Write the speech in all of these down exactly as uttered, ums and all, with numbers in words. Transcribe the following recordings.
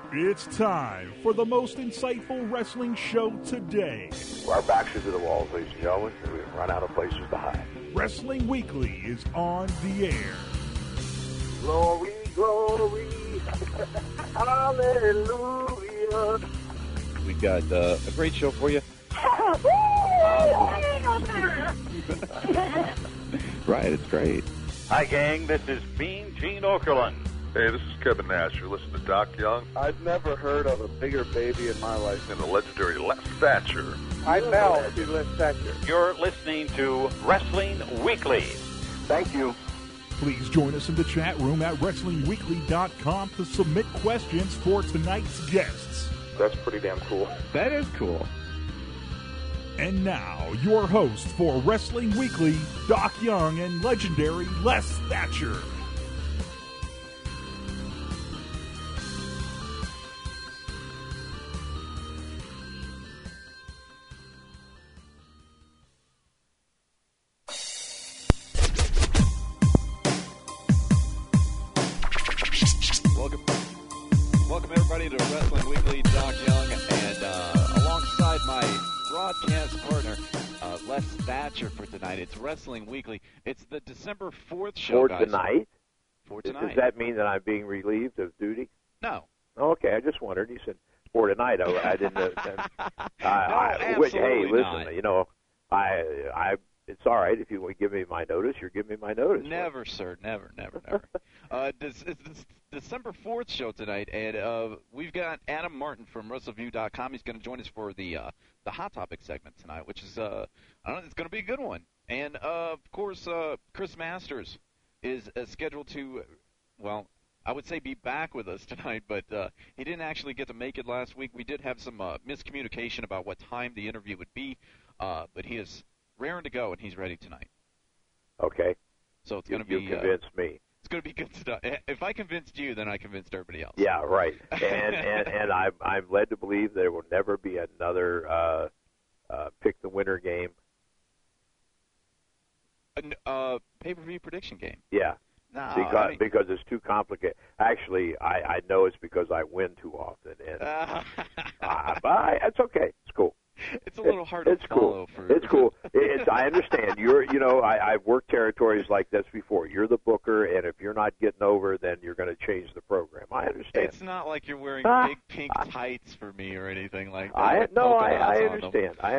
It's time for the most insightful wrestling show today. Our backs are to the walls, ladies and gentlemen, and we've run out of places to hide. Wrestling Weekly is on the air. Glory, glory, hallelujah. We've got uh, a great show for you. Right, it's great. Hi, gang. This is Mean Gene Okerlund. Hey, this is Kevin Nash. You're listening to Doc Young. I've never heard of a bigger baby in my life. And the legendary Les Thatcher. I know to Les Thatcher. You're listening to Wrestling Weekly. Thank you. Please join us in the chat room at wrestling weekly dot com to submit questions for tonight's guests. That's pretty damn cool. That is cool. And now, your host for Wrestling Weekly, Doc Young and legendary Les Thatcher. Welcome, welcome everybody to Wrestling Weekly. Doc Young, and uh, alongside my broadcast partner, uh, Les Thatcher for tonight. It's Wrestling Weekly. It's the December fourth show, For guys. tonight? For tonight. Does that mean that I'm being relieved of duty? No. Okay, I just wondered. You said for tonight. I, I didn't know. I, No, I, which, hey, absolutely listen, not. you know, I, I, it's all right if you want to give me my notice. You're giving me my notice. Never, sir. Never, never, never. uh, this, it's this December fourth show tonight, and uh, we've got Adam Martin from WrestleView dot com. He's going to join us for the uh, the Hot Topic segment tonight, which is, uh, I don't know, it's going to be a good one. And, uh, of course, uh, Chris Masters is uh, scheduled to, well, I would say be back with us tonight, but uh, he didn't actually get to make it last week. We did have some uh, miscommunication about what time the interview would be, uh, but he is raring to go, and he's ready tonight. Okay. So it's You, going to be you convinced uh, me. it's going to be good stuff. If I convinced you, then I convinced everybody else. Yeah, right. And and and I'm I'm led to believe there will never be another uh, uh, pick the winner game. An, uh, pay-per-view prediction game. Yeah. No, Because I mean, because it's too complicated. Actually, I, I know it's because I win too often, and uh, uh, but I, it's okay. It's cool. it's a little hard it's to cool. follow. For It's cool. It's I understand. You're you know I, I've worked territories like this before. You're the booker, and if you're not getting over, then you're going to change the program. I understand. It's not like you're wearing Ah. big pink tights for me or anything like that. I with no, polka I, I dots on them. understand. I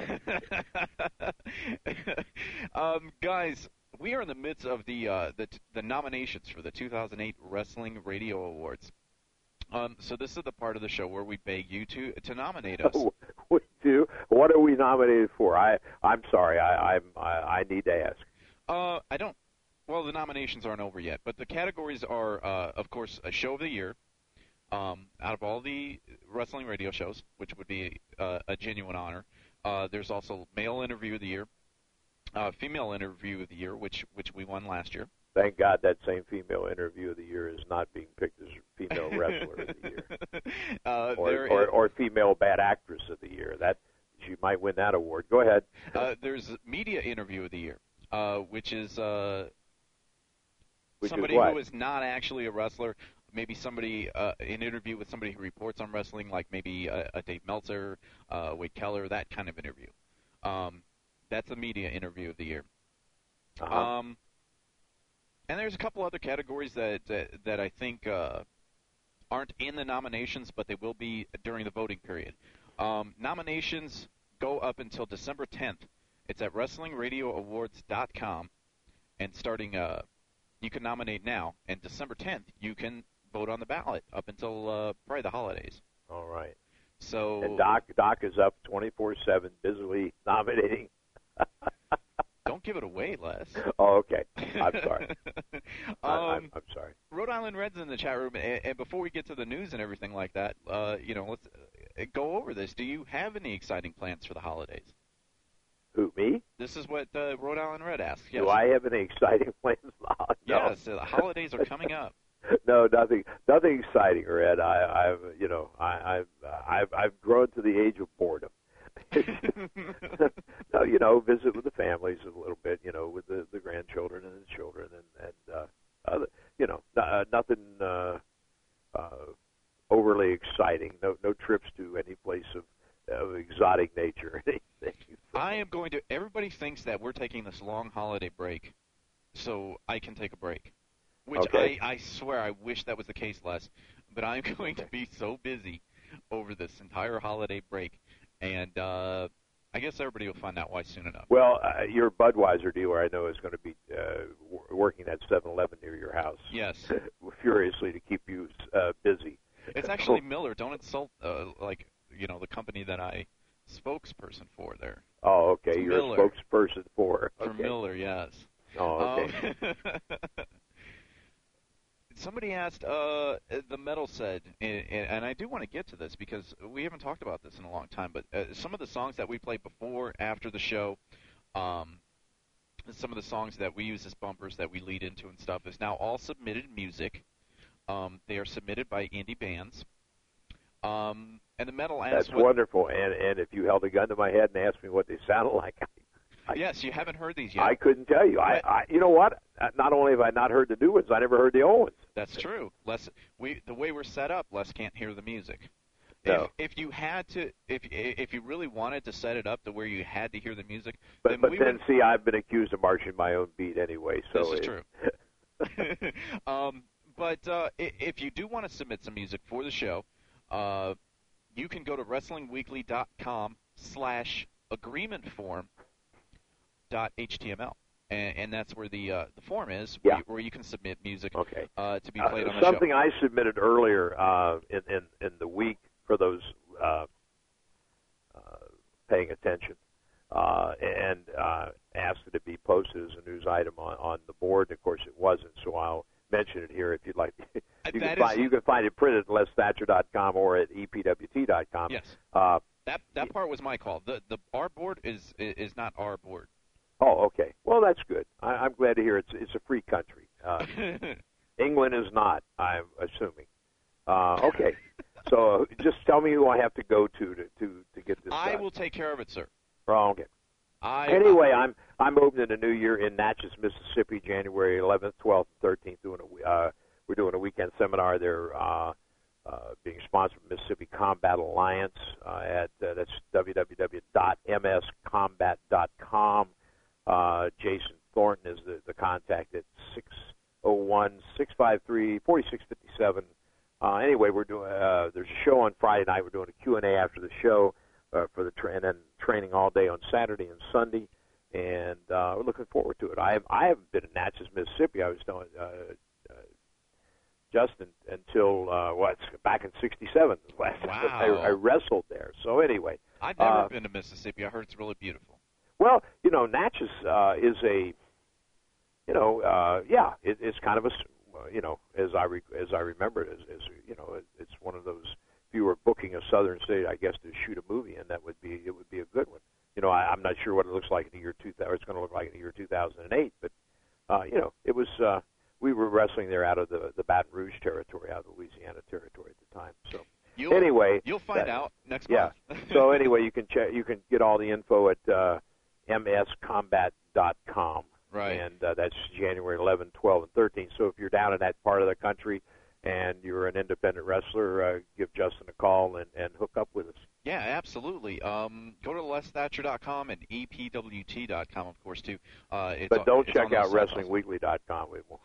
understand. um, guys, we are in the midst of the uh, the the nominations for the two thousand eight Wrestling Radio Awards. Um, so this is the part of the show where we beg you to to nominate us. We do. What are we nominated for? I I'm sorry. I I'm I, I need to ask. Uh, I don't. Well, the nominations aren't over yet, but the categories are, uh, of course, a show of the year. Um, out of all the wrestling radio shows, which would be uh, a genuine honor. Uh, there's also male interview of the year, uh, female interview of the year, which which we won last year. Thank God that same female interview of the year is not being picked as female wrestler of the year, uh, or there or, is- or female bad actress of the year. That she might win that award. Go ahead. uh, there's media interview of the year, uh, which is uh, Which is somebody what? who is not actually a wrestler. Maybe somebody, uh, an interview with somebody who reports on wrestling, like maybe a, a Dave Meltzer, uh, Wade Keller, that kind of interview. Um, that's a media interview of the year. Uh-huh. Um, and there's a couple other categories that that, that I think uh, aren't in the nominations, but they will be during the voting period. Um, nominations go up until December tenth. It's at wrestling radio awards dot com, and starting, uh, you can nominate now, and December tenth you can vote on the ballot up until uh, probably the holidays. All right. So And Doc Doc is up twenty-four seven, busily nominating. don't give it away, Les. Oh, okay. I'm sorry. I, um, I'm, I'm sorry. Rhode Island Reds in the chat room, and, and before we get to the news and everything like that, uh, you know, let's uh, go over this. Do you have any exciting plans for the holidays? Who, me? This is what uh, Rhode Island Red asks. Yes. Do I have any exciting plans? No. Yes, uh, the holidays are coming up. No, nothing, nothing exciting, Red. I, I've, you know, I, I've, I've, I've grown to the age of boredom. No, you know, visit with the families a little bit, you know, with the, the grandchildren and the children, and, and uh, other, you know, uh, nothing, uh, uh, overly exciting. No, no trips to any place of, of exotic nature or anything. I am going to. Everybody thinks that we're taking this long holiday break, so I can take a break. Which Okay. I, I swear I wish that was the case, Les. But I'm going to be so busy over this entire holiday break, and uh, I guess everybody will find out why soon enough. Well, uh, your Budweiser dealer, I know, is going to be uh, w- working at seven eleven near your house. Yes. Furiously to keep you uh, busy. It's actually Miller. Don't insult, uh, like, you know, the company that I spokesperson for there. Oh, okay. It's You're Miller. a spokesperson for. For Okay. Miller, yes. Oh, okay. Um, somebody asked, uh, the metal said, and, and I do want to get to this because we haven't talked about this in a long time, but uh, some of the songs that we played before, after the show, um, some of the songs that we use as bumpers that we lead into and stuff is now all submitted music. Um, they are submitted by indie bands. Um, and the metal asked That's what, wonderful. And and if you held a gun to my head and asked me what they sounded like, I, yes, you haven't heard these yet. I couldn't tell you. I, I, you know what? Not only have I not heard the new ones, I never heard the old ones. That's true. Les, we the way we're set up, Les can't hear the music. No. If, if you had to, if if you really wanted to set it up to where you had to hear the music, But then but we then would, see, I've been accused of marching my own beat anyway. So this is it- true. um, but uh, i- if you do want to submit some music for the show, uh, you can go to wrestling weekly dot com slash agreement form dot H T M L. And, and that's where the uh, the form is, where, Yeah. you, where you can submit music Okay. uh, to be Uh, played on the something show. I submitted earlier uh, in, in in the week for those uh, uh, paying attention, uh, and uh, asked it to be posted as a news item on, on the board. And of course, it wasn't, so I'll mention it here if you'd like. you, can That find, is- you can find it printed at les thatcher dot com or at e p w t dot com. Yes. Uh, That that part was my call. The the our board is is not our board. oh, okay. Well, that's good. I, I'm glad to hear it's it's a free country. Uh, England is not, I'm assuming. Uh, okay. So uh, just tell me who I have to go to to, to, to get this I done. will take care of it, sir. Oh, okay. I Anyway, I'm I'm opening a new year in Natchez, Mississippi, January eleventh, twelfth, and thirteenth. Doing a uh, we're doing a weekend seminar there, uh, uh, being sponsored by Mississippi Combat Alliance uh, at uh, that's w w w dot m s combat dot com. Uh, Jason Thornton is the, the contact at six oh one, six five three, four six five seven. Uh, anyway, we're doing uh, there's a show on Friday night. We're doing a Q and A after the show uh, for the tra- and then training all day on Saturday and Sunday, and uh, we're looking forward to it. I have, I haven't been in Natchez, Mississippi. I was doing uh, uh, just in, until uh, what back in sixty-seven. Last time I, Wow. I wrestled there. So anyway, I've never uh, been to Mississippi. I heard it's really beautiful. well, you know, Natchez uh, is a, you know, uh, yeah, it, it's kind of a, s- uh, you know, as I re- as I remember it, is, is you know, it, it's one of those. If you were booking a southern state, I guess, to shoot a movie, and that would be it would be a good one. You know, I, I'm not sure what it looks like in the year two thousand. It's going to look like in the year two thousand eight, but uh, you know, it was. Uh, we were wrestling there out of the the Baton Rouge territory, out of the Louisiana territory at the time. So You'll, anyway, you'll find that- out next yeah. month. So anyway, you can check. You can get all the info at uh, m s combat dot com. Right. And uh, that's January eleventh, twelfth, and thirteenth. So if you're down in that part of the country and you're an independent wrestler, uh, give Justin a call and, and hook up with us. Yeah, absolutely. Um, go to les thatcher dot com and e p w t dot com, of course, too. Uh, it's But on- don't it's check on those out sites wrestling also. weekly dot com. We will.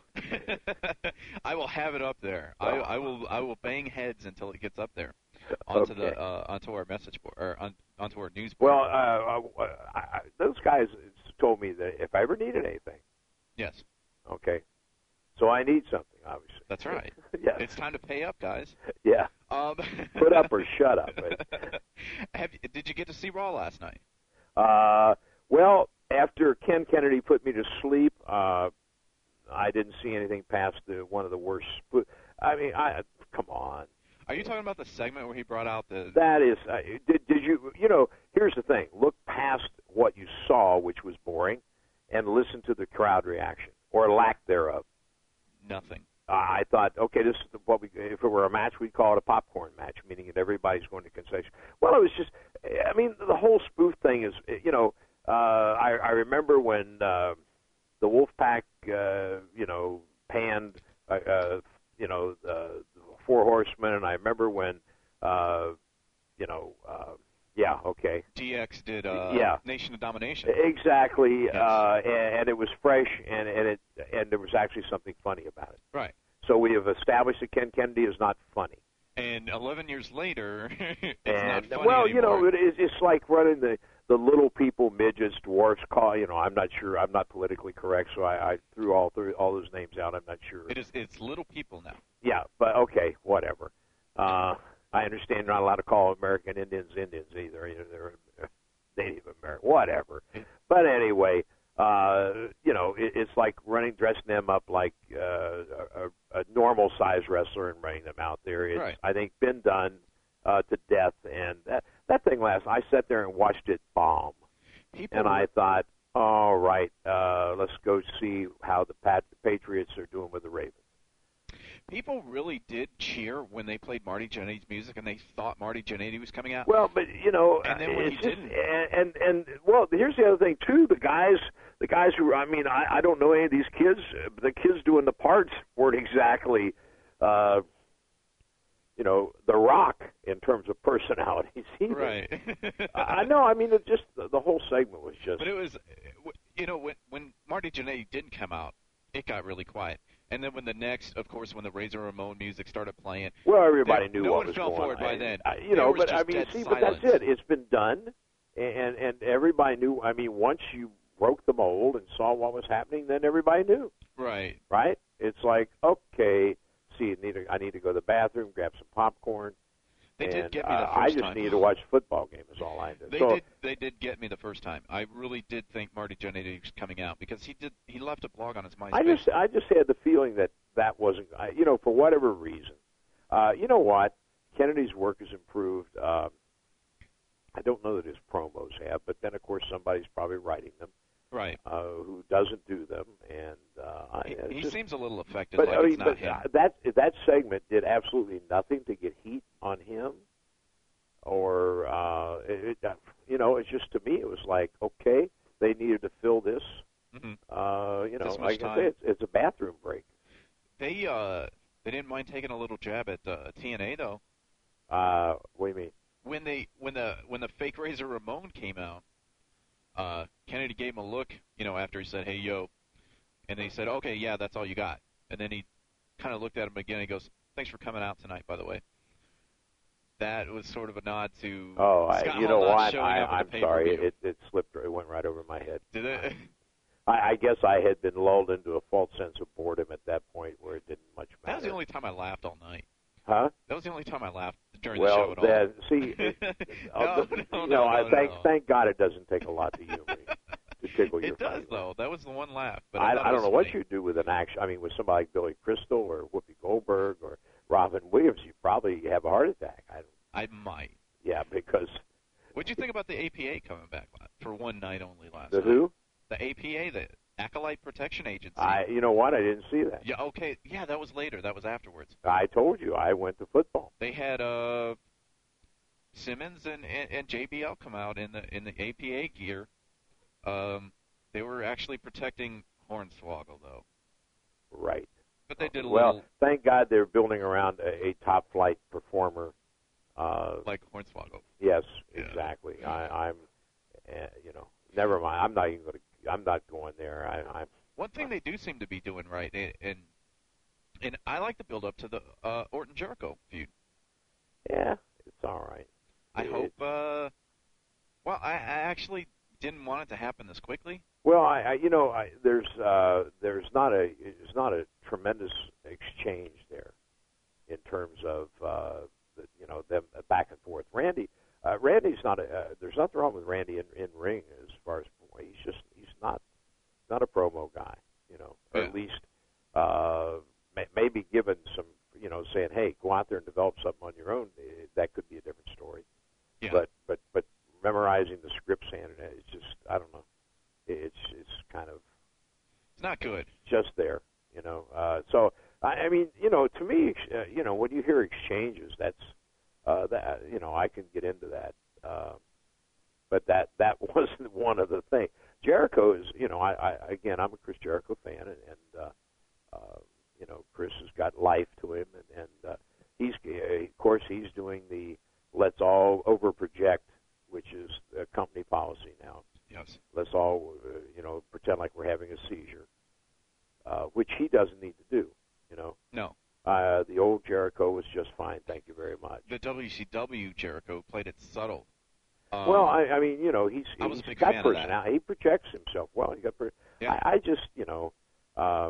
I will have it up there. I, Oh. I will. I will bang heads until it gets up there onto Okay. the uh, onto our message board or on, onto our news board. Well, uh, uh, I, I, those guys told me that if I ever needed anything, yes, okay. So I need something, obviously. that's right. Yeah. It's time to pay up, guys. Yeah. Um, Put up or shut up. Right? Have you, did you get to see Raw last night? Uh, well, after Ken Kennedy put me to sleep, uh, I didn't see anything past the, one of the worst. Spo- I mean, I come on. Are you talking about the segment where he brought out the? That is, uh, did, did you? You know, here's the thing: look past what you saw, which was boring, and listen to the crowd reaction or lack thereof. Nothing. Uh, I thought, okay, this is the, what we. If it were a match, we'd call it a popcorn match, meaning that everybody's going to concession. Well, it was just. I mean, the whole spoof thing is, you know. Uh, I, I remember when uh, the Wolfpack, uh, you know, panned, uh, uh, you know, uh, Four Horsemen, and I remember when, uh, you know, uh, yeah, okay. D X did uh, yeah. Nation of Domination. Exactly, Yes. uh, and, and it was fresh, and, and it and there was actually something funny about it. Right. So we have established that Ken Kennedy is not funny. And eleven years later, it's and, not funny well, anymore. you know, it is, it's like running the, the little people, midgets, dwarfs, call. You know, I'm not sure. I'm not politically correct, so I, I threw all through all those names out. I'm not sure. It is. It's little people now. Yeah, but okay, whatever. Uh, I understand you're not allowed to call American Indians Indians either. You know, they're Native American, whatever. But anyway, uh, you know, it, it's like running, dressing them up like uh, a, a normal-sized wrestler and running them out there. It's, Right. I think, been done uh, to death. And that, that thing last, I sat there and watched it bomb. People And I thought, all right, uh, let's go see how the Pat, Patriots are doing with the Ravens. People really did cheer when they played Marty Jannetty's music, and they thought Marty Jannetty was coming out. Well, but you know, And then when it's he just, didn't. and, and and well, here's the other thing too. The guys, the guys who, I mean, I, I don't know any of these kids. The kids doing the parts weren't exactly, uh, you know, The Rock in terms of personalities either. Right. I, I know. I mean, it just the, the whole segment was just. But it was, you know, when when Marty Jannetty didn't come out, it got really quiet. And then when the next, of course, when the Razor Ramon music started playing, well, everybody there, knew no what one was fell going for it on. by then. I, you There know, was but just I mean, dead see, silence. but that's it. It's been done, and and everybody knew. I mean, once you broke the mold and saw what was happening, then everybody knew. Right. Right? It's like, okay, see, I need to, I need to go to the bathroom, grab some popcorn. They and, did get me the uh, first I just time. need to watch a football game. Is all I did. They so, did. They did get me the first time. I really did think Marty Jannetty was coming out because he did. He left a blog on his MySpace. I just, I just had the feeling that that wasn't, I, you know, for whatever reason. Uh, you know what? Kennedy's work has improved. Um, I don't know that his promos have, but then of course somebody's probably writing them. Right. Uh, who doesn't do them, and uh, He, it's he just, seems a little affected, But like I mean, it's not but him. that that segment did absolutely nothing to get heat on him, or uh, it, it, you know, it's just to me it was like, okay, they needed to fill this. Mm-hmm. Uh, you know, This much like I time. say, it's, it's a bathroom break. They uh they didn't mind taking a little jab at uh, T N A though. Uh, what do you mean? When they when the when the fake Razor Ramon came out, uh, Kennedy gave him a look, you know, after he said, "Hey yo," and they said, "Okay, yeah, that's all you got." And then he kind of looked at him again. And he goes, "Thanks for coming out tonight, by the way." That was sort of a nod to. Oh, I, Scott you know Hall not what? showing I, up at I'm the sorry. pay-per-view. It, it slipped. It went right over my head. Did it? I, I guess I had been lulled into a false sense of boredom at that point, where it didn't much matter. That was the only time I laughed all night. Huh? That was the only time I laughed during Well, the show at all. then, see, it, no, uh, the, no, you no, know, I no, thank no. thank God it doesn't take a lot to humor me, to tickle your It does funny though. That was the one laugh. But I, I, thought I it don't know was what funny. you do with an action. I mean, with somebody like Billy Crystal or Whoopi Goldberg or Robin Williams, you probably have a heart attack. I don't. I might. Yeah, because What'd you think about the A P A coming back la- for one night only last the night? who? The A P A, the Acolyte Protection Agency. I, you know what? I didn't see that. Yeah. Okay. Yeah, that was later. That was afterwards. I told you I went to football. They had uh Simmons and, and, and J B L come out in the in the A P A gear. Um, they were actually protecting Hornswoggle though. Right. But they did a Well, little thank God they're building around a, a top flight performer. Uh, like Hornswoggle. yes, Yeah. exactly. I, I'm, uh, you know, never mind. I'm not even going to. I'm not going there. I, I'm. One thing they do seem to be doing right, and and, and I like the build up to the uh, Orton Jericho feud. Yeah, it's all right. I It- hope. Uh, well, I, I actually didn't want it to happen this quickly. Well, I, I you know, I, there's uh, there's not a there's not a tremendous exchange there in terms of uh, the, you know them back and forth. Randy, uh, Randy's not a. Uh, there's nothing wrong with Randy in, in ring as far as he's just he's not not a promo guy, you know, or Yeah. at least uh, may, maybe given some, you know, saying, hey, go out there and develop something on your own. eh, That could be a different story. Yeah. But but but memorizing the scripts and it's just I don't know. It's it's kind of It's not good. just there, you know. Uh, so I, I mean, you know, to me, ex- uh, you know, when you hear exchanges, that's uh, that you know I can get into that. Uh, but that that wasn't one of the things. Jericho is, you know, I, I again, I'm a Chris Jericho fan, and, and uh, uh, you know, Chris has got life to him, and, and uh, he's uh, of course he's doing the let's all over project, which is a company policy now. Yes. Let's all uh, you know pretend like we're having a seizure, uh, which he doesn't need to do. You know. No. Uh, the old Jericho was just fine. Thank you very much. The W C W Jericho played it subtle. Um, well, I, I mean, you know, he's, I was he's a big got fan of that. personality. He projects himself well. He got. Per- Yeah. I, I just, you know, um,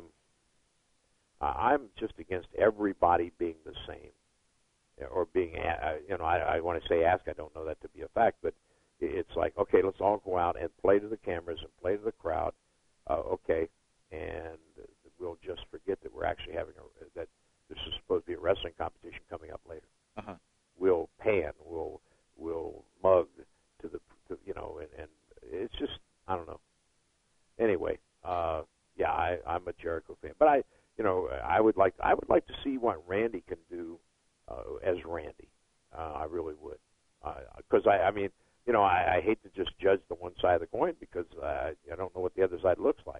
I- I'm just against everybody being the same, or being, uh, you know, I, I want to say ask. I don't know that to be a fact, but it's like, okay, let's all go out and play to the cameras and play to the crowd. Uh, okay, and we'll just forget that we're actually having a that this is supposed to be a wrestling competition coming up later. Uh-huh. We'll pan. We'll we'll mug to the to, you know, and, and it's just I don't know. Anyway, uh, yeah, I, I'm a Jericho fan, but I, you know, I would like I would like to see what Randy can do uh, as Randy. Uh, I really would, because uh, I, I mean, you know, I, I hate to just judge the one side of the coin because uh, I don't know what the other side looks like.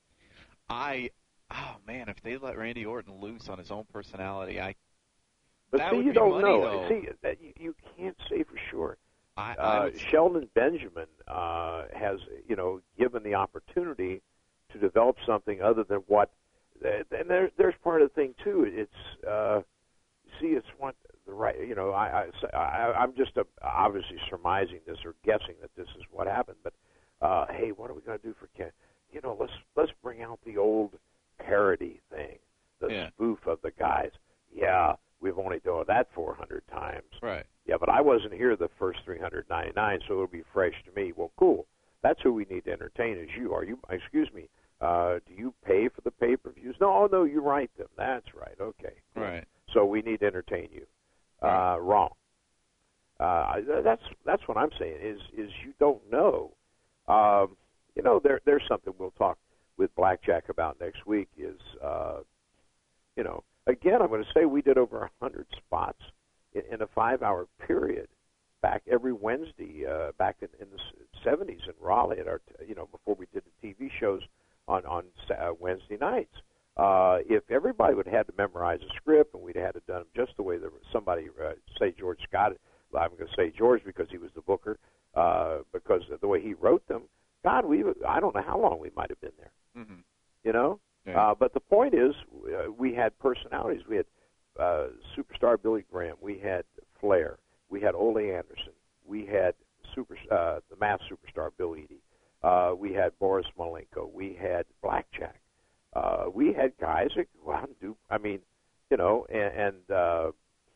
I, oh man, if they let Randy Orton loose on his own personality, I. But that see, would you be don't money, know. Though. See, that you, you can't say for sure. I, I Uh, would- Sheldon Benjamin uh, has, you know, given the opportunity to develop something other than what, and there, there's part of the thing too. It's, uh, see, it's what the right, you know, I, I, I I'm just uh obviously surmising this or guessing that this is what happened. But uh, hey, what are we going to do for Ken? You know, let's let's bring out the old parody thing, the Yeah. spoof of the guys. Yeah, we've only done that four hundred times. Right. Yeah, but I wasn't here the first three hundred ninety-nine, so it'll be fresh to me. Well, cool. That's who we need to entertain is you. Are you, excuse me, uh, do you pay for the pay-per-views? No, oh, no, you write them. That's right. Okay. Right. So we need to entertain you. Uh, wrong. Uh, that's that's what I'm saying is is you don't know. Um, you know, there there's something we'll talk with Blackjack about next week is, uh, you know, again, I'm going to say we did over one hundred spots in, in a five-hour period back every Wednesday uh, back in, in the seventies in Raleigh at our, you know, before we did the T V shows on, on uh, Wednesday nights. Uh, if everybody would have had to memorize a script and we'd have had to done them just the way that somebody, uh, say George Scott, well, I'm going to say George because he was the booker, uh, because of the way he wrote them, God, we I don't know how long we might have been there. Mm-hmm. You know? Yeah. Uh, but the point is, uh, we had personalities. We had uh, superstar Billy Graham. We had Flair. We had Ole Anderson. We had super, uh, the mass superstar Bill Eadie. Uh, we had Boris Malenko. We had Blackjack. Uh, we had guys that go out and do, I mean, you know, and, and uh,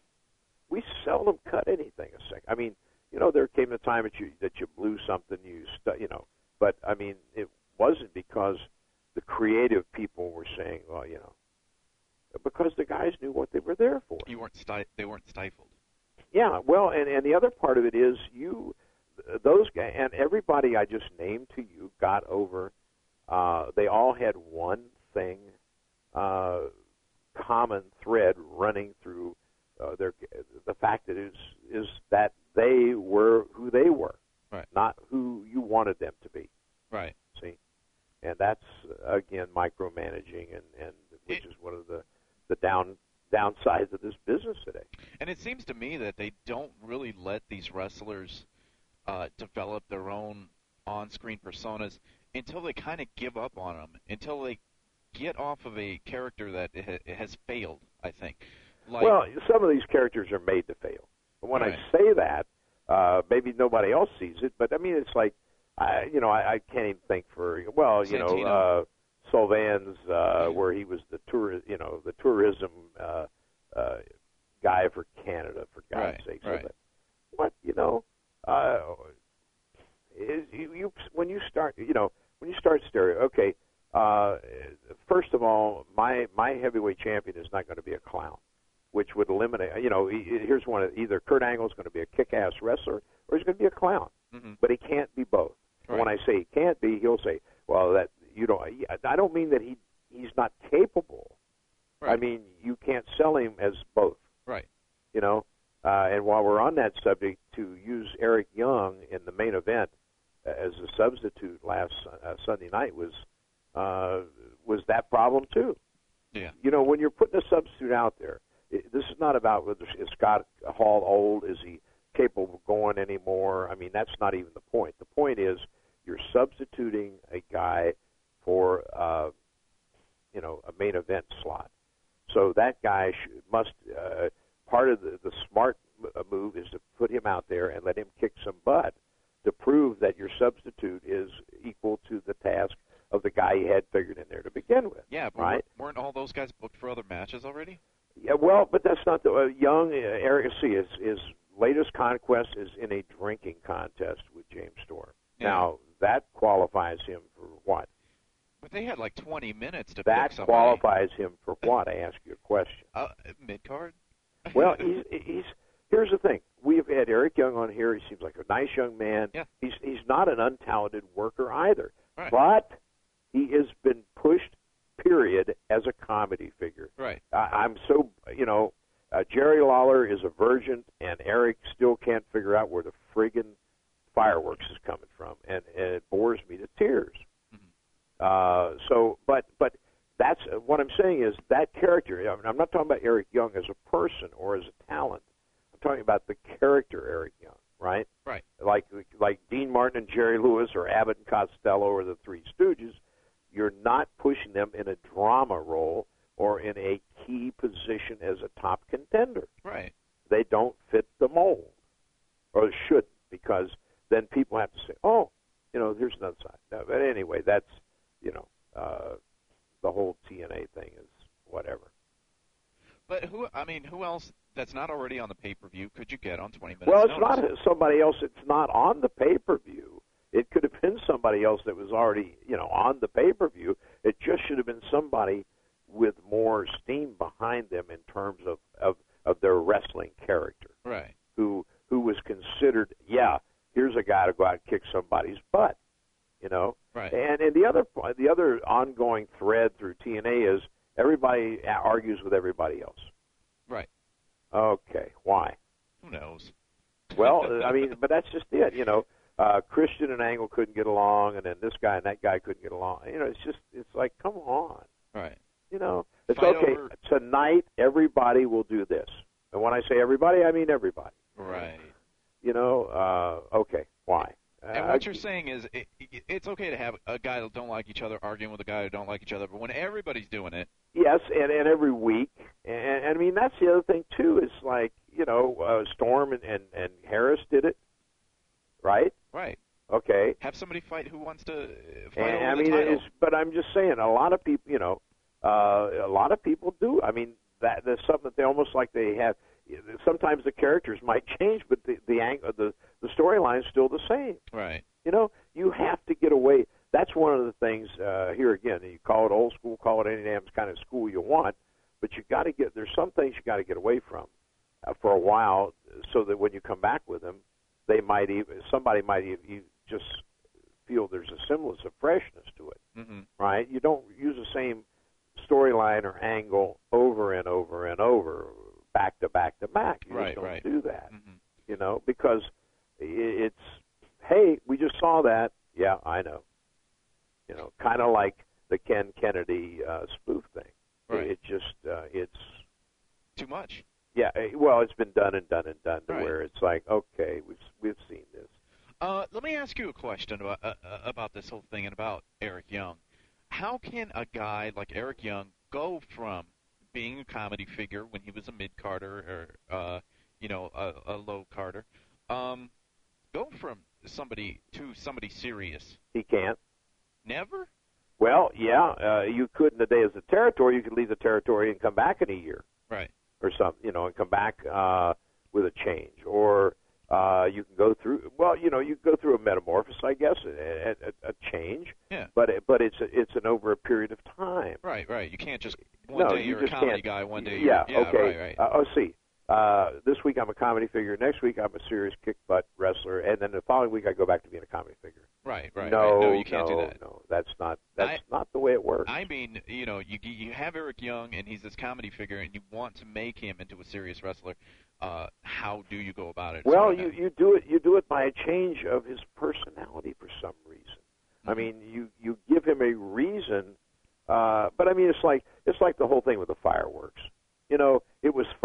we seldom cut anything a second. I mean, you know, there came a time that you that you blew something, you stu- you know, but I mean, it wasn't because the creative people were saying, well, you know, because the guys knew what they were there for. You weren't sti- they weren't stifled. Yeah, well, and and the other part of it is you, those guys, and everybody I just named to you got over. Uh, they all had one thing, uh, common thread running through uh, their the fact that is is that they were who they were, right? Not who you wanted them to be, right? See, and that's again micromanaging, and, and which it, is one of the the down downsides of this business today. And it seems to me that they don't really let these wrestlers uh, develop their own on-screen personas until they kind of give up on them, until they get off of a character that ha- has failed, I think. Like, well, some of these characters are made to fail. And when right. I say that, uh, maybe nobody else sees it, but I mean, it's like, I, you know, I, I can't even think for, well, you Santino. know, uh, Sylvan's, uh, where he was the tour, you know, the tourism uh, uh, guy for Canada, for God's right. sake. Right. So that, what, you know, uh, is you, you when you start, you know, when you start stereo, okay, uh, first of all, my my heavyweight champion is not going to be a clown, which would eliminate, you know, here's one, either Kurt Angle is going to be a kick-ass wrestler or he's going to be a clown, mm-hmm. but he can't be both. Right. When I say he can't be, he'll say, well, that you know, I don't mean that he he's not capable. Right. I mean, you can't sell him as both. Right. You know, uh, and while we're on that subject, to use Eric Young in the main event as a substitute last uh, Sunday night was uh, was that problem too. Yeah. You know, when you're putting a substitute out there, it, this is not about whether is Scott Hall old, is he capable of going anymore. I mean, that's not even the point. The point is you're substituting a guy for, uh, you know, a main event slot. So that guy should, must, uh, part of the, the smart move is to put him out there and let him kick some butt to prove that your substitute is equal to the task of the guy you had figured in there to begin with. Yeah, but right? weren't all those guys booked for other matches already? Yeah, well, but that's not the uh, young uh, Eric. See, his, his latest conquest is in a drinking contest with James Storm. Yeah. Now that qualifies him for what? But they had like twenty minutes to That pick somebody. qualifies him for what? I ask you a question. Uh, mid card. Well, he's he's. Here's the thing. We've had Eric Young on here. He seems like a nice young man. Yeah. He's he's not an untalented worker either. Right. But he has been pushed, period, as a comedy figure. Right. I, I'm so, you know, uh, Jerry Lawler is a virgin, and Eric still can't figure out where the friggin' fireworks is coming from, and, and it bores me to tears. Mm-hmm. Uh, so, but but that's uh, what I'm saying is that character. I mean, I'm not talking about Eric Young as a person or as a talent. I'm talking about the character Eric Young, right? Right. Like like Dean Martin and Jerry Lewis or Abbott and Costello or the Three Stooges. You're not pushing them in a drama role or in a key position as a top contender. Right. They don't fit the mold, or shouldn't, because then people have to say, oh, you know, here's another side. No, but anyway, that's, you know, uh, the whole T N A thing is whatever. But who, I mean, who else that's not already on the pay-per-view could you get on twenty minutes Well, it's notice? not somebody else that's not on the pay-per-view. It could have been somebody else that was already, you know, on the pay-per-view. It just should have been somebody with more steam behind them in terms of, of, of their wrestling character. Right. Who who was considered, yeah, here's a guy to go out and kick somebody's butt, you know. Right. And and the other the other ongoing thread through T N A is everybody argues with everybody else. Right. Okay, why? Who knows? Well, I mean, but that's just it, you know. Uh, Christian and Angle couldn't get along, and then this guy and that guy couldn't get along. You know, it's just, it's like, come on. Right. You know, it's Fight okay. over... Tonight, everybody will do this. And when I say everybody, I mean everybody. Right. You know, uh, okay, why? And uh, what you're saying is it, it, it's okay to have a guy that don't like each other arguing with a guy who don't like each other, but when everybody's doing it. Yes, and, and every week. And, and I mean, that's the other thing, too, is like, you know, uh, Storm and, and, and Harris did it, right? Right. Okay. Have somebody fight who wants to fight And, over I the mean, title. it's, but I'm just saying, a lot of people, you know, uh, a lot of people do. I mean, that there's something that they almost like they have. Sometimes the characters might change, but the the ang- the the storyline is still the same. Right. You know, you have to get away. That's one of the things uh, here again. You call it old school, call it any damn kind of school you want, but you got to get. There's some things you got to get away from uh, for a while, so that when you come back with them, they might even somebody might even just feel there's a semblance of freshness to it. Mm-hmm. Right? You don't use the same storyline or angle over and over and over, back to back to back. You Right, just don't right. do that. Mm-hmm. You know, because it's, hey, we just saw that. Yeah, I know. You know, kind of like the Ken Kennedy uh, spoof thing. Right. It, it just, uh, it's, Too much. yeah, eh, well, it's been done and done and done to Right. where it's like, okay, we've we've seen this. Uh, let me ask you a question about uh, uh, about this whole thing and about Eric Young. How can a guy like Eric Young go from being a comedy figure when he was a mid-carder or, uh, you know, a, a low-carder, um, go from somebody to somebody serious? He can't. Never? Well, yeah, uh, you could in the day as a territory. You could leave the territory and come back in a year. Right. Or something, you know, and come back uh, with a change. Or uh, you can go through, well, you know, you go through a metamorphosis, I guess, a, a, a change. Yeah. But it, but it's a, it's an over a period of time. Right, right. You can't just one no, day you you're just a comedy can't. guy, one day yeah, you're yeah, okay. right, right. Uh, oh, see. Uh, this week I'm a comedy figure. Next week I'm a serious kick butt wrestler, and then the following week I go back to being a comedy figure. Right, right. No, right. No, you can't no, do that. no. That's not that's I- not the way it works. I mean, you know, you you have Eric Young, and he's this comedy figure, and you want to make him into a serious wrestler. Uh, how do you go about it? Well, Sort of you, that. you do it you do it by a change of his personality for some reason. I mean, you you give him a reason, uh, but I mean, it's like it's like the whole thing with the fireworks. You know, it was fun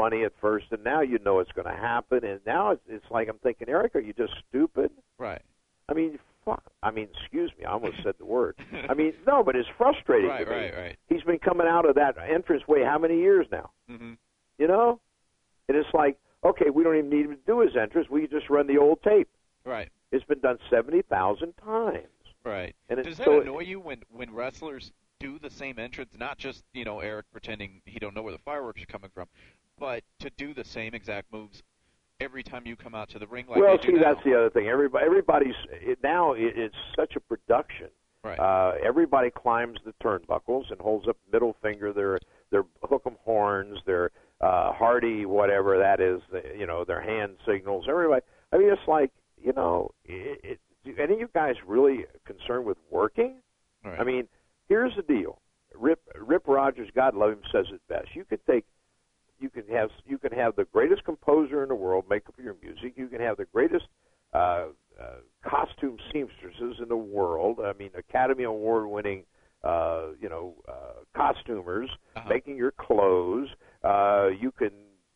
funny at first, and now you know it's going to happen, and now it's, it's like I'm thinking, Eric, are you just stupid? Right. I mean, fuck. I mean, excuse me, I almost said the word. I mean, no, but it's frustrating Right, to me. right, right. He's been coming out of that entranceway how many years now? Mm-hmm. You know? And it's like, okay, we don't even need him to do his entrance. We just run the old tape. Right. It's been done seventy thousand times. Right. And Does it's, that so annoy you when, when wrestlers do the same entrance, not just, you know, Eric pretending he don't know where the fireworks are coming from, but to do the same exact moves every time you come out to the ring like well, they see, do now? that's the other thing. Everybody, everybody's it, now. It, it's such a production. Right. Uh, everybody climbs the turnbuckles and holds up middle finger, their their hook 'em horns, their uh, Hardy, whatever that is. You know, their hand signals. Everybody. I mean, it's like, you know, it, it, do any of you guys really concerned with working? Right. I mean, here's the deal. Rip Rip Rogers, God love him, says it best. You could take. You can have you can have the greatest composer in the world make up your music. You can have the greatest uh, uh, costume seamstresses in the world. I mean, Academy Award winning, uh, you know, uh, costumers Uh-huh. making your clothes. Uh, you can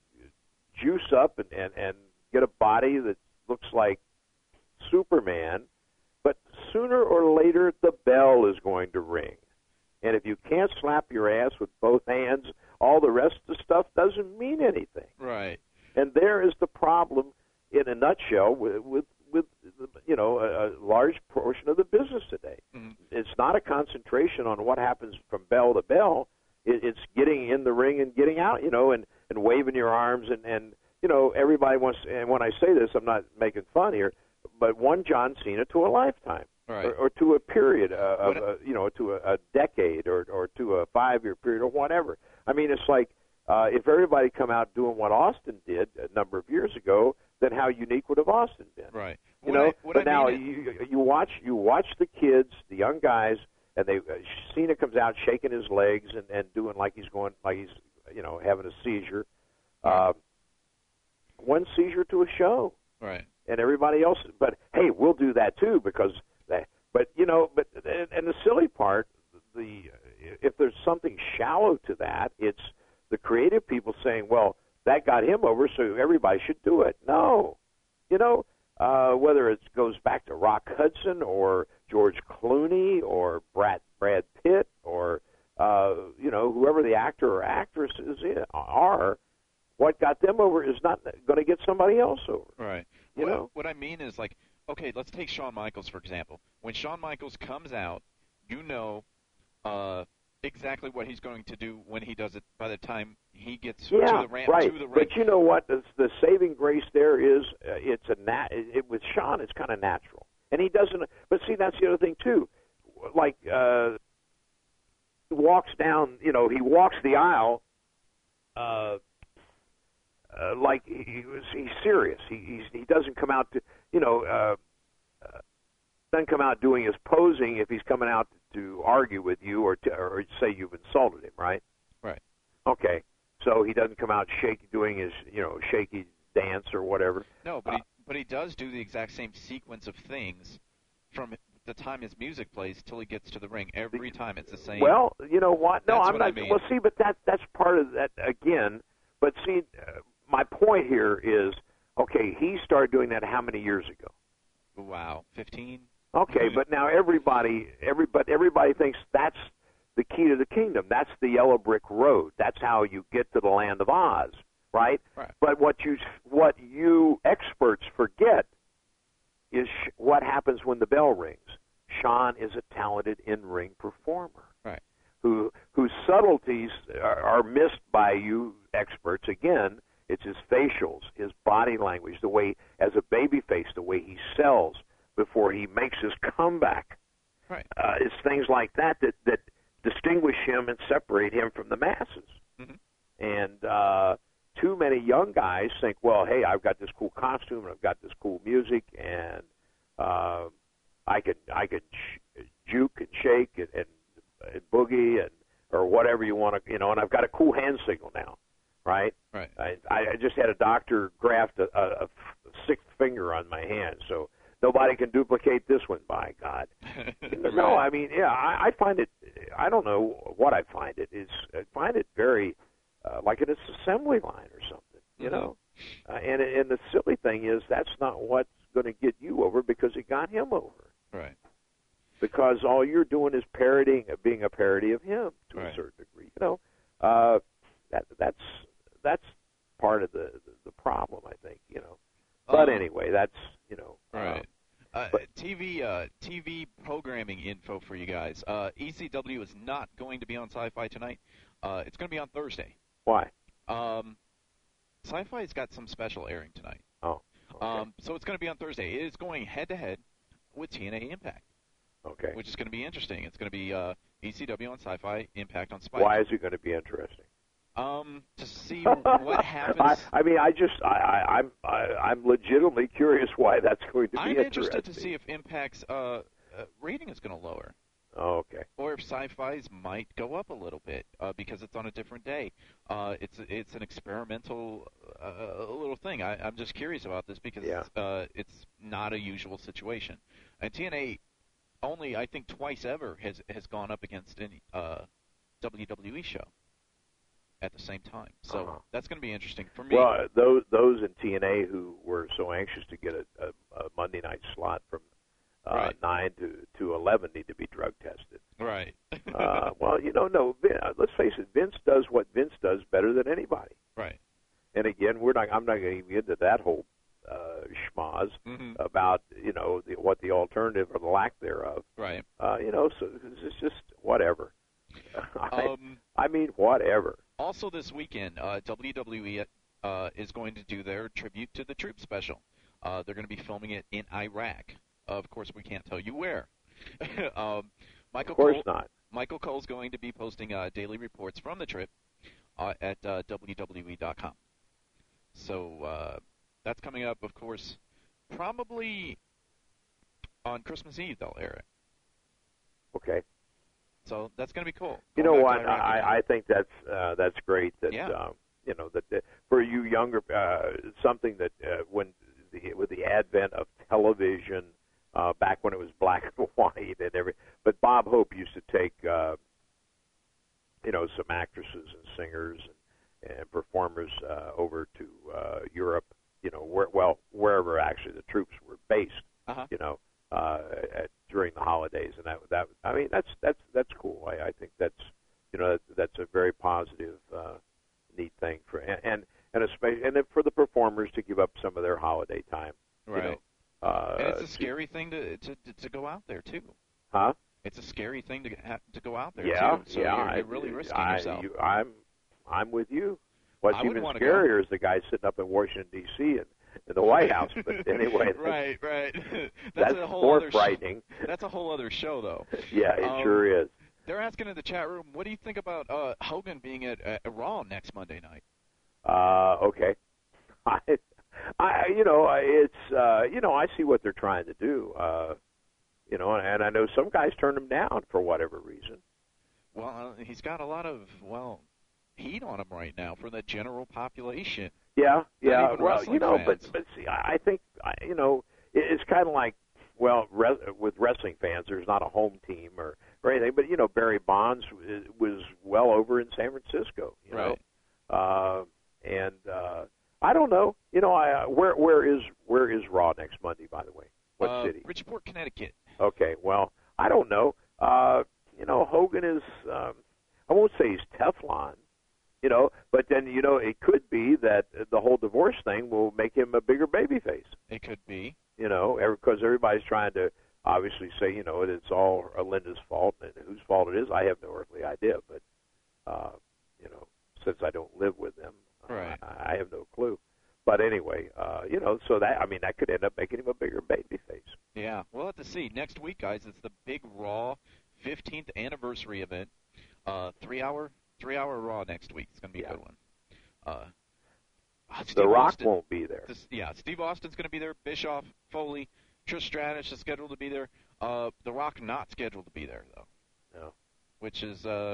juice up and, and and get a body that looks like Superman, but sooner or later the bell is going to ring. And if you can't slap your ass with both hands, all the rest of the stuff doesn't mean anything. Right. And there is the problem, in a nutshell, with with, with you know a, a large portion of the business today. Mm-hmm. It's not a concentration on what happens from bell to bell. It, it's getting in the ring and getting out, you know, and, and waving your arms and, and you know everybody wants. And when I say this, I'm not making fun here, but one John Cena to a lifetime. Right. Or, or to a period uh, of, What- uh, you know, to a, a decade or, or to a five-year period or whatever. I mean, it's like uh, if everybody come out doing what Austin did a number of years ago, then how unique would have Austin been? Right. You What know, I, what but I now mean is- you you watch you watch the kids, the young guys, and they uh, Cena comes out shaking his legs and, and doing like he's going like he's you know having a seizure. Uh, one seizure to a show. Right. And everybody else, but hey, we'll do that too because that. But you know, but and, and the silly part, the if there's something shallow to that, it's the creative people saying, well, that got him over, so everybody should do it. No, you know, uh, whether it goes back to Rock Hudson or George Clooney or Brad Brad Pitt or uh, you know whoever the actor or actress is in, are, what got them over is not going to get somebody else over. Right. You what, know? what I mean is, like, okay, let's take Shawn Michaels, for example. When Shawn Michaels comes out, you know uh, exactly what he's going to do when he does it by the time he gets Yeah, to the ramp, right. to the ring. But you know what? The, the saving grace there is uh, it's a nat- it, with Sean, it's kind of natural, and he doesn't. But see, that's the other thing too. Like uh, he walks down, you know, he walks the aisle. Uh, uh, like he, he was, he's serious. He he's, he doesn't come out to, you know, uh, uh, doesn't come out doing his posing if he's coming out to, to argue with you or to, or say you've insulted him, right? Right. Okay, so he doesn't come out shaky doing his, you know, shaky dance or whatever. No, but Uh, he but he does do the exact same sequence of things from the time his music plays till he gets to the ring. Every time it's the same. Well, you know what? No, That's I'm what not. I mean. Well, see, but that that's part of that again. But see, uh, my point here is, okay, he started doing that how many years ago? Wow, fifteen. Okay, but now everybody, everybody, everybody thinks that's the key to the kingdom. That's the yellow brick road. That's how you get to the land of Oz, right? Right. But what you what you experts forget is sh- what happens when the bell rings. Sean is a talented in-ring performer, Right. who whose subtleties are, are missed by you experts. Again, it's his facials, his body language, the way as a babyface, the way he sells before he makes his comeback. Right. Uh, it's things like that, that that distinguish him and separate him from the masses. Mhm. And uh, too many young guys think, well, hey, I've got this cool costume and I've got this cool music, and uh, I could I could sh- juke and shake and, and, and boogie and or whatever you want to, you know, and I've got a cool hand signal now, right? Right. I, I just had a doctor graft a, a, a sixth finger on my hand, so nobody can duplicate this one, by God. No, I mean, yeah, I, I find it, I don't know what I find it, is I find it very, uh, like an assembly line or something. You know, uh, and and the silly thing is that's not what's going to get you over because it got him over. Right. Because all you're doing is parodying, being a parody of him to right. a certain degree. You know, uh, that that's that's part of the the problem, I think. You know, but um, anyway, that's you know. Right. Um, uh, but, T V uh, T V programming info for you guys. Uh, E C W is not going to be on Sci-Fi tonight. Uh, it's going to be on Thursday. Why? Um, Sci-Fi's got some special airing tonight. Oh. Okay. Um, so it's going to be on Thursday. It is going head-to-head with T N A Impact. Okay. Which is going to be interesting. It's going to be uh, E C W on Sci-Fi, Impact on Spike. Why is it going to be interesting? Um, to see what happens. I, I mean, I just, I, I, I'm, I, I'm legitimately curious why that's going to be I'm interesting. interested to see if Impact's uh, uh, rating is going to lower. Oh, okay. Or if Sci-Fi's might go up a little bit uh, because it's on a different day. Uh, it's it's an experimental uh, little thing. I, I'm just curious about this because yeah. uh, it's not a usual situation. And T N A only, I think, twice ever has has gone up against any uh, W W E show at the same time. So uh-huh. that's going to be interesting for me. Well, those those in T N A who were so anxious to get a, a, a Monday night slot from uh, right. nine to, to eleven need to be drug tested. Right. uh, well, you know, no. Let's face it. Vince does what Vince does better than anybody. Right. And again, we're not. I'm not going to get into that whole uh, schmoz mm-hmm. about you know the, what the alternative or the lack thereof. Right. Uh, you know, so it's just whatever. I, um, I mean, whatever. Also, this weekend, uh, W W E uh, is going to do their tribute to the Troops special. Uh, they're going to be filming it in Iraq. Of course, we can't tell you where. um, Michael of course Cole, not. Michael Cole's going to be posting uh, daily reports from the trip uh, at uh, W W E dot com. So uh, that's coming up, of course, probably on Christmas Eve they'll air it. Okay. So that's going to be cool. You Going know back what? to Iraq again. I, I think that's uh, that's great. That Yeah. um, you know that, that for you younger, uh, something that uh, when the, with the advent of television, uh, back when it was black and white and every, but Bob Hope used to take uh, you know some actresses and singers and, and performers uh, over to uh, Europe. You know, where, well wherever actually the troops were based. Uh-huh. You know. Uh, at, during the holidays, and that that I mean that's that's that's cool. I, I think that's you know that, that's a very positive, uh, neat thing for and and and especially and then for the performers to give up some of their holiday time. Right. You know, uh, and it's a to, scary thing to, to to go out there too. Huh? It's a scary thing to have to go out there yeah, too. So yeah. you're, you're really risking I, yourself. You, I'm I'm with you. What's I even wanna scarier go. is the guy sitting up in Washington D C and in the White House. But anyway, right, right. that's, that's a whole more other frightening. Sh- that's a whole other show, though. Yeah, it um, sure is. They're asking in the chat room, what do you think about uh, Hogan being at, at Raw next Monday night? Uh, okay. I, I, you know, it's, uh, you know, I see what they're trying to do. Uh, you know, and I know some guys turn him down for whatever reason. Well, uh, he's got a lot of, well, heat on him right now from the general population. Yeah, yeah. even Well, wrestling you know, fans. but but see, I I think, I, you know, it, it's kind of like, well, res, with wrestling fans, there's not a home team or, or anything. But you know, Barry Bonds was, was well over in San Francisco. You know, Right. uh, and uh, I don't know. You know, I where where is where is Raw next Monday? By the way, what uh, city? Bridgeport, Connecticut. Okay, well, I don't know. Uh, you know, Hogan is, um, I won't say he's Teflon, you know, but then, you know, it could be that the whole divorce thing will make him a bigger babyface, It could be. you know, because everybody's trying to obviously say, you know, it's all Linda's fault, and whose fault it is, I have no earthly idea, but, uh, you know, since I don't live with them, Right. I, I have no clue. But anyway, uh, you know, so that, I mean, that could end up making him a bigger babyface. Yeah, we'll have to see. Next week, guys, it's the big Raw fifteenth anniversary event. Uh, three hour, three hour Raw next week. It's gonna be Yeah. a good one. Uh, Steve The Rock Austin, won't be there. this, yeah, Steve Austin's gonna be there. Bischoff, Foley, Trish Stratus is scheduled to be there. Uh, The Rock not scheduled to be there though. No. Which is, uh,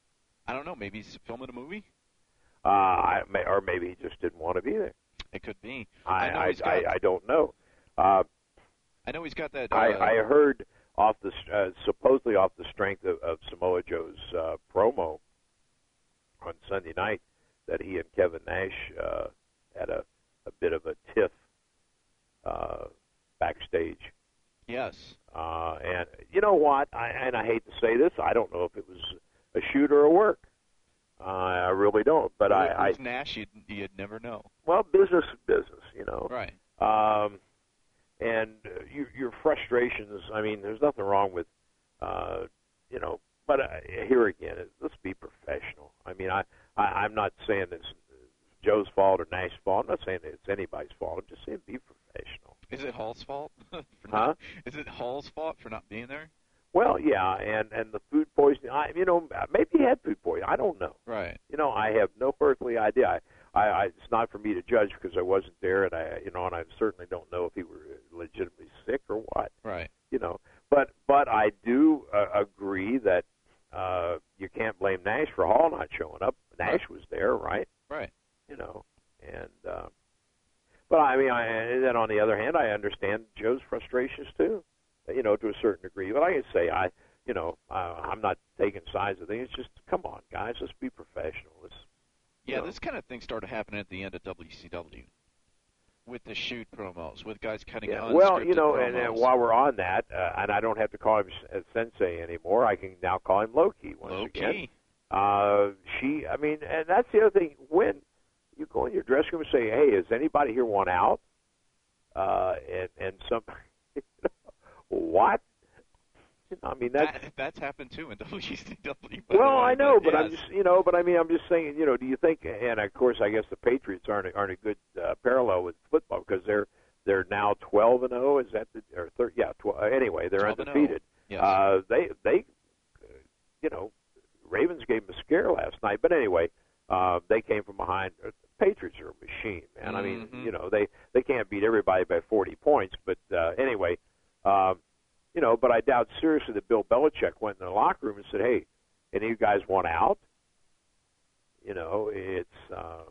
I don't know. Maybe he's filming a movie. Uh, I may, or maybe he just didn't want to be there. It could be. I know I, he's got- I, I don't know. Uh, I know he's got that. Uh, I, I heard off the uh, supposedly off the strength of, of Samoa Joe's uh, promo on Sunday night that he and Kevin Nash uh, had a, a bit of a tiff uh, backstage. Yes. Uh, and you know what? I, and I hate to say this, I don't know if it was a shoot or a work. Uh, I really don't. But well, I, if it was I Nash, you'd, you'd never know. Well, business is business, you know. Right. Um, and uh, your, your frustrations. I mean, there's nothing wrong with, uh, you know. But uh, here again, let's be professional. I mean, I, I I'm not saying it's Joe's fault or Nash's fault. I'm not saying it's anybody's fault. I'm just saying be professional. Is it Hall's fault? for huh? Not, is it Hall's fault for not being there? Well, yeah, and and the food poisoning. I, you know, maybe he had food poisoning. I don't know. Right. You know, I have no earthly idea. I, I, I it's not for me to judge because I wasn't there, and I, you know, and I certainly don't know if he were legitimately sick or what. Right. You know, but but I do uh, agree that uh, you can't blame Nash for Hall not showing up. Nash Right. was there, right? Right. You know, and uh, but I mean, I, and then on the other hand, I understand Joe's frustrations too. You know, to a certain degree. But like I say, I, you know, uh, I'm not taking sides of things. It's just, come on, guys, let's be professional. Let's, yeah, know. This kind of thing started happening at the end of W C W with the shoot promos, with guys cutting yeah. unscripted Well, you know, promos. and, and while we're on that, uh, and I don't have to call him uh, Sensei anymore, I can now call him Low-Key once Low-Key. again. Uh, she, I mean, and that's the other thing. When you go in your dressing room and say, hey, does anybody here want out? Uh, and, and some, you know, what? I mean, that's, that, that's happened too in W C W. well, I know, but yes. I'm just, you know, but I mean, I'm just saying, you know, do you think? And of course, I guess the Patriots aren't aren't a good uh, parallel with football because they're they're now twelve and zero. Is that the or thirty? Yeah, twelve. Anyway, they're undefeated. Yes. Uh, they they, uh, you know, Ravens gave them a scare last night. But anyway, uh, they came from behind. The Patriots are a machine, man. Mm-hmm. I mean, you know, they they can't beat everybody by forty points. But uh, anyway. Um, You know, but I doubt seriously that Bill Belichick went in the locker room and said, hey, any of you guys want out? You know, it's uh,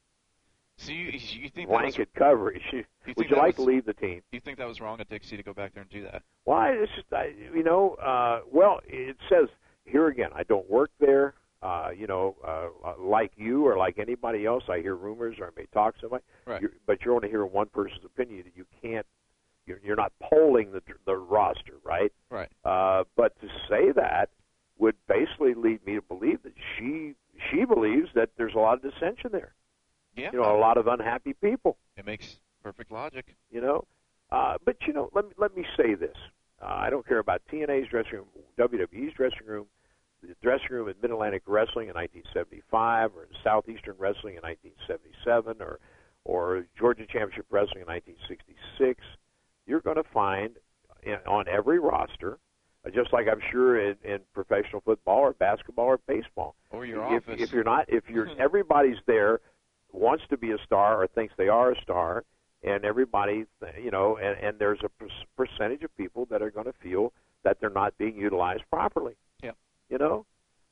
so you, you think blanket that was, coverage. you Would you like was, to leave the team? Do you think that was wrong of Dixie to go back there and do that? Why? Well, it's just, I, you know, uh, well, it says, here again, I don't work there. Uh, you know, uh, like you or like anybody else, I hear rumors or I may talk to somebody. Right. You're, but you're only hearing one person's opinion. You can't. You're, you're not polling the the roster, right? Right. Uh, but to say that would basically lead me to believe that she she believes that there's a lot of dissension there. Yeah. You know, a lot of unhappy people. It makes perfect logic. You know, uh, but you know, let me let me say this: uh, I don't care about T N A's dressing room, W W E's dressing room, the dressing room at Mid Atlantic Wrestling in nineteen seventy-five, or Southeastern Wrestling in nineteen seventy-seven, or or Georgia Championship Wrestling in nineteen sixty-six. You're going to find in, on every roster, uh, just like I'm sure in, in professional football or basketball or baseball. Or your if, office. If you're not, if you're everybody's there, wants to be a star or thinks they are a star, and everybody, you know, and, and there's a per- percentage of people that are going to feel that they're not being utilized properly. Yeah. You know,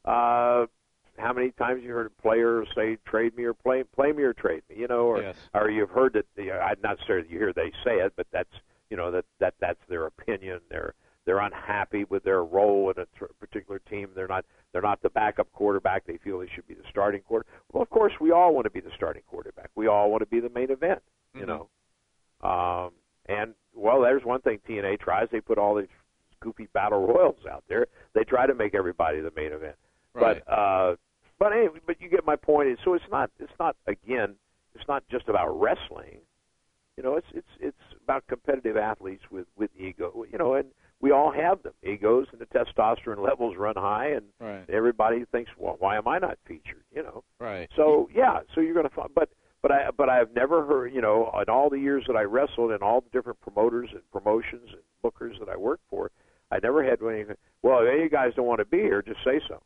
uh, how many times you heard a player say, "Trade me or play, play me or trade me," you know, or yes. or you've heard that the, uh, not necessarily you hear they say it, but that's you know that, that that's their opinion. They're they're unhappy with their role in a t- particular team. They're not they're not the backup quarterback. They feel they should be the starting quarter. Well, of course, we all want to be the starting quarterback. We all want to be the main event. You mm-hmm. know, um, and well, there's one thing T N A tries. They put all these goofy battle royals out there. They try to make everybody the main event. Right. But uh, but anyway, but you get my point. So it's not it's not again it's not just about wrestling. You know, it's it's it's about competitive athletes with, with ego. You know, and we all have them. Egos and the testosterone levels run high, and right. everybody thinks, well, why am I not featured? You know. Right. So yeah, so you're going to find, but but I but I've never heard. You know, in all the years that I wrestled and all the different promoters and promotions and bookers that I worked for, I never had anything. Well, if any of you guys don't want to be here, just say so.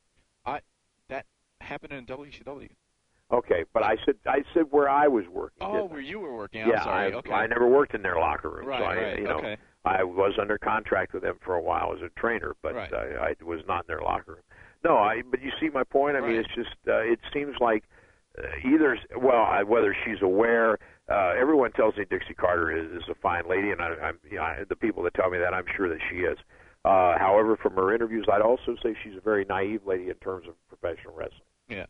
I that happened in W C W. Okay, but I said I said where I was working. Oh, where you were working. I'm yeah, sorry. I, okay. I never worked in their locker room. Right, so I, right. You know, okay. I was under contract with them for a while as a trainer, but right. I, I was not in their locker room. No, I. But you see my point. I right. mean, it's just uh, it seems like uh, either well, I, whether she's aware. Uh, everyone tells me Dixie Carter is, is a fine lady, and I, I'm you know, I, the people that tell me that, I'm sure that she is. Uh, however, from her interviews, I'd also say she's a very naive lady in terms of professional wrestling. Yeah.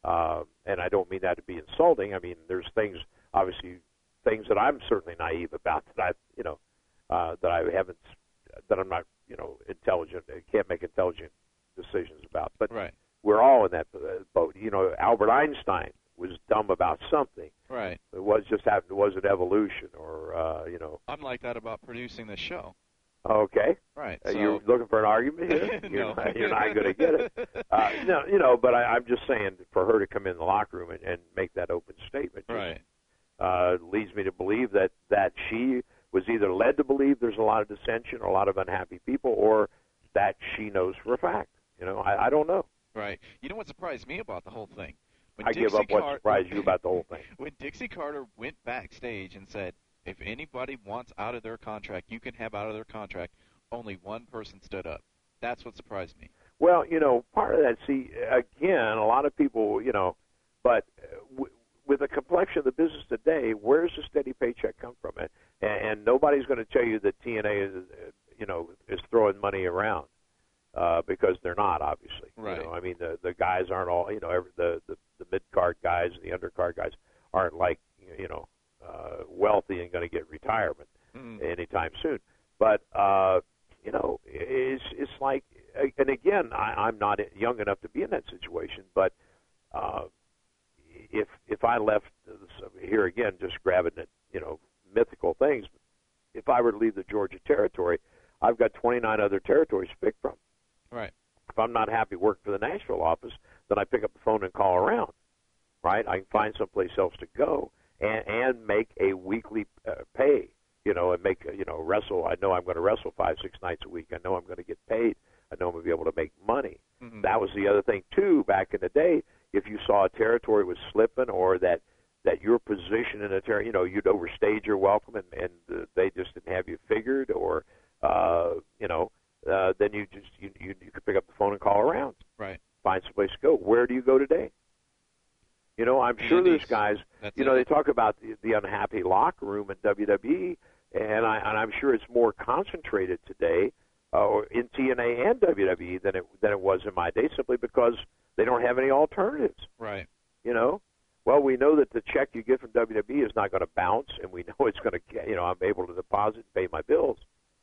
Uh, and I don't mean that to be insulting. I mean, there's things, obviously, things that I'm certainly naive about that I, you know, uh, that I haven't, that I'm not, you know, intelligent, can't make intelligent decisions about. But right. we're all in that boat. You know, Albert Einstein was dumb about something. Right. It was just happened. It wasn't evolution, or uh, you know. I'm like that about producing this show. Okay. Right. Uh, So... You're looking for an argument here? no. You're not, you're not going to get it. Uh, no, you know, but I, I'm just saying, for her to come in the locker room and, and make that open statement, just, right, uh, leads me to believe that that she was either led to believe there's a lot of dissension or a lot of unhappy people, or that she knows for a fact. You know, I, I don't know. Right. You know what surprised me about the whole thing? When I Dixie give up what Car- surprised you about the whole thing. When Dixie Carter went backstage and said, if anybody wants out of their contract, you can have out of their contract, only one person stood up. That's what surprised me. Well, you know, part of that, see, again, a lot of people, you know, but w- with the complexion of the business today, where's the steady paycheck come from? And, and nobody's going to tell you that T N A is, you know, is throwing money around uh, because they're not, obviously. Right. You know, I mean, the the guys aren't all, you know, every, the, the, the mid-card guys and the undercard guys aren't like, you know, uh, wealthy and going to get retirement mm. anytime soon. But, uh, you know, it's, it's like, and again, I, I'm not young enough to be in that situation, but uh, if if I left here again, just grabbing at, you know, mythical things, if I were to leave the Georgia territory, I've got twenty-nine other territories to pick from. Right. If I'm not happy working for the Nashville office, then I pick up the phone and call around, right? I can find someplace else to go and, and make a weekly uh, pay, you know, and make, you know, wrestle. I know I'm going to wrestle five, six nights a week. I know I'm going to get paid. I know I'm going to be able to make money. Mm-hmm. That was the other thing, too, back in the day. If you saw a territory was slipping, or that, that your position in a territory, you know, you'd overstayed your welcome and, and uh, they just didn't have you figured, or, uh, you know, uh, then you just you, you you could pick up the phone and call around. Right. Find someplace to go. Where do you go today? You know, I'm The sure Indies. there's guys, That's you know, it. they talk about the, the unhappy locker room in W W E, and, I, and I'm sure it's more concentrated today uh, in T N A and W W E than it than it was in my day, simply because they don't have any alternatives. Right. You know, well, we know that the check you get from W W E is not going to bounce, and we know it's going to, you know, I'm able to deposit and pay my bills.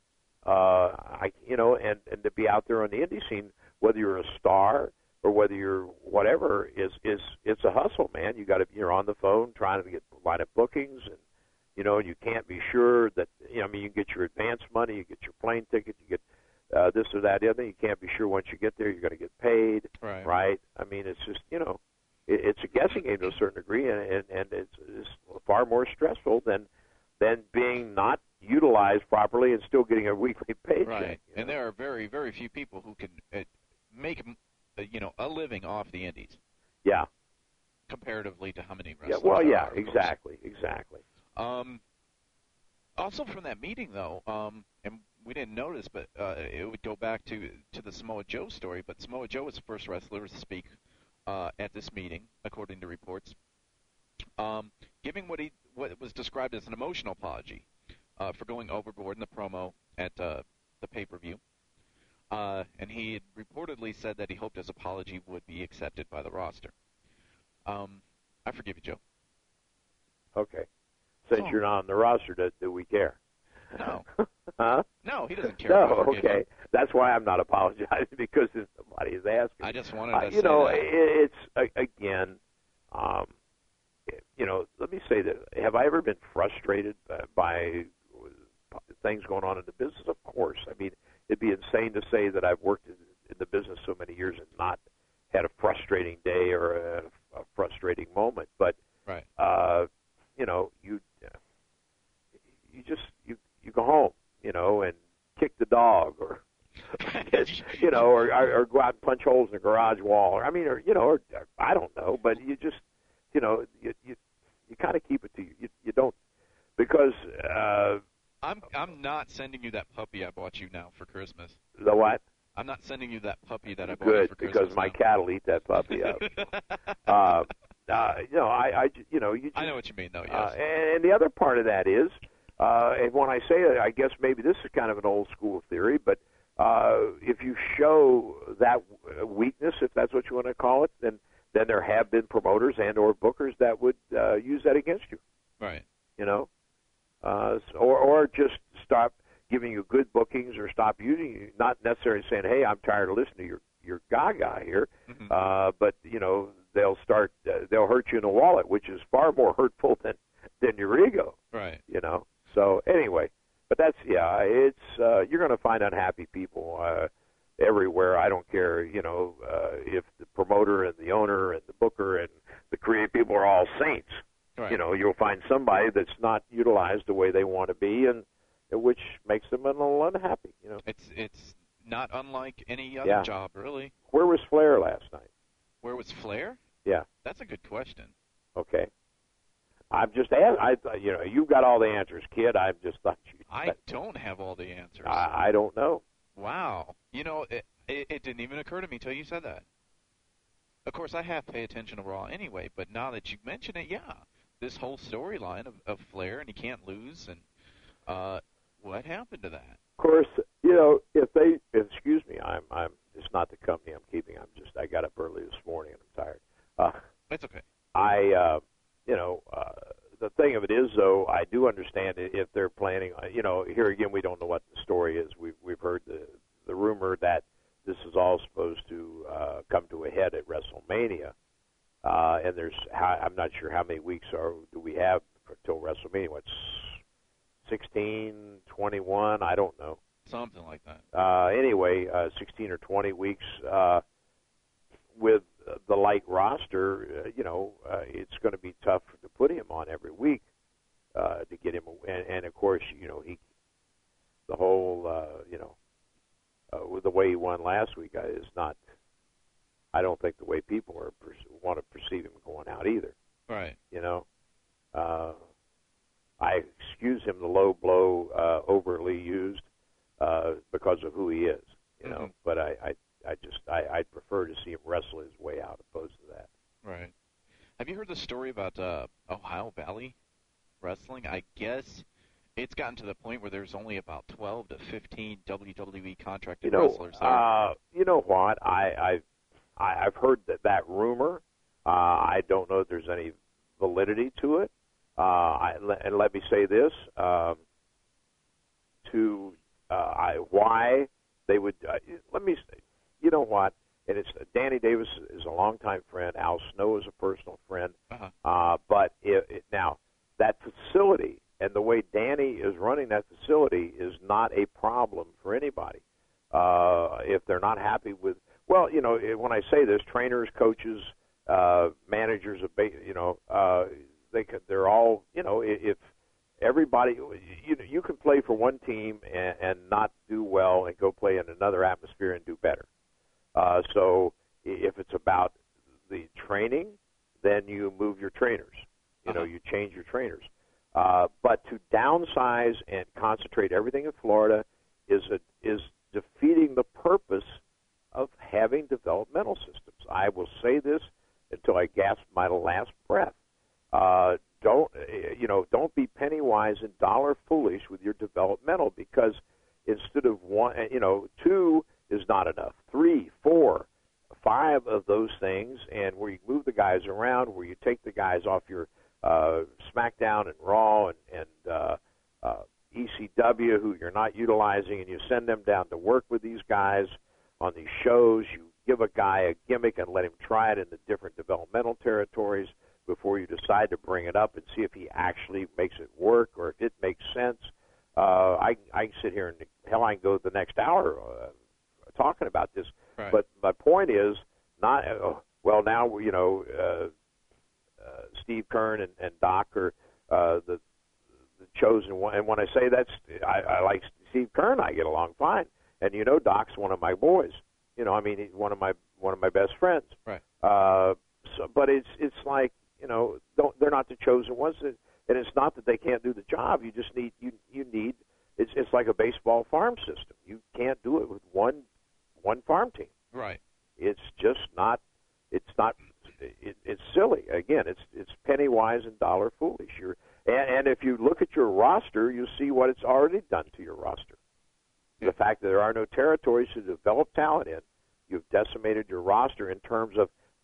Uh, I, you know, and, and to be out there on the indie scene, whether you're a star or whether you're whatever, is is it's a hustle, man. You got to, you're on the phone trying to get line up bookings, and you know, you can't be sure that, you know, I mean, you get your advance money, you get your plane ticket, you get uh, this or that, the other thing. You can't be sure once you get there you're going to get paid, Right. right? I mean, it's just, you know, it, it's a guessing game to a certain degree, and and, and it's, it's far more stressful than than being not utilized properly and still getting a weekly paycheck. Right. you And know? there are very, very few people who can uh, make, uh, you know, a living off the indies Yeah. comparatively to how many Yeah. wrestlers Well, there yeah. are, of course. Exactly. Exactly. Um, also from that meeting, though, um, and we didn't notice, but uh, it would go back to to the Samoa Joe story. But Samoa Joe was the first wrestler to speak uh, at this meeting, according to reports, um, giving what he what was described as an emotional apology uh, for going overboard in the promo at uh, the pay-per-view. Uh, and he had reportedly said that he hoped his apology would be accepted by the roster. Um, I forgive you, Joe. Okay. Since Oh. you're not on the roster, do, do we care? No. Huh? No, he doesn't care. No. if I forgive Okay. him. That's why I'm not apologizing, because somebody is asking. I just wanted Uh, to you say know, that. it, it's a- again, um, you know. Let me say that. Have I ever been frustrated uh, by things going on in the business? Of course. I mean, it'd be insane to say that I've worked in, in the business so many years and not had a frustrating day or a, a frustrating moment. But Right. uh, you know, you you just you you go home, you know, and kick the dog, or you know, or, or or go out and punch holes in the garage wall, or I mean, or you know, or, or I don't know, but you just, you know, you you, you kind of keep it to you. You, you don't, because uh, I'm I'm not sending you that puppy I bought you now for Christmas. the what? I'm not sending you that puppy that I bought you Good, for Christmas. because my now. cat will eat that puppy up. uh, uh, you know, I, I you know, you. Just, I know what you mean, though. Yes. Uh, and the other part of that is, uh, and when I say it, I guess maybe this is kind of an old school theory, but uh, if you show that weakness, if that's what you want to call it, then then there have been promoters and or bookers that would uh, use that against you. Right. You know, uh, or or just stop giving you good bookings or stop using you. Not necessarily saying, hey, I'm tired of listening to your your gaga here, Mm-hmm. uh, but you know they'll start uh, they'll hurt you in the wallet, which is far more hurtful than than your ego. Right. You know. So anyway, but that's yeah, it's uh, you're going to find unhappy people uh, everywhere. I don't care, you know, uh, if the promoter and the owner and the booker and the creative people are all saints. Right. You know, you'll find somebody that's not utilized the way they want to be, and which makes them a little unhappy. You know, It's it's not unlike any other Yeah. job, really. where was Flair last night? Where was Flair? Yeah. That's a good question. Okay. I'm just ask, I thought, you know, you got all the answers, kid. I just thought you. I don't have all the answers. I, I don't know. Wow. You know, it, it, it didn't even occur to me until you said that. Of course, I have to pay attention to Raw anyway, but now that you mention it, yeah, this whole storyline of, of Flair and he can't lose, and uh, what happened to that? Of course, you know, if they, excuse me, I'm, I'm. It's not the company I'm keeping. I'm just. I got up early this morning and I'm tired. Uh, That's okay. I, uh, you know, uh, the thing of it is, though, I do understand it if they're planning. You know, here again, we don't know what the story is. We've we've heard the the rumor that this is all supposed to uh, come to a head at WrestleMania, uh, and there's. How, I'm not sure how many weeks are do we have until WrestleMania. What's sixteen, twenty-one? I don't know. Something like that. Uh, anyway, uh, sixteen or twenty weeks uh, with the light roster, uh, you know, uh, it's going to be tough to put him on every week uh, to get him. And, and of course, you know, he, the whole, uh, you know, uh, with the way he won last week uh, is not. I don't think the way people are want to perceive him going out either. Right. You know, uh, I excuse him the low blow, uh, overtly used. Uh, because of who he is, you know. Mm-hmm. But I, I, I just, I, I'd prefer to see him wrestle his way out opposed to that. Right. Have you heard the story about uh, Ohio Valley Wrestling? I guess it's gotten to the point where there's only about twelve to fifteen W W E contracted You know, wrestlers there. uh, you know what? I, I, I, I've heard that that rumor. Uh, I don't know if there's any validity to it. Uh, I, and let me say this: um, to Uh, I, why they would uh, let me say, you know what? And it's uh, Danny Davis is a longtime friend. Al Snow is a personal friend. Uh-huh. Uh, but it, it, now that facility and the way Danny is running that facility is not a problem for anybody. Uh, if they're not happy with, well, you know, when I say this, trainers, coaches, uh, managers, of, you know, uh, they could, they're all, you know, if everybody, you know, you can play for one team and, and not do well and go play in another atmosphere and do better. Uh, so if it's about the training, then you move your trainers. You know, Uh-huh. you change your trainers. Uh, but to downsize and concentrate everything in Florida is a, is defeating the purpose of having developmental systems. I will say this until I gasp my last breath. Uh, don't you know? Don't be penny wise and dollar foolish with your developmental, because instead of one, you know, two is not enough. Three, four, five of those things, and where you move the guys around, where you take the guys off your uh, SmackDown and Raw and, and uh, uh, E C W, who you're not utilizing, and you send them down to work with these guys on these shows. You give a guy a gimmick and let him try it in the different developmental territories before you decide to bring it up and see if he actually makes it work or if it makes sense. Uh, I, I can sit here and hell, I can go the next hour uh, talking about this. Right. But my point is not, uh, well, now, you know, uh, uh, Steve Kern and, and Doc are uh, the, the chosen one. And when I say that's, I, I like Steve Kern, I get along fine. And, you know, Doc's one of my boys. You know, I mean, he's one of my one of my best friends. Right. Uh, so, but it's it's like, you know, don't, they're not the chosen ones, and it's not that they can't do the job. You just need you you need it's it's like a baseball farm system. You can't do it with one one farm team. Right. It's just not. It's not. It, it's silly. Again, it's it's penny wise and dollar foolish. You're and, and if you look at your roster, you see what it's already done to your roster. Yeah. The fact that there are no territories to develop talent in, you've decimated your roster in terms of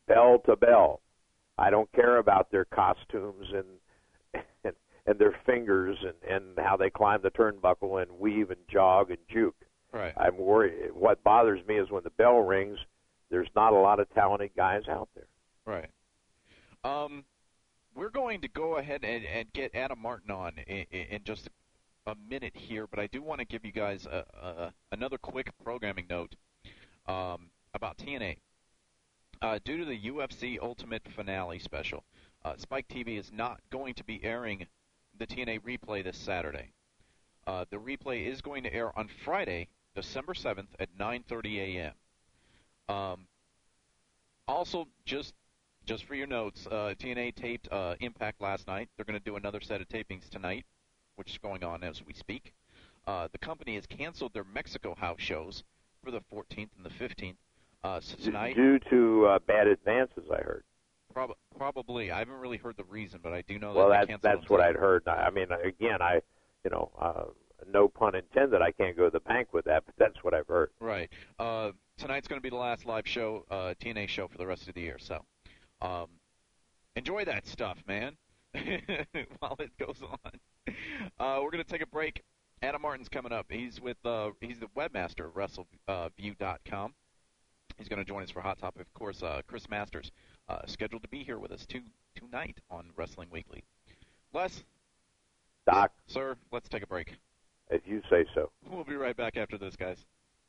bell to bell. I don't care about their costumes and and, and their fingers and, and how they climb the turnbuckle and weave and jog and juke. Right. I'm worried. What bothers me is when the bell rings, there's not a lot of talented guys out there. Right. Um, we're going to go ahead and, and get Adam Martin on in, in just a minute here, but I do want to give you guys a, a, another quick programming note um, about T N A. Uh, due to the U F C Ultimate Finale special, uh, Spike T V is not going to be airing the T N A replay this Saturday. Uh, the replay is going to air on Friday, December seventh at nine thirty a.m. Um, also, just just for your notes, uh, T N A taped uh, Impact last night. They're going to do another set of tapings tonight, which is going on as we speak. Uh, the company has canceled their Mexico house shows for the fourteenth and the fifteenth. Uh, so tonight, due to uh, bad advances, I heard. Prob- probably. I haven't really heard the reason, but I do know well, that that, they canceled that's them what tonight. I'd heard. I mean, again, I, you know, uh, no pun intended. I can't go to the bank with that, but that's what I've heard. Right. Uh, tonight's going to be the last live show, uh, T N A show for the rest of the year. So, um, enjoy that stuff, man. While it goes on, uh, we're going to take a break. Adam Martin's coming up. He's with uh, he's the webmaster of Wrestle View dot com. He's going to join us for Hot Topic. Of course, uh, Chris Masters, uh, scheduled to be here with us to, tonight on Wrestling Weekly. Les? Doc? Sir, let's take a break. If you say so. We'll be right back after this, guys.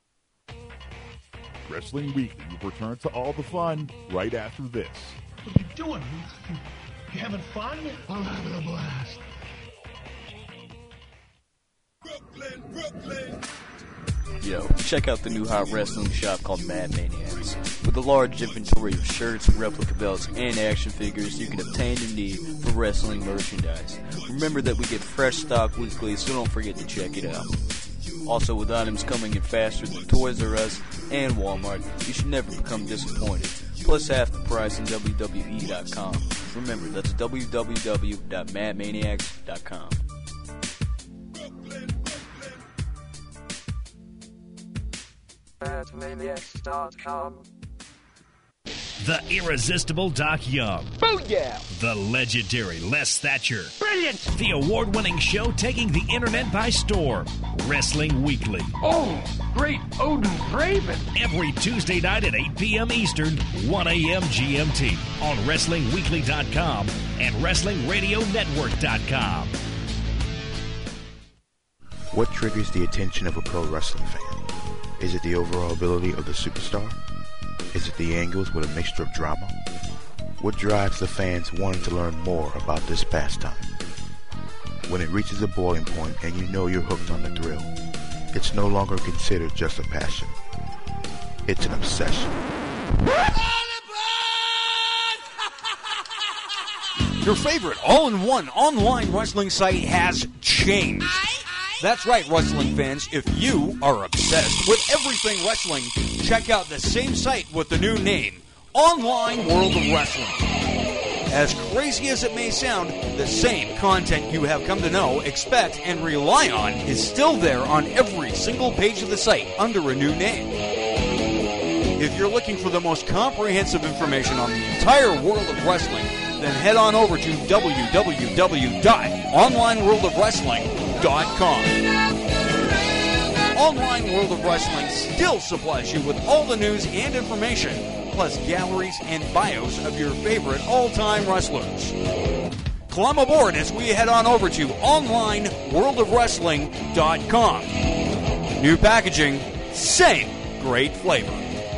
Wrestling Weekly will return to all the fun right after this. What are you doing? You, you having fun? I'm having a blast. Brooklyn, Brooklyn. Yo, check out the new hot wrestling shop called Mad Maniacs. With a large inventory of shirts, replica belts, and action figures, you can obtain your need for wrestling merchandise. Remember that we get fresh stock weekly, so don't forget to check it out. Also, with items coming in faster than Toys R Us and Walmart, you should never become disappointed. Plus half the price on W W E dot com. Remember, that's W W W dot mad maniacs dot com. mad maniacs dot com. The irresistible Doc Young. Booyah! The legendary Les Thatcher. Brilliant! The award-winning show taking the internet by storm. Wrestling Weekly. Oh, great Odin's Raven! Every Tuesday night at eight p.m. Eastern, one a.m. G M T on Wrestling Weekly dot com and Wrestling Radio Network dot com. What triggers the attention of a pro wrestling fan? Is it the overall ability of the superstar? Is it the angles with a mixture of drama? What drives the fans wanting to learn more about this pastime? When it reaches a boiling point and you know you're hooked on the thrill, it's no longer considered just a passion. It's an obsession. Your favorite all-in-one online wrestling site has changed. That's right, wrestling fans. If you are obsessed with everything wrestling, check out the same site with the new name, Online World of Wrestling. As crazy as it may sound, the same content you have come to know, expect, and rely on is still there on every single page of the site under a new name. If you're looking for the most comprehensive information on the entire world of wrestling, then head on over to w w w dot online world of wrestling dot com. Online World of Wrestling still supplies you with all the news and information, plus galleries and bios of your favorite all-time wrestlers. Climb aboard as we head on over to online world of wrestling dot com. New packaging, same great flavor.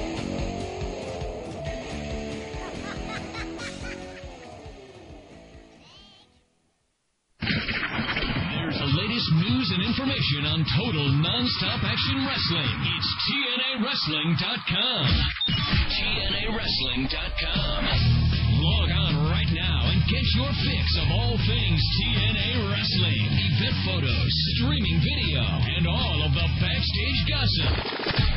News and information on total non-stop action wrestling. It's T N A wrestling dot com. T N A wrestling dot com. Log on right now and get your fix of all things T N A wrestling. Event photos, streaming video, and all of the backstage gossip is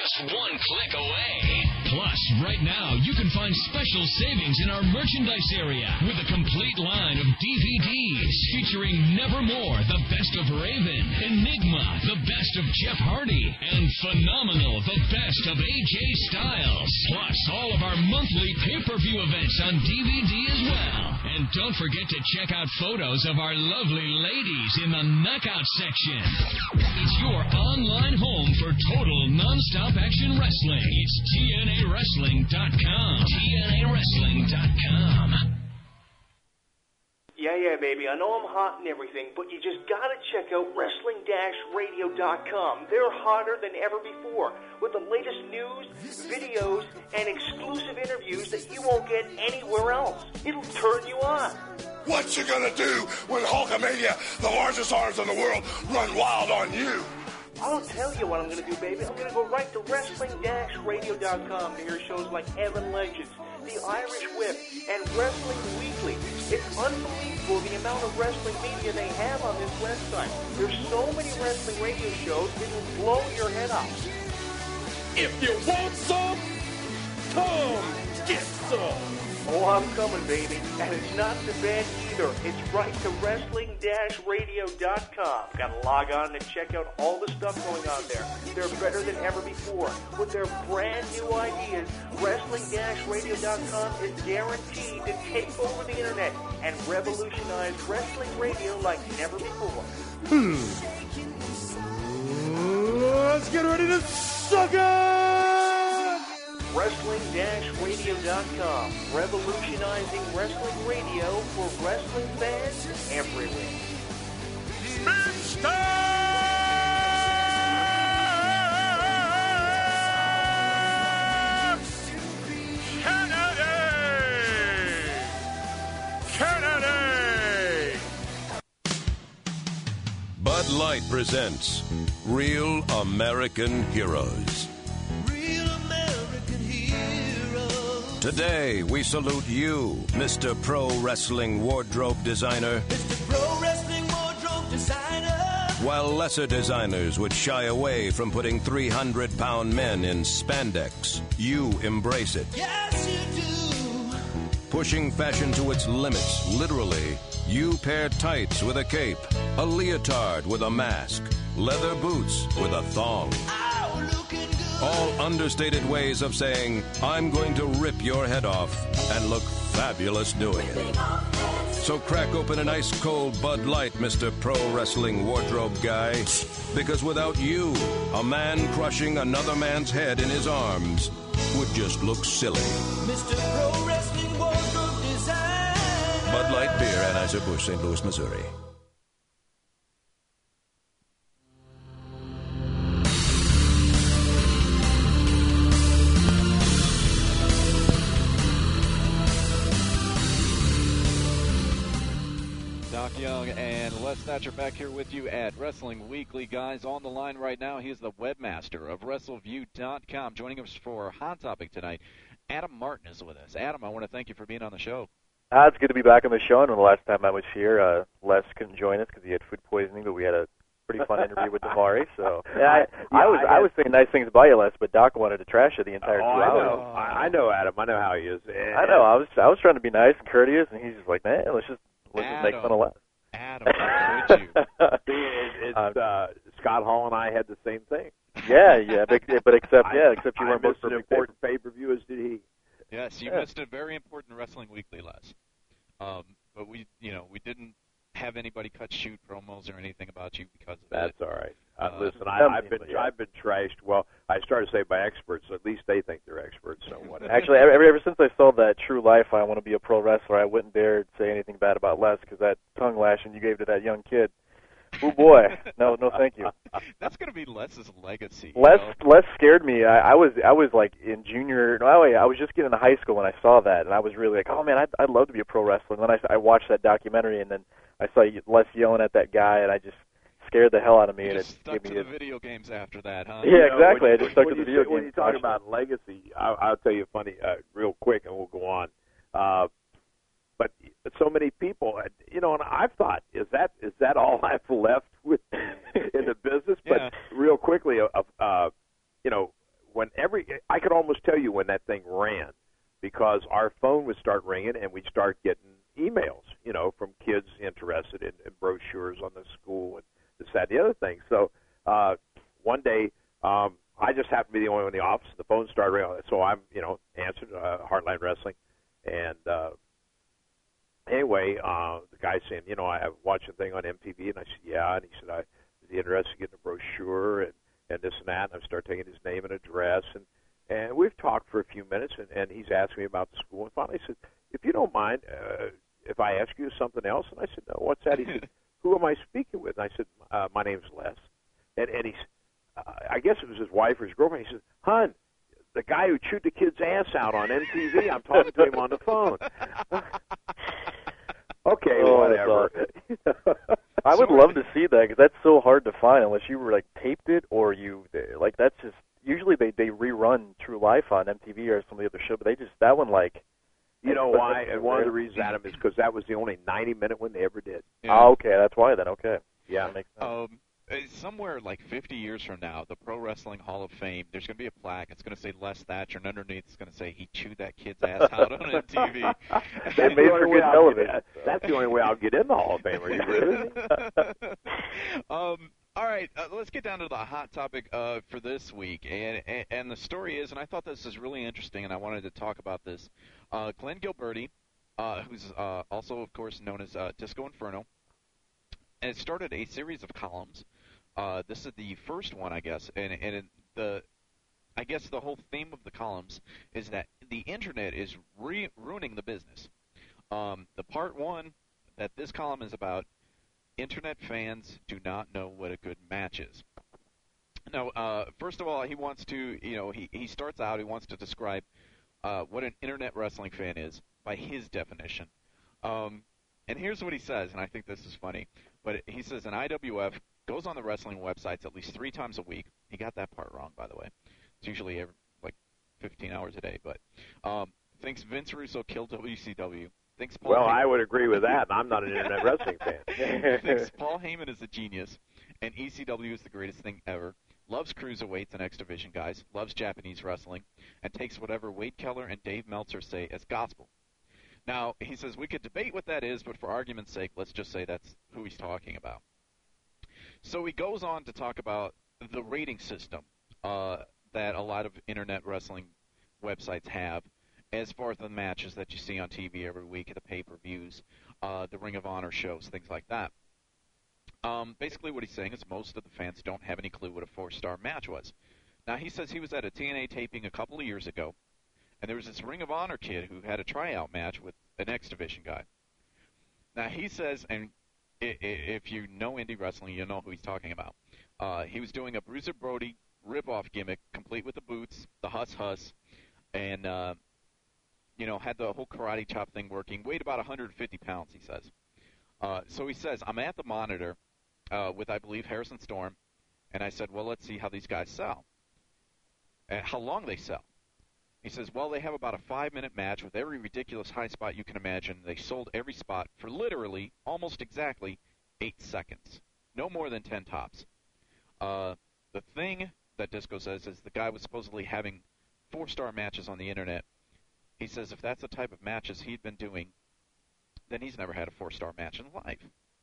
just one click away. Plus, right now, you can find special savings in our merchandise area with a complete line of D V Ds featuring Nevermore, the best of Raven, Enigma, the best of Jeff Hardy, and Phenomenal, the best of A J Styles. Plus, all of our monthly pay-per-view events on D V D as well. And don't forget to check out photos of our lovely ladies in the Knockout section. It's your online home for total non-stop action wrestling. It's T N A wrestling dot com. T N A wrestling dot com. Yeah, yeah, baby. I know I'm hot and everything, but you just gotta check out wrestling radio dot com. They're hotter than ever before, with the latest news, videos, and exclusive interviews that you won't get anywhere else. It'll turn you on. What you gonna do when Hulkamania, the largest arms in the world, run wild on you? I'll tell you what I'm going to do, baby. I'm going to go right to wrestling radio dot com to hear shows like Evan Legends, The Irish Whip, and Wrestling Weekly. It's unbelievable the amount of wrestling media they have on this website. There's so many wrestling radio shows, it will blow your head off. If you want some, come get some. Oh, I'm coming, baby. And it's not too bad either. It's right to wrestling radio dot com. Gotta log on and check out all the stuff going on there. They're better than ever before. With their brand new ideas, wrestling radio dot com is guaranteed to take over the internet and revolutionize wrestling radio like never before. Hmm. Let's get ready to suck it! wrestling radio dot com, revolutionizing wrestling radio for wrestling fans everywhere. Mister Kennedy! Kennedy! Bud Light presents Real American Heroes. Today, we salute you, Mister Pro Wrestling Wardrobe Designer. Mister Pro Wrestling Wardrobe Designer. While lesser designers would shy away from putting three hundred pound men in spandex, you embrace it. Yes, you do. Pushing fashion to its limits, literally, you pair tights with a cape, a leotard with a mask, leather boots with a thong. Oh, looking good. All understated ways of saying, I'm going to rip your head off and look fabulous doing it. So crack open an ice-cold Bud Light, Mister Pro Wrestling Wardrobe Guy, because without you, a man crushing another man's head in his arms would just look silly. Mister Pro Wrestling Wardrobe Design. Bud Light Beer, Anheuser-Busch, Saint Louis, Missouri. Doc Young and Les Thatcher back here with you at Wrestling Weekly. Guys, on the line right now, he is the webmaster of WrestleView dot com. Joining us for Hot Topic tonight, Adam Martin is with us. Adam, I want to thank you for being on the show. Uh, it's good to be back on the show. And the last time I was here, uh, Les couldn't join us because he had food poisoning, but we had a pretty fun interview with Damari. So yeah, I, yeah, I was I, I was saying nice things about you, Les, but Doc wanted to trash you the entire oh, two I hours. know. I, I know Adam. I know how he is. And, I know. I was I was trying to be nice and courteous, and he's just like, man, let's just let's Adam. just make fun of Les. Adam, how could you? it, it's, uh, Scott Hall and I had the same thing. Yeah, yeah, but, but except I, yeah, except you I weren't both missed an perfect important pay-per-view, as did he. Yes, you Yeah. missed a very important Wrestling Weekly, Les. Um, but we, you know, we didn't have anybody cut shoot promos or anything about you because of That's it. all right. Uh, Uh, listen, I, some I've been people, yeah. I've been trashed. Well, I started to say by experts. So at least they think they're experts. So whatever. Actually, ever, ever since I saw that True Life, I Want to Be a Pro Wrestler, I wouldn't dare say anything bad about Les because that tongue lashing you gave to that young kid. Oh boy, no, no, thank you. That's going to be Les's legacy. Les, you know? Les scared me. I, I was, I was like in junior. No, wait, I was just getting into high school when I saw that, and I was really like, oh man, I'd, I'd love to be a pro wrestler. And then I, I watched that documentary, and then I saw Les yelling at that guy, and I just scared the hell out of me. You and just it stuck gave to me the a, video games after that, huh? Yeah, You know, exactly. when I just stuck when to the you video say- When games. you talk about legacy, I, I'll tell you funny, uh, real quick, and we'll go on. Uh, but so many people, uh, you know, and I've thought, is that is that all I've left with in the business? But Yeah. real quickly, uh, uh, you know, when when that thing ran, because our phone would start ringing and we'd start getting emails, you know, from kids interested in, in brochures on the school and this, that, and the other thing. So uh, one day, um, I just happened to be the only one in the office. The phone started ringing, so I'm, you know, answered uh, Heartline Wrestling, and uh, anyway, uh, the guy saying, you know, I watched a thing on M T V, and I said, yeah, and he said, I was interested in getting a brochure and, and this and that, and I started taking his name and address, and, and we've talked for a few minutes, and, and he's asked me about the school, and finally I said, if you don't mind, uh, if I ask you something else, and I said, no, what's that? He said, who am I speaking with? And I said, uh, my name's Les, and, and he's, uh, I guess it was his wife or his girlfriend. He said, hon, the guy who chewed the kid's ass out on M T V, I'm talking to him on the phone. Okay, oh, whatever. I would love to see that, because that's so hard to find unless you were like taped it or you like. That's just usually they they rerun True Life on M T V or some of the other show, but they just that one like. You know why? And one of the reasons, Adam, is because that was the only ninety minute one they ever did. Yeah. Oh, okay, that's why then. Okay. Yeah. That makes sense. Um, somewhere like fifty years from now, the Pro Wrestling Hall of Fame, there's going to be a plaque. It's going to say Les Thatcher, and underneath it's going to say he chewed that kid's ass out on M T V. That's, the only way I'll get, that's the only way I'll get in the Hall of Fame. Are you really? um, all right, uh, let's get down to the hot topic uh, for this week. And, and, and the story is, and I thought this is really interesting, and I wanted to talk about this. Uh, Glenn Gilberti, uh, who's uh, also, of course, known as uh, Disco Inferno, and started a series of columns. Uh, this is the first one, I guess, and, and it, the I guess the whole theme of the columns is that the internet is re- ruining the business. Um, the part one that this column is about, internet fans do not know what a good match is. Now, uh, first of all, he wants to, you know, he, he starts out, he wants to describe uh, what an internet wrestling fan is by his definition. Um, and here's what he says, and I think this is funny, but he says an I W F goes on the wrestling websites at least three times a week. He got that part wrong, by the way. It's usually every, like fifteen hours a day, but um, thinks Vince Russo killed W C W. Thinks Paul well, Heyman, I would agree with that. I'm not an internet wrestling fan. Thinks Paul Heyman is a genius, and E C W is the greatest thing ever. Loves cruiserweights and X Division guys. Loves Japanese wrestling, and takes whatever Wade Keller and Dave Meltzer say as gospel. Now, he says we could debate what that is, but for argument's sake, let's just say that's who he's talking about. So he goes on to talk about the rating system uh, that a lot of internet wrestling websites have, as far as the matches that you see on T V every week, the pay-per-views, uh, the Ring of Honor shows, things like that. Um, basically what he's saying is most of the fans don't have any clue what a four-star match was. Now, he says he was at a T N A taping a couple of years ago, and there was this Ring of Honor kid who had a tryout match with an X Division guy. Now, he says, and if you know indie wrestling, you know who he's talking about. Uh, he was doing a Bruiser Brody rip-off gimmick, complete with the boots, the huss-huss, and, uh, you know, had the whole karate chop thing working. Weighed about one hundred fifty pounds, he says. Uh, so he says, I'm at the monitor uh, with, I believe, Harrison Storm, and I said, well, let's see how these guys sell. And how long they sell. He says, well, they have about a five-minute match with every ridiculous high spot you can imagine. They sold every spot for literally, almost exactly, eight seconds. No more than ten tops. Uh, the thing that Disco says is the guy was supposedly having four-star matches on the internet. He says if that's the type of matches he'd been doing, then he's never had a four-star match in life.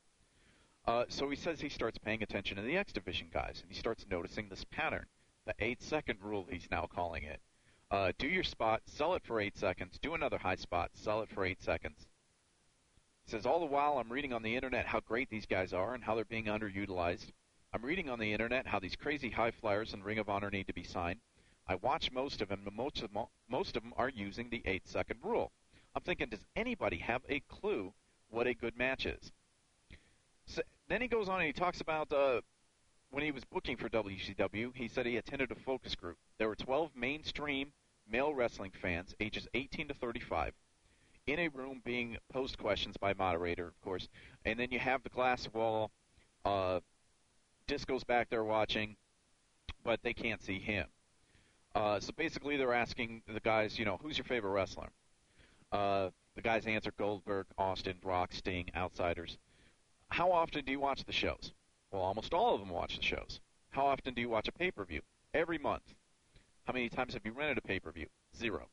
Uh, so he says he starts paying attention to the X Division guys, and he starts noticing this pattern, the eight-second rule he's now calling it. Uh, do your spot, sell it for eight seconds, do another high spot, sell it for eight seconds. He says, all the while I'm reading on the internet how great these guys are and how they're being underutilized. I'm reading on the internet how these crazy high flyers in Ring of Honor need to be signed. I watch most of them, and most of them, most of them are using the eight-second rule. I'm thinking, does anybody have a clue what a good match is? So, then he goes on and he talks about uh, when he was booking for W C W, he said he attended a focus group. There were twelve mainstream male wrestling fans, ages eighteen to thirty-five, in a room being posed questions by moderator, of course. And then you have the glass wall. Uh, Disco's back there watching, but they can't see him. Uh, so basically they're asking the guys, you know, who's your favorite wrestler? Uh, the guys answer Goldberg, Austin, Brock, Sting, Outsiders. How often do you watch the shows? Well, almost all of them watch the shows. How often do you watch a pay-per-view? Every month. How many times have you rented a pay-per-view? Zero.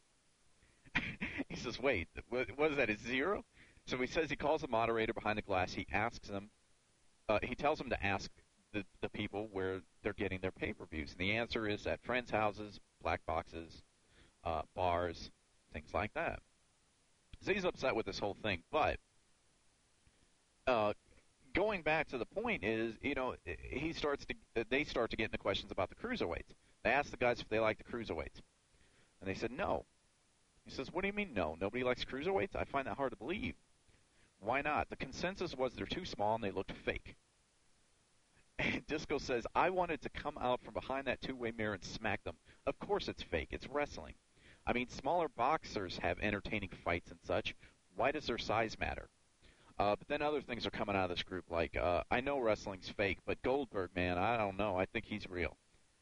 He says, wait, what, what is that, a zero? So he says he calls the moderator behind the glass. He asks them, uh, he tells them to ask the, the people where they're getting their pay-per-views. And the answer is at friends' houses, black boxes, uh, bars, things like that. So he's upset with this whole thing. But uh, going back to the point is, you know, he starts to, they start to get into questions about the cruiserweights. They ask the guys if they like the cruiserweights. And they said no. He says, what do you mean no? Nobody likes cruiserweights? I find that hard to believe. Why not? The consensus was they're too small and they looked fake. And Disco says, I wanted to come out from behind that two-way mirror and smack them. Of course it's fake. It's wrestling. I mean, smaller boxers have entertaining fights and such. Why does their size matter? Uh, but then other things are coming out of this group, like, uh, I know wrestling's fake, but Goldberg, man, I don't know. I think he's real.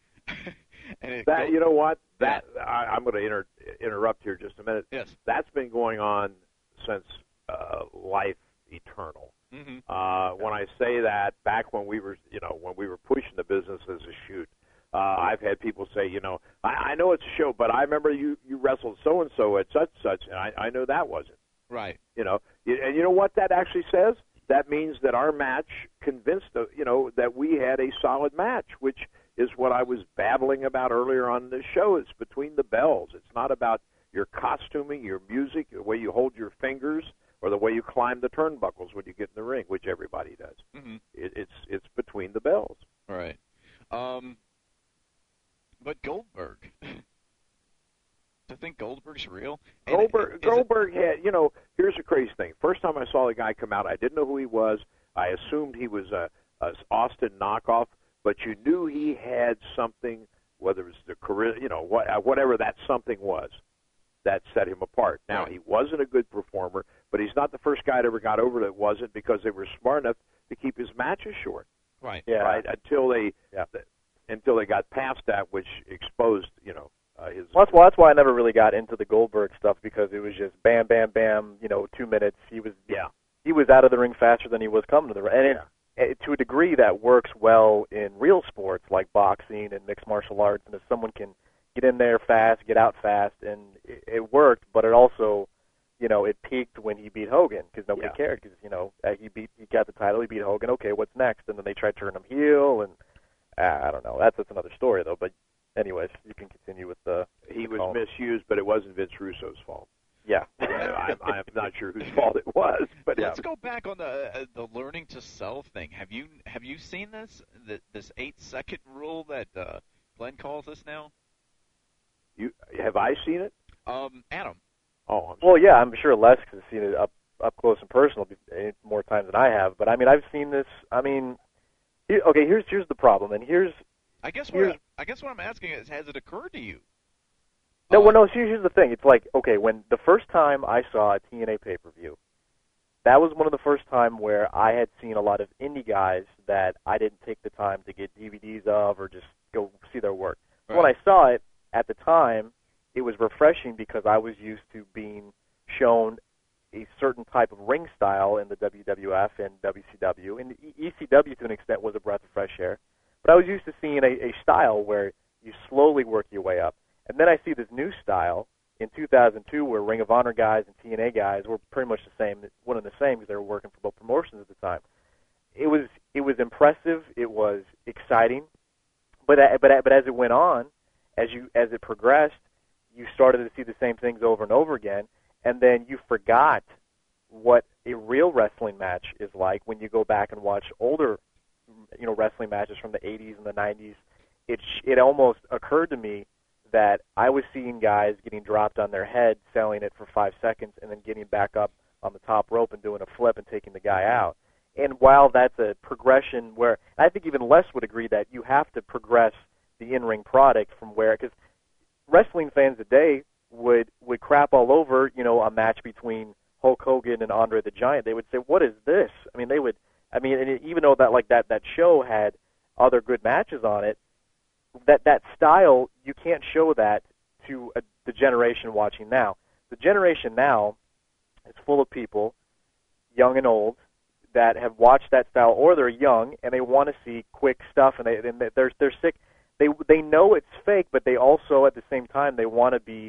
and it that goes, you know what? That I, I'm going to inter, interrupt here just a minute. Yes. That's been going on since uh, Life Eternal. Mm-hmm. Uh, when I say that, back when we were, you know, when we were pushing the business as a shoot, uh, I've had people say, you know, I, I know it's a show, but I remember you you wrestled so and so at such such, and I, I know that wasn't. Right. You know, and you know what that actually says? That means that our match convinced, the, you know, that we had a solid match, which is what I was babbling about earlier on the show. It's between the bells. It's not about your costuming, your music, the way you hold your fingers, or the way you climb the turnbuckles when you get in the ring, which everybody does. Mm-hmm. It, it's it's between the bells. Right. Um, but Goldberg, to think Goldberg's real? And Goldberg, is Goldberg it, had, you know, here's the crazy thing. First time I saw the guy come out, I didn't know who he was. I assumed he was a, a Austin knockoff, but you knew he had something, whether it was the career, you know, what, whatever that something was, that set him apart. Now, Right. he wasn't a good performer, but he's not the first guy that ever got over that wasn't, because they were smart enough to keep his matches short. Right. Yeah. Right. Until they, Yeah. until they got past that, which exposed, you know, uh, his. Well, that's why that's why I never really got into the Goldberg stuff, because it was just bam, bam, bam. You know, two minutes. He was Yeah. he was out of the ring faster than he was coming to the ring, and it, it, to a degree that works well in real sports like boxing and mixed martial arts. And if someone can get in there fast, get out fast, and it, it worked, but it also, you know, it peaked when he beat Hogan, because nobody Yeah. cared, because, you know, uh, he beat he got the title, he beat Hogan. Okay, what's next? And then they tried to turn him heel, and uh, I don't know. That's that's another story though. But anyways, you can continue with the. He the was call. misused, but it wasn't Vince Russo's fault. Yeah. I'm, I'm not sure whose fault it was, but Let's yeah. go back on the uh, the learning to sell thing. Have you have you seen this the, this eight second rule that uh, Glenn calls this now? You have I seen it? Um, Adam. Oh, I'm Well, yeah, I'm sure Les has seen it up up close and personal be- more times than I have. But I mean, I've seen this. I mean, here, okay, here's here's the problem, and here's I guess Here's- what I guess what I'm asking is, has it occurred to you? no, Uh, well, no. Here's, here's the thing. It's like, okay, when the first time I saw a T N A pay per view, that was one of the first time where I had seen a lot of indie guys that I didn't take the time to get D V Ds of or just go see their work. So when I saw it at the time, it was refreshing because I was used to being shown a certain type of ring style in the W W F and W C W, and the E C W to an extent was a breath of fresh air. But I was used to seeing a, a style where you slowly work your way up. And then I see this new style in two thousand two where Ring of Honor guys and T N A guys were pretty much the same, one and the same, because they were working for both promotions at the time. It was it was impressive. It was exciting. But but but as it went on, as you as it progressed, you started to see the same things over and over again, and then you forgot what a real wrestling match is like when you go back and watch older, you know, wrestling matches from the eighties and the nineties. It it almost occurred to me that I was seeing guys getting dropped on their head, selling it for five seconds, and then getting back up on the top rope and doing a flip and taking the guy out. And while that's a progression where I think even Les would agree that you have to progress the in-ring product from where, because wrestling fans today would would crap all over, you know, a match between Hulk Hogan and Andre the Giant. They would say, "What is this?" I mean, they would. I mean, and even though that like that that show had other good matches on it, that that style you can't show that to a, the generation watching now. The generation now is full of people, young and old, that have watched that style, or they're young and they want to see quick stuff, and they and they're they're sick. They they know it's fake, but they also at the same time they want to be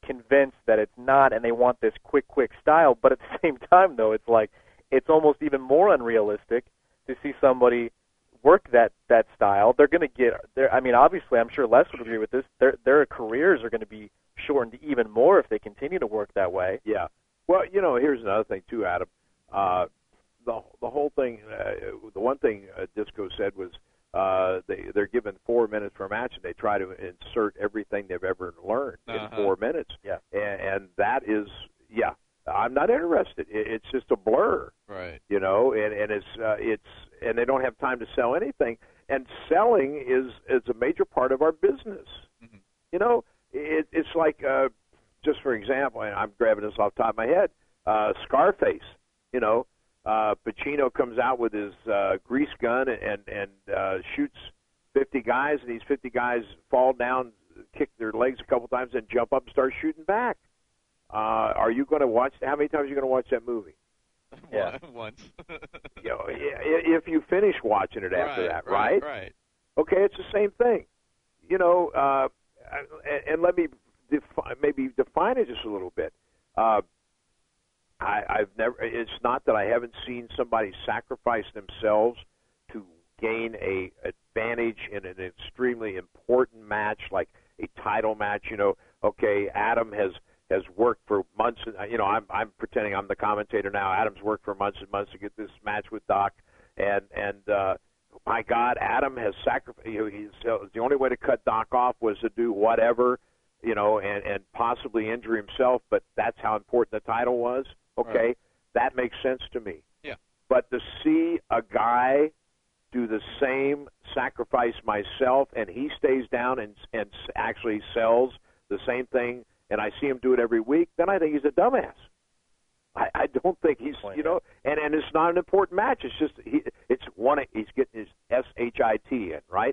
convinced that it's not, and they want this quick, quick style. But at the same time, though, it's like it's almost even more unrealistic to see somebody work that that style. They're going to get. They're, I mean, obviously, I'm sure Les would agree with this. Their their careers are going to be shortened even more if they continue to work that way. Yeah. Well, you know, here's another thing too, Adam. Uh, the the whole thing. Uh, the one thing uh, Disco said was. Uh, they they're given four minutes for a match, and they try to insert everything they've ever learned uh-huh. in four minutes. Yeah, and, and that is yeah. I'm not interested. It, it's just a blur, right? You know, and and it's uh, it's and they don't have time to sell anything. And selling is is a major part of our business. Mm-hmm. You know, it, it's like uh, just for example, and I'm grabbing this off the top of my head. Uh, Scarface, you know. Uh, Pacino comes out with his uh, grease gun and and uh, shoots fifty guys, and these fifty guys fall down, kick their legs a couple times, and jump up and start shooting back. Uh, are you going to watch? How many times are you going to watch that movie? Yeah, once. You know, if you finish watching it after right, that, right? right? Right. Okay, it's the same thing. You know, uh, and, and let me defi- maybe define it just a little bit. Uh, I, I've never. It's not that I haven't seen somebody sacrifice themselves to gain a advantage in an extremely important match, like a title match. You know, okay, Adam has has worked for months. You know, I'm I'm pretending I'm the commentator now. Adam's worked for months and months to get this match with Doc, and and uh, my God, Adam has sacrificed. You know, he's uh, the only way to cut Doc off was to do whatever, you know, and and possibly injure himself. But that's how important the title was. Okay, right. That makes sense to me. Yeah. But to see a guy do the same sacrifice myself, and he stays down and and actually sells the same thing, and I see him do it every week, then I think he's a dumbass. I, I don't think he's, you know, and, and it's not an important match. It's just he, it's one. He's getting his S H I T in, right?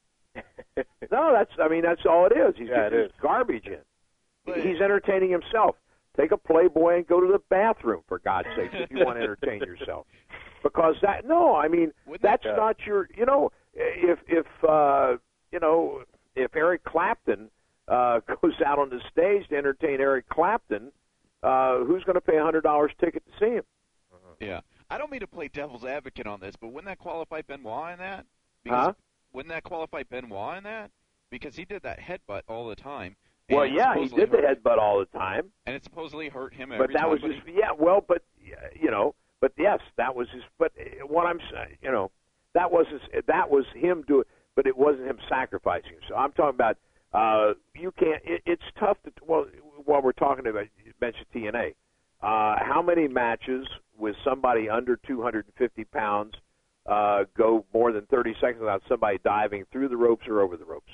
No, that's. I mean, that's all it is. He's yeah, getting his is. garbage in. But, he's entertaining himself. Take a Playboy and go to the bathroom, for God's sake, if you want to entertain yourself. Because that, no, I mean, Wouldn't that's that, uh, not your, you know, if, if uh, you know, if Eric Clapton uh, goes out on the stage to entertain Eric Clapton, uh, who's going to pay a one hundred dollars ticket to see him? Yeah. I don't mean to play devil's advocate on this, but wouldn't that qualify Benoit in that? Because, huh? Wouldn't that qualify Benoit in that? Because he did that headbutt all the time. Well, yeah, he did the headbutt all the time. And it supposedly hurt him every But that time. was but his, yeah, well, but, you know, but yes, that was his, but what I'm saying, you know, that was his, that was him doing, but it wasn't him sacrificing. So I'm talking about, uh, you can't, it, it's tough to, well, while we're talking about, you mentioned T N A, uh, how many matches with somebody under two hundred fifty pounds uh, go more than thirty seconds without somebody diving through the ropes or over the ropes?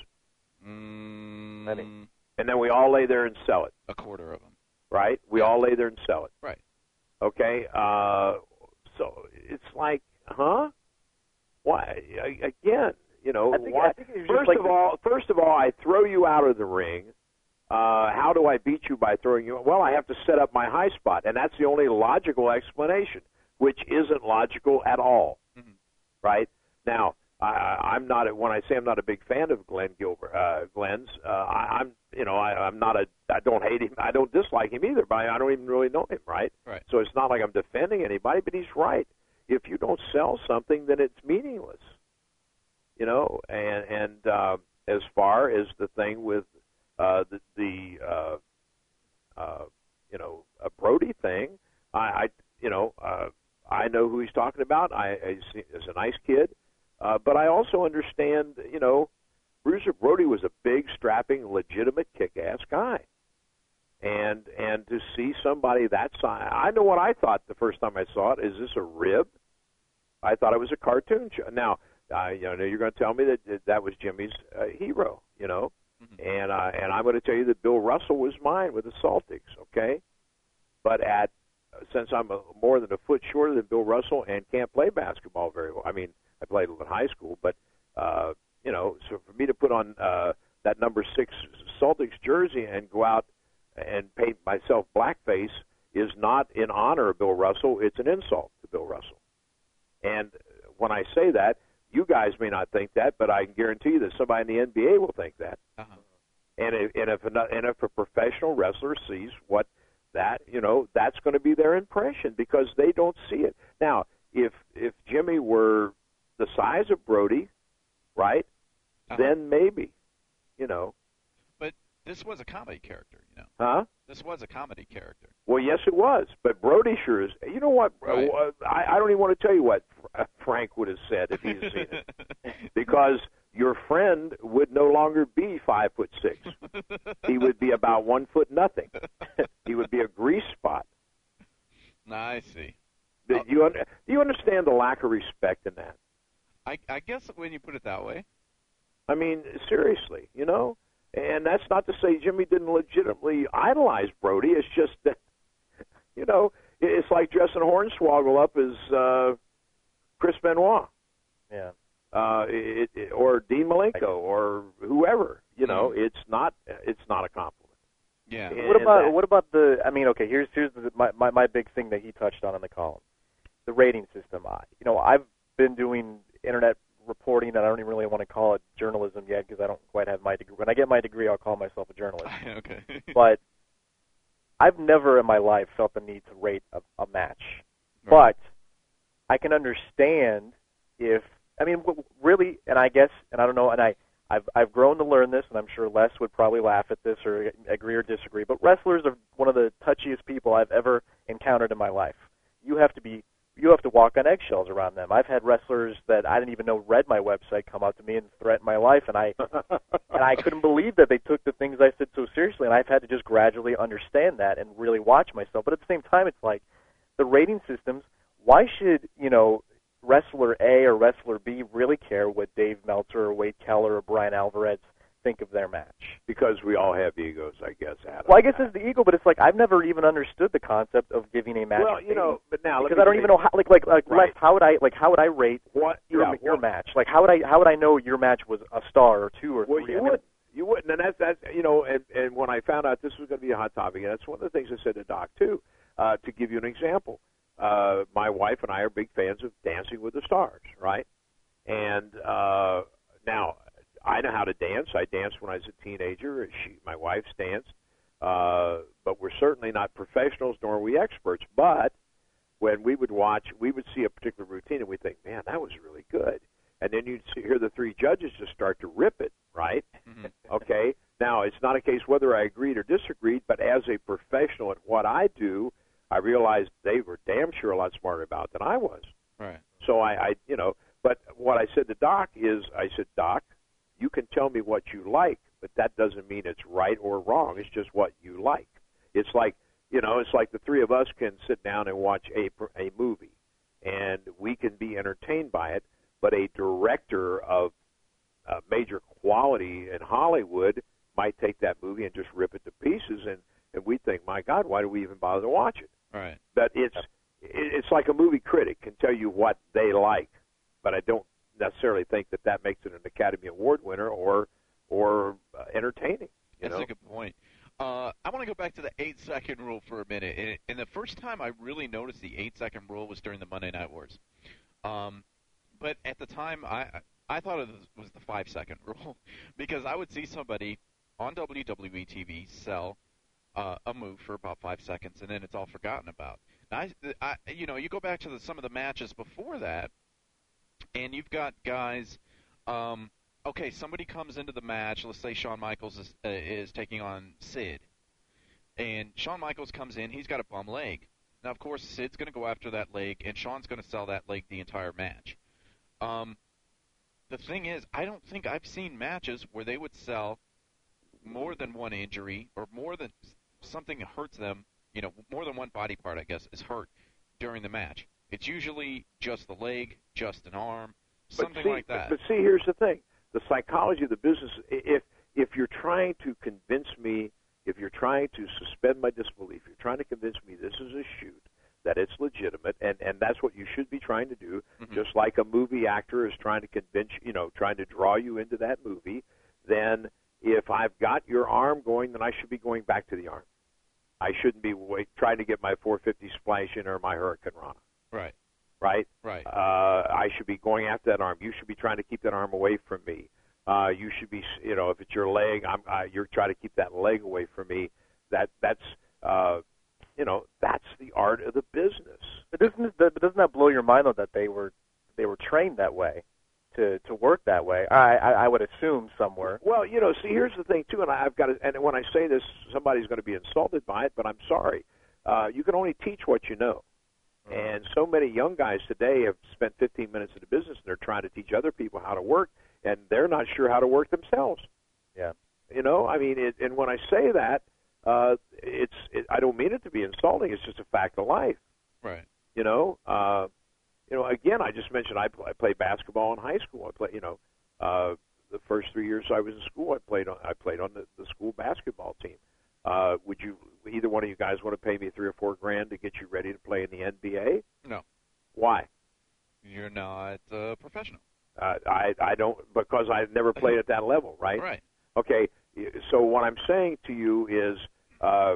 Mm, Many. And then we all lay there and sell it. A quarter of them. Right? We all lay there and sell it. Right. Okay? Uh, so it's like, huh? Why? Again, you know, I think, why? I think it's just First like of the, all, first of all, I throw you out of the ring. Uh, how do I beat you by throwing you? Well, I have to set up my high spot, and that's the only logical explanation, which isn't logical at all. Mm-hmm. Right? Now, I, I'm not. A, when I say I'm not a big fan of Glenn Gilbert, uh, Glenn's, uh, I, I'm, you know, I, I'm not a. I don't hate him. I don't dislike him either. But I don't even really know him, right? Right. So it's not like I'm defending anybody, but he's right. If you don't sell something, then it's meaningless. You know, and and uh, as far as the thing with uh, the the uh, uh, you know a Brody thing, I, I you know uh, I know who he's talking about. I, I he's a nice kid. Uh, but I also understand, you know, Bruiser Brody was a big, strapping, legitimate, kick-ass guy. And and to see somebody that size, I know what I thought the first time I saw it. Is this a rib? I thought it was a cartoon show. Now, I you know you're going to tell me that that was Jimmy's uh, hero, you know, mm-hmm. and uh, and I'm going to tell you that Bill Russell was mine with the Celtics, okay? But at since I'm a, more than a foot shorter than Bill Russell and can't play basketball very well, I mean. I played in high school, but, uh, you know, so for me to put on uh, that number six Celtics jersey and go out and paint myself blackface is not in honor of Bill Russell. It's an insult to Bill Russell. And when I say that, you guys may not think that, but I can guarantee you that somebody in the N B A will think that. Uh-huh. And if, and if and if a professional wrestler sees what that, you know, that's going to be their impression because they don't see it. Now, if if Jimmy were the size of Brody, right, uh-huh. then maybe, you know. But this was a comedy character, you know. Huh? This was a comedy character. Well, yes, it was. But Brody sure is. You know what? Right. Uh, I, I don't even want to tell you what Frank would have said if he'd seen it, because your friend would no longer be five foot six. He would be about one foot nothing. He would be a grease spot. I see. Do you un- do you understand the lack of respect in that? I, I guess when you put it that way. I mean, seriously, you know. And that's not to say Jimmy didn't legitimately idolize Brody. It's just that, you know, it's like dressing Hornswoggle up as uh, Chris Benoit. Yeah. Uh, it, it, or Dean Malenko, or whoever. You know, mm. it's not it's not a compliment. Yeah. And what about that, what about the? I mean, okay, here's here's the, my, my my big thing that he touched on in the column, the rating system. I, you know, I've been doing internet reporting, and I don't even really want to call it journalism yet because I don't quite have my degree. When I get my degree, I'll call myself a journalist. Okay. But I've never in my life felt the need to rate a, a match. Right. But I can understand if. I mean, really, and I guess, and I don't know, and I, I've I've grown to learn this, and I'm sure Les would probably laugh at this or agree or disagree, but wrestlers are one of the touchiest people I've ever encountered in my life. You have to be, you have to walk on eggshells around them. I've had wrestlers that I didn't even know read my website come up to me and threaten my life, and I and I couldn't believe that they took the things I said so seriously, and I've had to just gradually understand that and really watch myself. But at the same time, it's like the rating systems. Why should, you know, Wrestler A or Wrestler B really care what Dave Meltzer or Wade Keller or Brian Alvarez think of their match? Because we all have egos, I guess, Adam. Well, I guess it's the ego, but it's like I've never even understood the concept of giving a match. Well, you know, but now because I don't even know how, like, like, like, right. Les, how would I, like, how would I rate what your yeah, your what, match? Like, how would I, how would I know your match was a star or two or well, three? You I mean, wouldn't. You wouldn't, and that's that's you know, and and when I found out this was going to be a hot topic, and that's one of the things I said to Doc too. Uh, to give you an example. Uh, my wife and I are big fans of Dancing with the Stars, right? And uh, now I know how to dance. I danced when I was a teenager. She, my wife's danced, uh, but we're certainly not professionals, nor are we experts. But when we would watch, we would see a particular routine, and we'd think, "Man, that was really good." And then you'd see, hear the three judges just start to rip it, right? Mm-hmm. Okay. Now it's not a case whether I agreed or disagreed, but as a professional at what I do, I realized they were damn sure a lot smarter about it than I was. Right. So I, I, you know, but what I said to Doc is, I said, Doc, you can tell me what you like, but that doesn't mean it's right or wrong. It's just what you like. It's like, you know, it's like the three of us can sit down and watch a a movie, and we can be entertained by it. But a director of uh, major quality in Hollywood might take that movie and just rip it to pieces, and and we think, my God, why do we even bother to watch it? Right. But it's it's like a movie critic can tell you what they like, but I don't necessarily think that that makes it an Academy Award winner or or uh, entertaining. You That's know? a good point. Uh, I want to go back to the eight-second rule for a minute. And, and the first time I really noticed the eight-second rule was during the Monday Night Wars. Um, but at the time, I I thought it was the five-second rule because I would see somebody on W W E T V sell uh, a move for about five seconds, and then it's all forgotten about. Now, I, I, you know, you go back to the, some of the matches before that, and you've got guys. Um, okay, somebody comes into the match. Let's say Shawn Michaels is, uh, is taking on Sid, and Shawn Michaels comes in. He's got a bum leg. Now, of course, Sid's going to go after that leg, and Shawn's going to sell that leg the entire match. Um, the thing is, I don't think I've seen matches where they would sell more than one injury or more than something hurts them, you know, more than one body part, I guess, is hurt during the match. It's usually just the leg, just an arm, something see, like that. But see, here's the thing. The psychology of the business, if if you're trying to convince me, if you're trying to suspend my disbelief, you're trying to convince me this is a shoot, that it's legitimate, and, and that's what you should be trying to do, mm-hmm. just like a movie actor is trying to convince, you know, trying to draw you into that movie, then if I've got your arm going, then I should be going back to the arm. I shouldn't be wait, trying to get my four fifty splash in or my Hurricane Rana. Right. Right? Right. Uh, I should be going after that arm. You should be trying to keep that arm away from me. Uh, you should be, you know, if it's your leg, I'm, uh, you're trying to keep that leg away from me. That that's, uh, you know, that's the art of the business. But doesn't but doesn't that blow your mind though that they were they were trained that way to to work that way? I I, I would assume somewhere. Well, you know, see, here's the thing too, and I've got to, and when I say this, somebody's going to be insulted by it, but I'm sorry. Uh, you can only teach what you know. And so many young guys today have spent fifteen minutes in the business, and they're trying to teach other people how to work, and they're not sure how to work themselves. Yeah. You know, I mean, it, and when I say that, uh, it's it, I don't mean it to be insulting. It's just a fact of life. Right. You know, uh, you know. Again, I just mentioned I, I played basketball in high school. I play, you know, uh, the first three years I was in school, I played on I played on the, the school basketball team. Uh, would you, either one of you guys, want to pay me three or four grand to get you ready to play in the N B A? No. Why? You're not uh, professional. Uh, I I don't, because I've never played at that level, right? Right. Okay. So what I'm saying to you is, uh,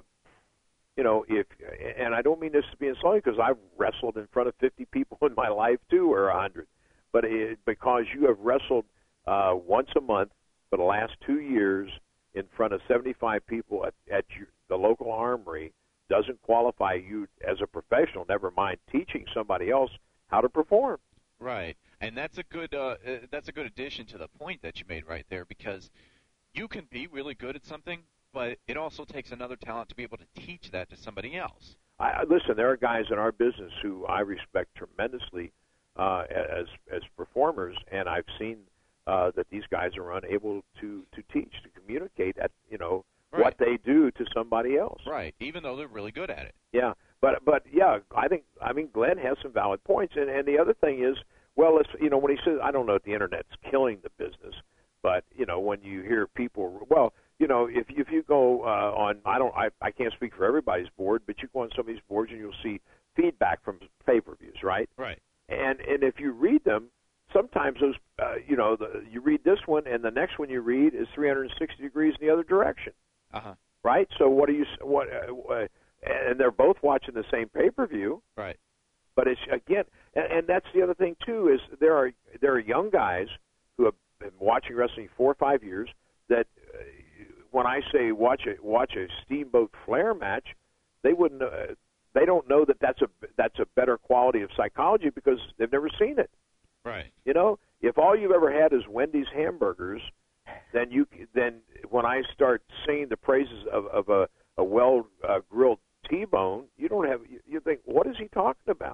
you know, if, and I don't mean this to be insulting, because I've wrestled in front of fifty people in my life too, or a hundred, but it, because you have wrestled uh, once a month for the last two years in front of seventy-five people at, at your, the local armory doesn't qualify you as a professional, never mind teaching somebody else how to perform. Right. And that's a good uh, uh, that's a good addition to the point that you made right there, because you can be really good at something, but it also takes another talent to be able to teach that to somebody else. I, listen, there are guys in our business who I respect tremendously uh, as as performers, and I've seen Uh, that these guys are unable to, to teach, to communicate at, you know, right. what they do to somebody else. Right, even though they're really good at it. Yeah, but, but yeah, I think, I mean, Glenn has some valid points. And, and the other thing is, well, it's, you know, when he says, I don't know if the Internet's killing the business, but, you know, when you hear people, well, you know, if, if you go uh, on, I don't, I, I can't speak for everybody's board, but you go on some of these boards and you'll see feedback from pay-per-views, right? Right. And, and if you read them, sometimes those, uh, you know, the, you read this one, and the next one you read is three hundred sixty degrees in the other direction. Uh-huh. Right? So what do you, what, uh, and they're both watching the same pay-per-view. Right. But it's, again, and, and that's the other thing, too, is there are there are young guys who have been watching wrestling four or five years that, uh, when I say watch a, watch a Steamboat Flair match, they wouldn't, uh, they don't know that that's a, that's a better quality of psychology because they've never seen it. Right. You know, if all you've ever had is Wendy's hamburgers, then you then when I start singing the praises of, of a, a well uh, grilled T-bone, you don't have you, you think, what is he talking about?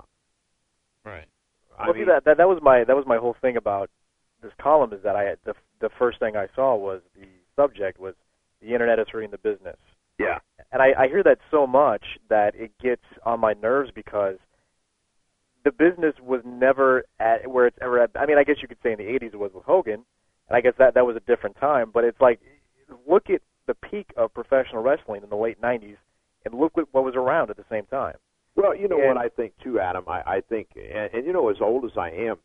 Right. I well, mean, see, that, that that was my that was my whole thing about this column, is that I had the the first thing I saw was the subject was the Internet is hurting the business. Yeah. And I, I hear that so much that it gets on my nerves, because the business was never at where it's ever at. I mean, I guess you could say in the eighties it was with Hogan, and I guess that that was a different time. But it's like, look at the peak of professional wrestling in the late nineties, and look at what was around at the same time. Well, you know and, what I think too, Adam. I, I think, and, and you know, as old as I am,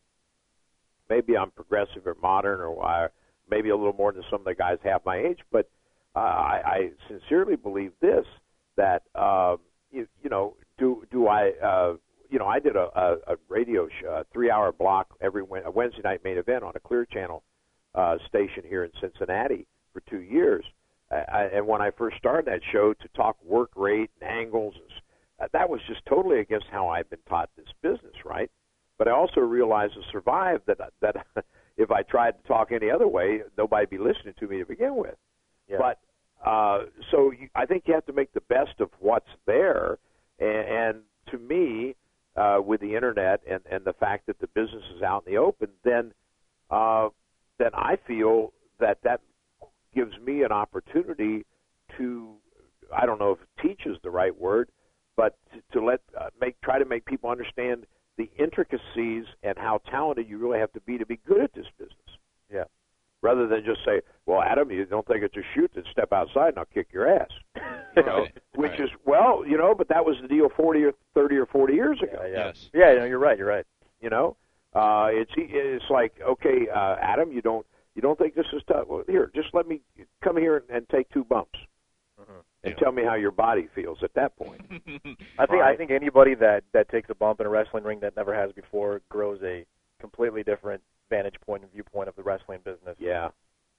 maybe I'm progressive or modern, or uh, maybe a little more than some of the guys half my age. But uh, I, I sincerely believe this: that um, you, you know, do do I. Uh, You know, I did a, a, a radio show, a three-hour block every a Wednesday night main event on a Clear Channel uh, station here in Cincinnati for two years. Uh, I, and when I first started that show, to talk work rate and angles, and, uh, that was just totally against how I've been taught this business, right? But I also realized to survive that that if I tried to talk any other way, nobody'd be listening to me to begin with. Yeah. But uh, so you, I think you have to make the best of what's there, and, and to me. Uh, with the internet and, and the fact that the business is out in the open, then uh, then I feel that that gives me an opportunity to, I don't know if teach is the right word, but to, to let uh, make try to make people understand the intricacies and how talented you really have to be to be good at this business. Yeah. Rather than just say, well, Adam, you don't think it's a shoot, then step outside and I'll kick your ass. You know, right. which right. is, well, you know, but that was the deal forty or thirty or forty years ago. Yeah, yeah. Yes. Yeah, no, you're right. You're right. You know, uh, it's it's like, okay, uh, Adam, you don't you don't think this is tough? Well, here, just let me come here and, and take two bumps, Mm-hmm. and Yeah. tell me how your body feels at that point. I think Right. I think anybody that, that takes a bump in a wrestling ring that never has before grows a completely different vantage point and viewpoint of the wrestling business. Yeah.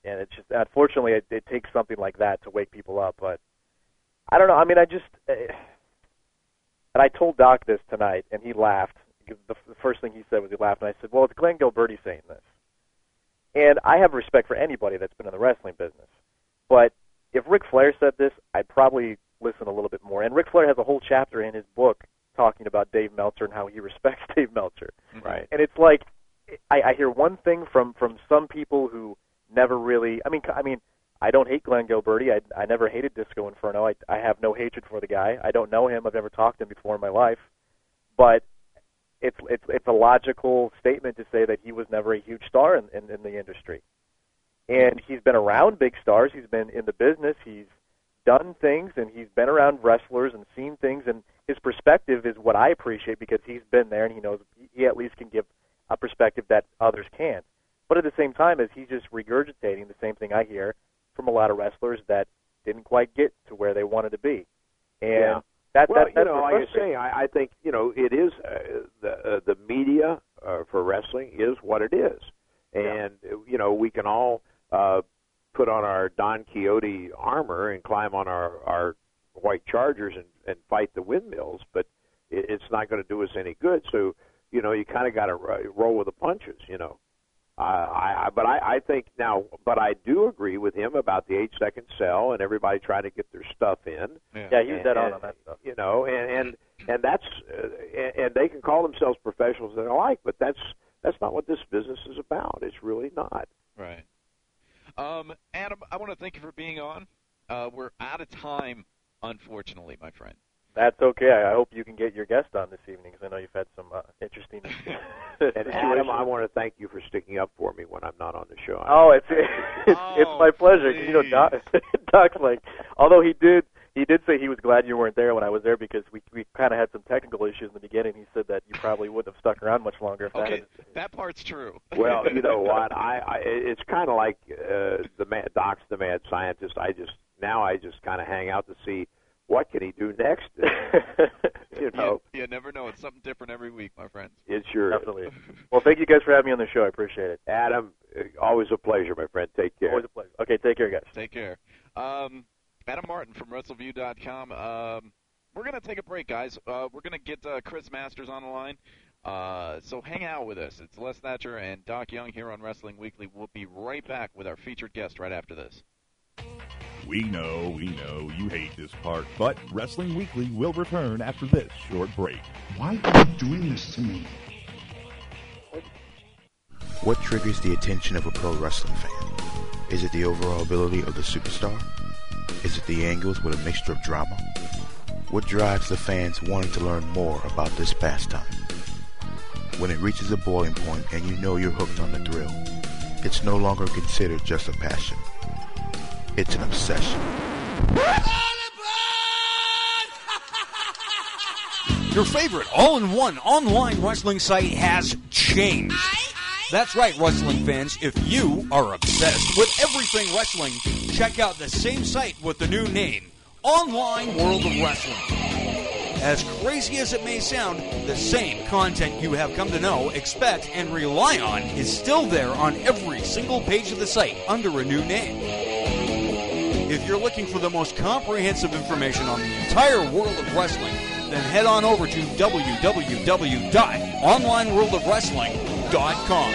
unfortunately, it, it takes something like that to wake people up. But I don't know. I mean, I just uh, and I told Doc this tonight, and he laughed. The, the first thing he said was he laughed, and I said, "Well, it's Glenn Gilberti saying this." And I have respect for anybody that's been in the wrestling business, but if Ric Flair said this, I'd probably listen a little bit more. And Ric Flair has a whole chapter in his book talking about Dave Meltzer and how he respects Dave Meltzer. Right. And it's like I, I hear one thing from from some people who never really. I mean, I mean, I don't hate Glenn Gilberti. I I never hated Disco Inferno. I I have no hatred for the guy. I don't know him. I've never talked to him before in my life. But it's it's it's a logical statement to say that he was never a huge star in, in, in the industry. And he's been around big stars. He's been in the business. He's done things, and he's been around wrestlers and seen things. And his perspective is what I appreciate because he's been there, and he knows he at least can give a perspective that others can't. But at the same time, as he's just regurgitating the same thing I hear from a lot of wrestlers that didn't quite get to where they wanted to be. And yeah. that, well, that, that's you know, like I say, I, I think you know it is uh, the uh, the media uh, for wrestling is what it is, and yeah. you know we can all uh, put on our Don Quixote armor and climb on our our white chargers and, and fight the windmills, but it, it's not going to do us any good. So you know you kind of got to roll with the punches, you know. Uh, I, I, but I, I think now, but I do agree with him about the eight-second sell and everybody trying to get their stuff in. Yeah, yeah he was dead on on that stuff. You know, and and and that's uh, and, and they can call themselves professionals and the like, but that's that's not what this business is about. It's really not. Right. Um, Adam, I want to thank you for being on. Uh, we're out of time, unfortunately, my friend. That's okay. I hope you can get your guest on this evening because I know you've had some uh, interesting And Adam, I want to thank you for sticking up for me when I'm not on the show. Oh, it's it's, oh, it's my pleasure. You know, Doc, Doc's like, although he did he did say he was glad you weren't there when I was there because we we kind of had some technical issues in the beginning. He said that you probably wouldn't have stuck around much longer if okay, that had... that part's true. Well, you know what? I, I it's kind of like uh, the mad, Doc's the mad scientist. I just now I just kind of hang out to see. What can he do next? you know, you, you never know. It's something different every week, my friends. It sure Definitely. is. Well, thank you guys for having me on the show. I appreciate it. Adam, always a pleasure, my friend. Take care. Always a pleasure. Okay, take care, guys. Take care. Um, Adam Martin from WrestleView dot com. Um, we're going to take a break, guys. Uh, we're going to get uh, Chris Masters on the line. Uh, so hang out with us. It's Les Thatcher and Doc Young here on Wrestling Weekly. We'll be right back with our featured guest right after this. We know, we know, you hate this part, but Wrestling Weekly will return after this short break. Why are you doing this to me? What triggers the attention of a pro wrestling fan? Is it the overall ability of the superstar? Is it the angles with a mixture of drama? What drives the fans wanting to learn more about this pastime? When it reaches a boiling point and you know you're hooked on the thrill, it's no longer considered just a passion. It's an obsession. Your favorite all-in-one online wrestling site has changed. That's right, wrestling fans. If you are obsessed with everything wrestling, check out the same site with the new name, Online World of Wrestling. As crazy as it may sound, the same content you have come to know, expect, and rely on is still there on every single page of the site under a new name. If you're looking for the most comprehensive information on the entire world of wrestling, then head on over to w w w dot online world of wrestling dot com.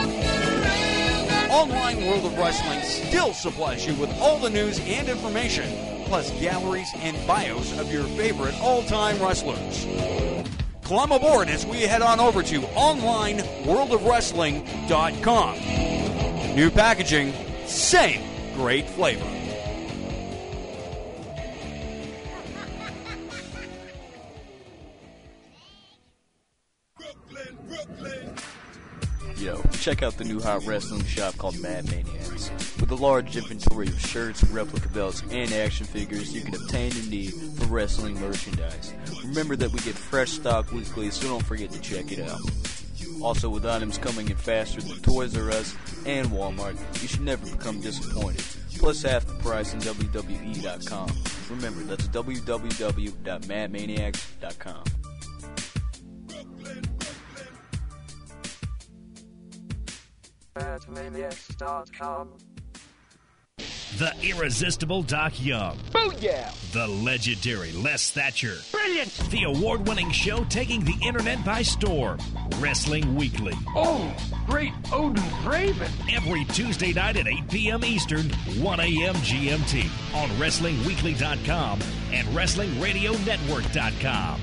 Online World of Wrestling still supplies you with all the news and information, plus galleries and bios of your favorite all-time wrestlers. Climb aboard as we head on over to online world of wrestling dot com. New packaging, same great flavor. Yo, check out the new hot wrestling shop called Mad Maniacs. With a large inventory of shirts, replica belts, and action figures you can obtain your need for wrestling merchandise. Remember that we get fresh stock weekly, so don't forget to check it out. Also, with items coming in faster than Toys R Us and Walmart, you should never become disappointed. Plus half the price in w w e dot com. Remember, that's w w w dot mad maniacs dot com. mad maniacs dot com. The irresistible Doc Young. Booyah! The legendary Les Thatcher. Brilliant! The award-winning show taking the internet by storm. Wrestling Weekly. Oh, great Odin Raven! Every Tuesday night at eight p.m. Eastern, one a.m. G M T on Wrestling Weekly dot com and Wrestling Radio Network dot com.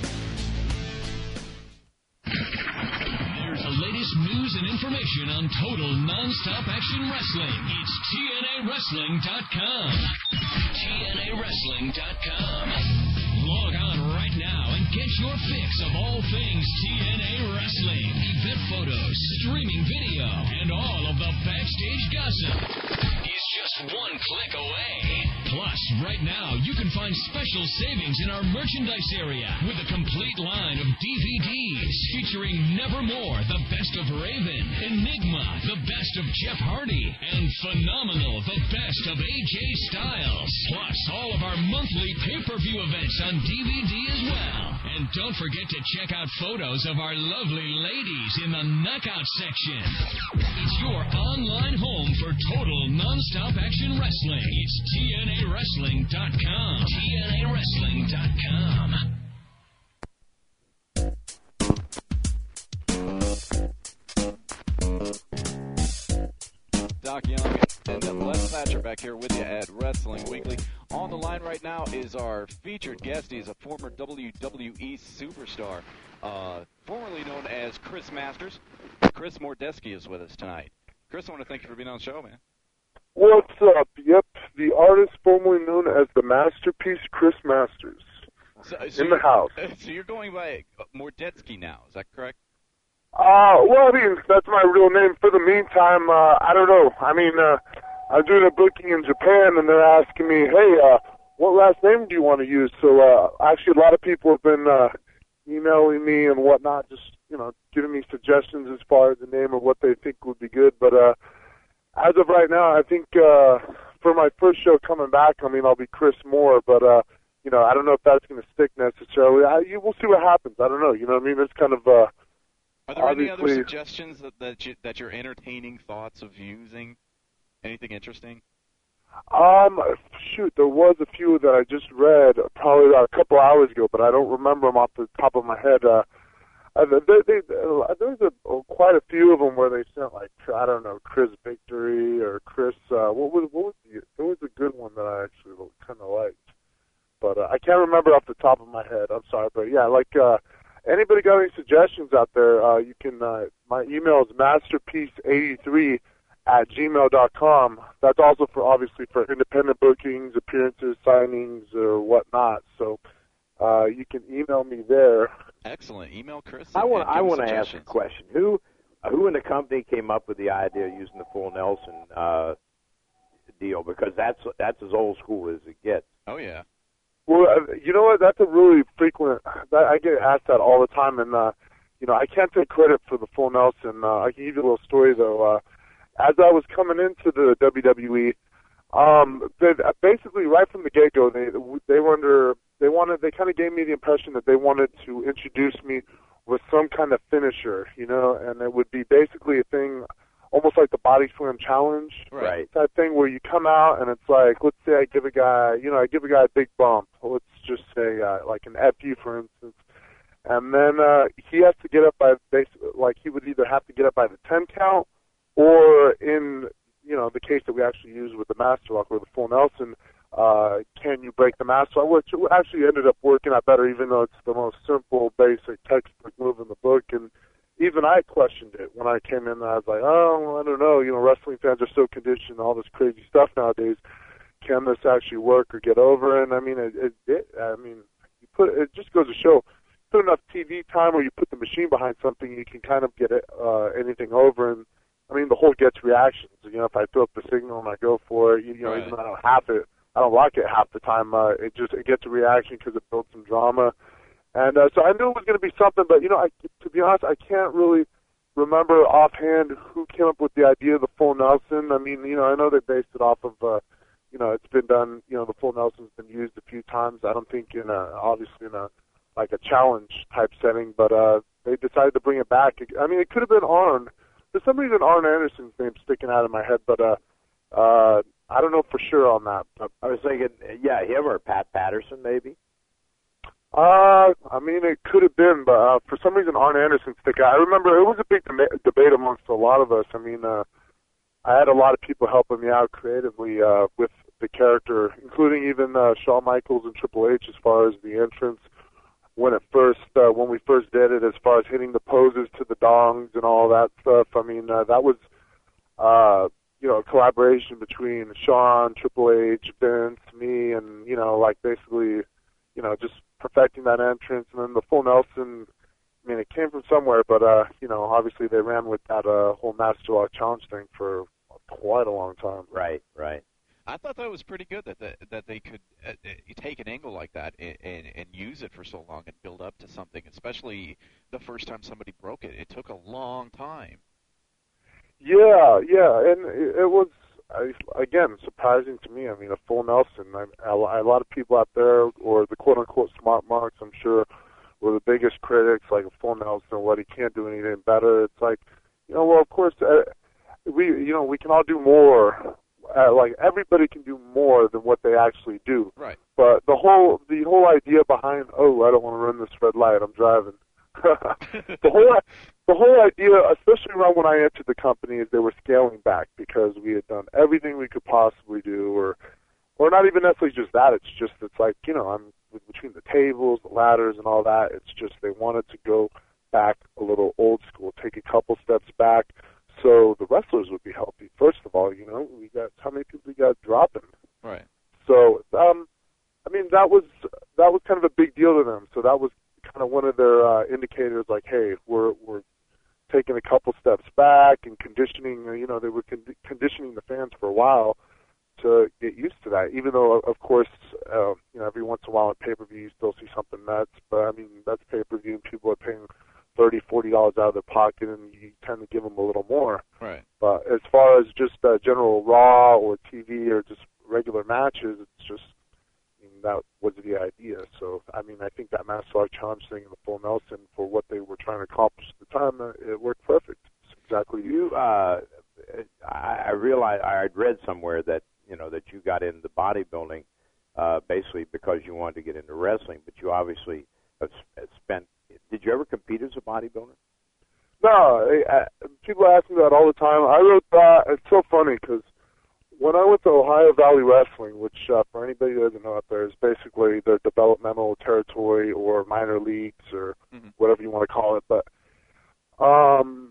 There's the latest news and information on total non-stop action wrestling. It's T N A Wrestling dot com. T N A Wrestling dot com. Log on right now and get your fix of all things T N A Wrestling. Event photos, streaming video, and all of the backstage gossip is just one click away. Plus, right now, you can find special savings in our merchandise area with a complete line of D V Ds featuring Nevermore, the best of Raven, Enigma, the best of Jeff Hardy, and Phenomenal, the best of A J Styles. Plus, all of our monthly pay-per-view events on D V D as well. And don't forget to check out photos of our lovely ladies in the Knockout section. It's your online home for total non-stop action wrestling. It's T N A Wrestling dot com. T N A Wrestling dot com. Doc Young and Les Thatcher back here with you at Wrestling Weekly. On the line right now is our featured guest. He's a former W W E superstar, uh, formerly known as Chris Masters. Chris Mordeski is with us tonight. Chris, I want to thank you for being on the show, man. What's up? Yep, the artist formerly known as the Masterpiece, Chris Masters, So, so in the house. So you're going by Mordeski now, is that correct? Uh, well, I mean, that's my real name. For the meantime, uh, I don't know. I mean, uh, I'm doing a booking in Japan, and they're asking me, hey, uh, what last name do you want to use? So, uh, actually, a lot of people have been uh, emailing me and whatnot, just, you know, giving me suggestions as far as the name of what they think would be good. But uh, as of right now, I think uh, for my first show coming back, I mean, I'll be Chris Moore, but, uh, you know, I don't know if that's going to stick necessarily. I, you, we'll see what happens. I don't know. You know what I mean? It's kind of... Uh, Are there any other Obviously- suggestions that that, you, that you're entertaining thoughts of using? Anything interesting? Um, shoot, there was a few that I just read probably about a couple hours ago, but I don't remember them off the top of my head. Uh, uh, they, they, uh, there's a, oh, quite a few of them where they sent like I don't know, Chris Victory or Chris. Uh, what was what was the? There was a good one that I actually kind of liked, but uh, I can't remember off the top of my head. I'm sorry, but yeah, like. Uh, Anybody got any suggestions out there? Uh, you can. Uh, my email is masterpiece eighty-three at gmail dot com. That's also for obviously for independent bookings, appearances, signings, or whatnot. So uh, you can email me there. Excellent. Email Chris. I want. and I give want to ask a suggestions. question. Who, uh, who in the company came up with the idea of using the full Nelson uh, deal? Because that's that's as old school as it gets. Oh yeah. Well, uh, you know what? That's a really frequent. That, I get asked that all the time, and uh, you know, I can't take credit for the full Nelson. Uh, I can give you a little story though. Uh, as I was coming into the W W E, um, they, basically right from the get-go, they they were under. They wanted. They kind of gave me the impression that they wanted to introduce me with some kind of finisher, you know, and it would be basically a thing. Almost like the Body Slam Challenge, Right. type thing where you come out and it's like, let's say I give a guy, you know, I give a guy a big bump. Let's just say uh, like an F U, for instance, and then uh, he has to get up by basically, like he would either have to get up by the ten count, or in you know the case that we actually use with the Master Lock or the full Nelson, uh, can you break the Master Lock? Which actually ended up working out better, even though it's the most simple, basic textbook move in the book. And even I questioned it when I came in. I was like, oh, I don't know. You know, wrestling fans are so conditioned to all this crazy stuff nowadays. Can this actually work or get over? And I mean, it. it, it I mean, you put it just goes to show. Put enough T V time, or you put the machine behind something, you can kind of get it, uh, anything over. And I mean, the whole gets reactions. You know, if I throw up the signal and I go for it, you, you know, Right. even though I don't have it, I don't like it half the time. Uh, it just it gets a reaction because it builds some drama. And uh, so I knew it was going to be something, but you know, I, to be honest, I can't really remember offhand who came up with the idea of the full Nelson. I mean, you know, I know they based it off of, uh, you know, it's been done. You know, the full Nelson's been used a few times. I don't think in a obviously in a like a challenge type setting, but uh, they decided to bring it back. I mean, it could have been Arn. For some reason, Arn Anderson's name's sticking out of my head, but uh, uh, I don't know for sure on that. But I was thinking, yeah, him or Pat Patterson, maybe. Uh, I mean, it could have been, but uh, for some reason, Arn Anderson stick out. I remember it was a big de- debate amongst a lot of us. I mean, uh, I had a lot of people helping me out creatively uh, with the character, including even uh, Shawn Michaels and Triple H, as far as the entrance when it first, uh, when we first did it, as far as hitting the poses to the dongs and all that stuff. I mean, uh, that was, uh, you know, a collaboration between Shawn, Triple H, Vince, me, and you know, like basically, you know, just perfecting that entrance. And then the full Nelson, I mean, it came from somewhere, but, uh, you know, obviously they ran with that uh, whole Master Lock Challenge thing for quite a long time. Right, right. I thought that was pretty good that the, that they could uh, uh, take an angle like that and, and, and use it for so long and build up to something, especially the first time somebody broke it. It took a long time. Yeah, yeah, and it, it was, I, again, surprising to me. I mean, a full Nelson. I, a, a lot of people out there, or the quote-unquote smart marks, I'm sure, were the biggest critics, like a full Nelson, what he can't do anything better. It's like, you know, well, of course, uh, we, you know, we can all do more. Uh, like everybody can do more than what they actually do. Right. But the whole the whole idea behind, oh, I don't want to run this red light, I'm driving. the whole the whole idea, especially around when I entered the company, is they were scaling back because we had done everything we could possibly do, or or not even necessarily just that. It's just it's like, you know, I'm between the tables, the ladders, and all that. It's just they wanted to go back a little old school, take a couple steps back, so the wrestlers would be healthy. First of all, you know, we got how many people we got dropping. Right. So, um, I mean, that was that was kind of a big deal to them. So that was kind of one of their uh, indicators, like, hey, we're we're taking a couple steps back and conditioning. You know, they were con- conditioning the fans for a while to get used to that. Even though, of course, uh, you know, every once in a while on pay-per-view you still see something nuts. But I mean, that's pay-per-view, and people are paying thirty, forty dollars out of their pocket, and you tend to give them a little more. Right. But as far as just uh, general Raw or T V or just regular matches, it's just, I mean, that was the idea. So, I mean, I think that Master Lock Challenge thing and the full Nelson, for what they were trying to accomplish at the time, uh, it worked perfect. It's exactly you. Uh, I, I realized I had read somewhere that you know that you got into bodybuilding uh, basically because you wanted to get into wrestling, but you obviously have spent. Did you ever compete as a bodybuilder? No, I, I, people ask me that all the time. I wrote that. It's so funny because when I went to Ohio Valley Wrestling, which uh, for anybody who doesn't know out there is basically their developmental territory or minor leagues or mm-hmm. whatever you want to call it, but um,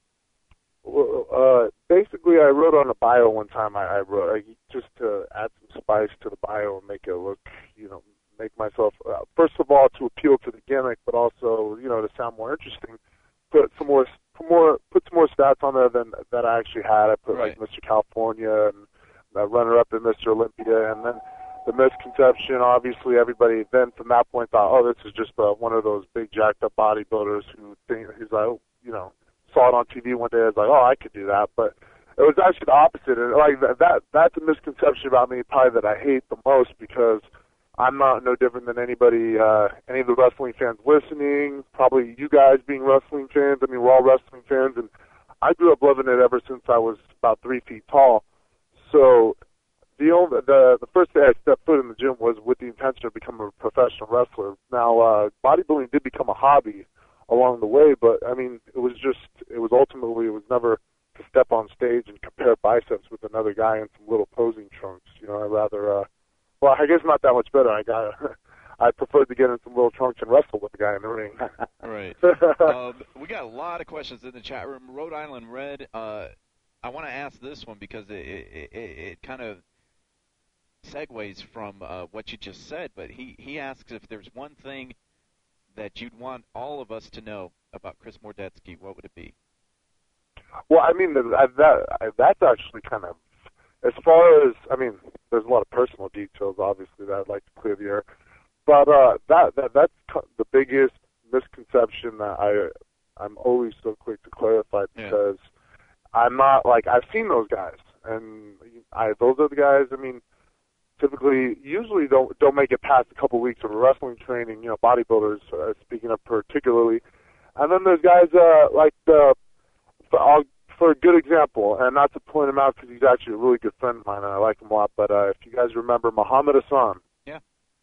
uh, basically I wrote on a bio one time. I, I wrote I, just to add some spice to the bio and make it look, you know, make myself, uh, first of all, to appeal to the gimmick, but also, you know, to sound more interesting, put some more, put more, put some more stats on there than that I actually had. I put right. like Mister California and the runner-up in Mister Olympia, and then the misconception, obviously, everybody then from that point thought, oh, this is just uh, one of those big jacked-up bodybuilders who think, he's like, oh, you know, saw it on T V one day, I was like, oh, I could do that, but it was actually the opposite, and like that, that that's a misconception about me probably that I hate the most, because I'm not no different than anybody, uh, any of the wrestling fans listening, probably you guys being wrestling fans. I mean, we're all wrestling fans, and I grew up loving it ever since I was about three feet tall. So the only, the the first day I stepped foot in the gym was with the intention of becoming a professional wrestler. Now, uh, bodybuilding did become a hobby along the way, but I mean, it was just, it was ultimately, it was never to step on stage and compare biceps with another guy in some little posing trunks. You know, I'd rather, uh, well, I guess not that much better. I got, I preferred to get in some little trunks and wrestle with the guy in the ring. Right. um, we got a lot of questions in the chat room. Rhode Island Red, uh, I want to ask this one because it, it, it, it kind of segues from uh, what you just said, but he, he asks if there's one thing that you'd want all of us to know about Chris Mordetsky, what would it be? Well, I mean, that, that that's actually kind of, as far as, I mean, there's a lot of personal details, obviously, that I'd like to clear the air. But uh, that, that that's the biggest misconception that I, I'm always so quick to clarify, because yeah. I'm not, like, I've seen those guys. And I, those are the guys, I mean, typically, usually don't don't make it past a couple weeks of wrestling training, you know, bodybuilders, uh, speaking of particularly. And then there's guys uh, like the, I'll for a good example, and not to point him out because he's actually a really good friend of mine and I like him a lot, but uh, if you guys remember Muhammad Hassan. Yeah.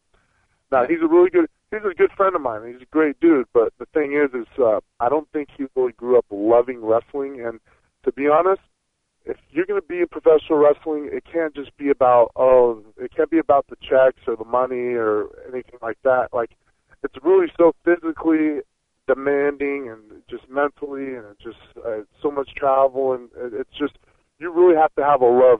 Now, he's a really good, he's a good friend of mine. He's a great dude, but the thing is, is uh, I don't think he really grew up loving wrestling, and to be honest, if you're going to be in professional wrestling, it can't just be about, oh, it can't be about the checks or the money or anything like that. Like, it's really so physically demanding and just mentally, and it just uh, so much travel, and it's just, you really have to have a love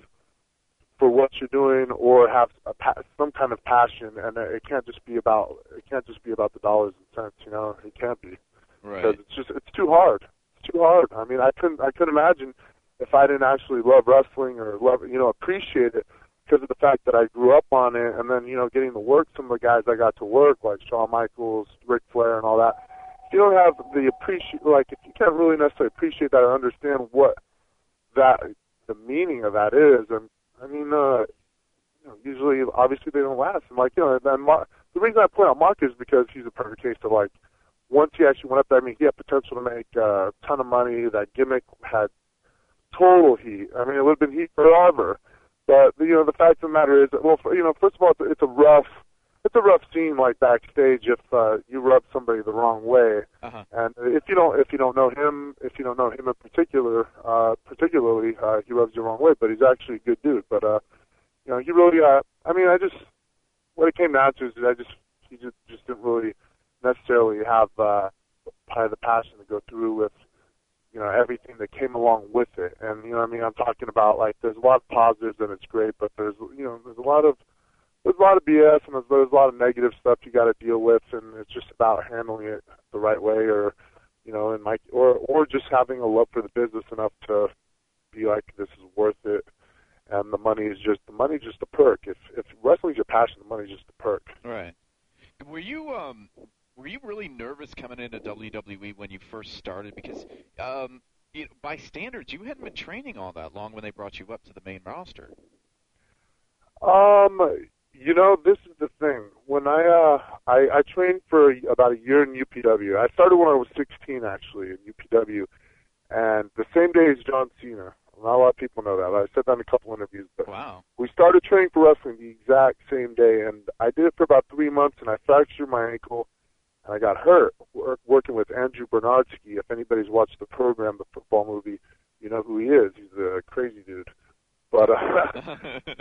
for what you're doing or have a pa- some kind of passion, and it can't just be about, it can't just be about the dollars and cents, you know, it can't be. Right. Because it's just, it's too hard. It's too hard. I mean, I couldn't, I couldn't imagine if I didn't actually love wrestling or love, you know, appreciate it because of the fact that I grew up on it, and then, you know, getting to work some of the guys I got to work, like Shawn Michaels, Ric Flair, and all that. If you don't have the appreciate, like, if you can't really necessarily appreciate that or understand what that, the meaning of that is, and I mean, uh, you know, usually, obviously, they don't last. And like, you know, and Mark, the reason I point out Mark is because he's a perfect case of like, once he actually went up there, I mean, he had potential to make uh, a ton of money. That gimmick had total heat. I mean, it would have been heat forever. But you know, the fact of the matter is, that, well, for, you know, first of all, it's a rough, it's a rough scene like backstage if uh, you rub somebody the wrong way. Uh-huh. And if you don't, if you don't know him, if you don't know him in particular, uh, particularly, uh, he rubs you the wrong way. But he's actually a good dude. But uh, you know, he really, uh, I mean, I just, what it came down to is that I just, he just, just didn't really necessarily have uh, probably the passion to go through with, you know, everything that came along with it. And you know, what I mean, I'm talking about like, there's a lot of positives and it's great, but there's, you know, there's a lot of There's a lot of B S and there's, there's a lot of negative stuff you got to deal with, and it's just about handling it the right way, or you know, and like, or or just having a love for the business enough to be like, this is worth it, and the money is just the money's just a perk. If if wrestling's your passion, the money's just a perk. Right. Were you um were you really nervous coming into W W E when you first started? Because um you know, by standards, you hadn't been training all that long when they brought you up to the main roster. Um. You know, this is the thing. When I uh I, I trained for about a year in U P W. I started when I was sixteen, actually, in U P W, and the same day as John Cena. Not a lot of people know that. I said that in a couple interviews. But wow. We started training for wrestling the exact same day, and I did it for about three months, and I fractured my ankle, and I got hurt work, working with Andrew Bernardsky. If anybody's watched the program, the football movie, you know who he is. He's a crazy dude. But uh,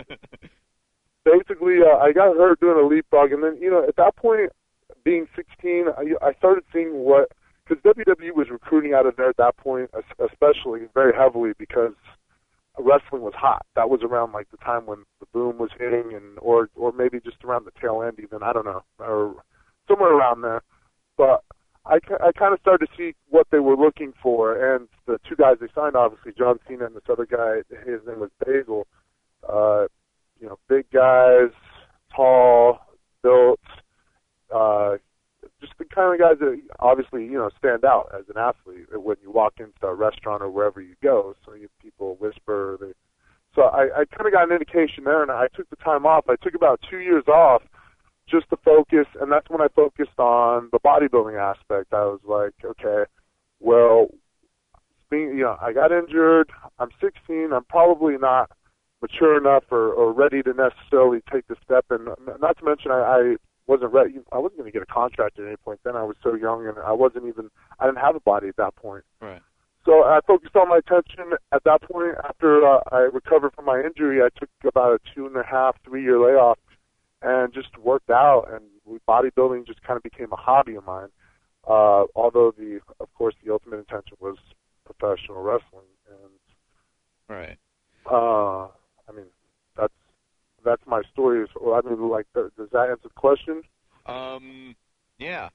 basically, uh, I got hurt doing a leapfrog, and then, you know, at that point, being sixteen, I, I started seeing what, because W W E was recruiting out of there at that point, especially very heavily, because wrestling was hot. That was around like the time when the boom was hitting, and or or maybe just around the tail end, even, I don't know, or somewhere around there. But I, I kind of started to see what they were looking for, and the two guys they signed, obviously, John Cena and this other guy, his name was Basil. Uh, you know, big guys, tall, built, uh, just the kind of guys that obviously, you know, stand out as an athlete when you walk into a restaurant or wherever you go. So you people whisper. They, so I, I kind of got an indication there, and I took the time off. I took about two years off just to focus, and that's when I focused on the bodybuilding aspect. I was like, okay, well, being, you know, I got injured. I'm sixteen. I'm probably not mature enough or, or ready to necessarily take the step, and not to mention I, I wasn't ready. I wasn't going to get a contract at any point then. I was so young, and I wasn't even, I didn't have a body at that point. Right. So I focused all my attention at that point. After uh, I recovered from my injury, I took about a two and a half, three year layoff and just worked out, and bodybuilding just kind of became a hobby of mine. Uh, although the, of course, the ultimate intention was professional wrestling. And right. Uh, I mean, that's that's my story. So, I mean, like, does that answer the question? Um, yeah.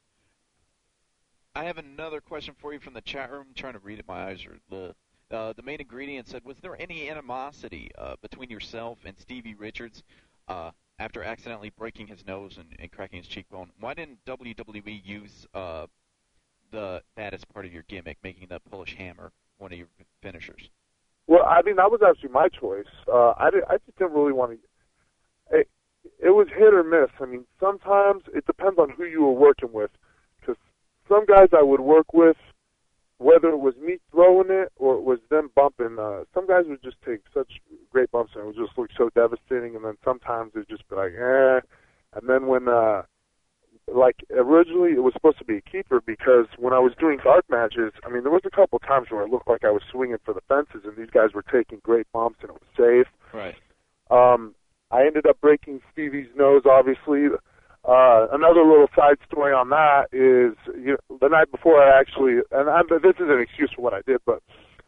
I have another question for you from the chat room. I'm trying to read it. My eyes are a little. Uh, the main ingredient said, was there any animosity uh, between yourself and Stevie Richards uh, after accidentally breaking his nose and, and cracking his cheekbone? Why didn't W W E use uh, the that as part of your gimmick, making the Polish Hammer one of your finishers? Well, I mean, that was actually my choice. Uh, I, did, I just didn't really want to. It, it was hit or miss. I mean, sometimes it depends on who you were working with. Because some guys I would work with whether it was me throwing it or it was them bumping, uh, some guys would just take such great bumps and it would just look so devastating, and then sometimes it'd just be like, eh. And then when, uh, like, originally it was supposed to be a keeper because when I was doing dark matches, I mean, there was a couple times where it looked like I was swinging for the fences and these guys were taking great bumps and it was safe. Right. Um, I ended up breaking Stevie's nose, obviously. Uh, another little side story on that is you know, the night before I actually, and I'm, this is an excuse for what I did, but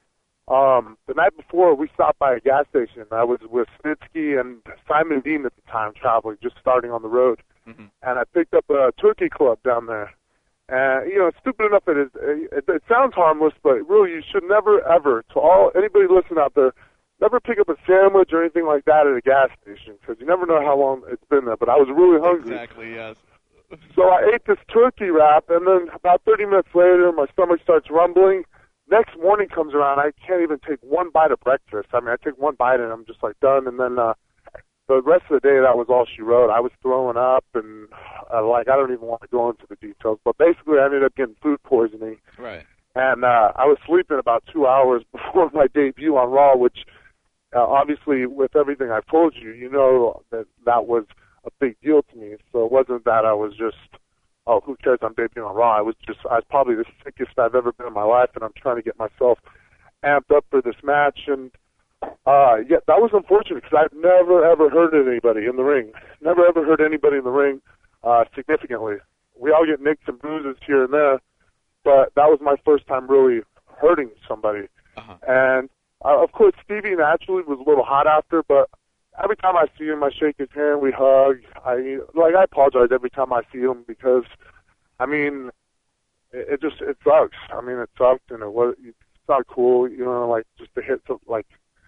um, the night before we stopped by a gas station. I was with Snitsky and Simon Dean at the time, traveling, just starting on the road, mm-hmm. and I picked up a turkey club down there. And you know, it's stupid enough it is. It, it sounds harmless, but really, you should never, ever, to all anybody listening out there, never pick up a sandwich or anything like that at a gas station because you never know how long it's been there. But I was really hungry. Exactly, yes. So I ate this turkey wrap, and then about thirty minutes later, my stomach starts rumbling. Next morning comes around, I can't even take one bite of breakfast. I mean, I take one bite, and I'm just like done. And then uh, the rest of the day, that was all she wrote. I was throwing up, and uh, like I don't even want to go into the details. But basically, I ended up getting food poisoning. Right. And uh, I was sleeping about two hours before my debut on Raw, which uh, obviously, with everything I've told you, you know that that was a big deal to me. So it wasn't that I was just, oh, who cares, I'm debuting on Raw. I was just, I was probably the sickest I've ever been in my life, and I'm trying to get myself amped up for this match. And, uh, yeah, that was unfortunate because I've never, ever hurt anybody in the ring. Never, ever hurt anybody in the ring uh, significantly. We all get nicks and bruises here and there, but that was my first time really hurting somebody. Uh-huh. And, uh, of course, Stevie naturally was a little hot after, but every time I see him, I shake his hand, we hug. I like I apologize every time I see him because, I mean, it, it just it sucks. I mean, it sucked and it was it's not cool, you know, like just to hit some, like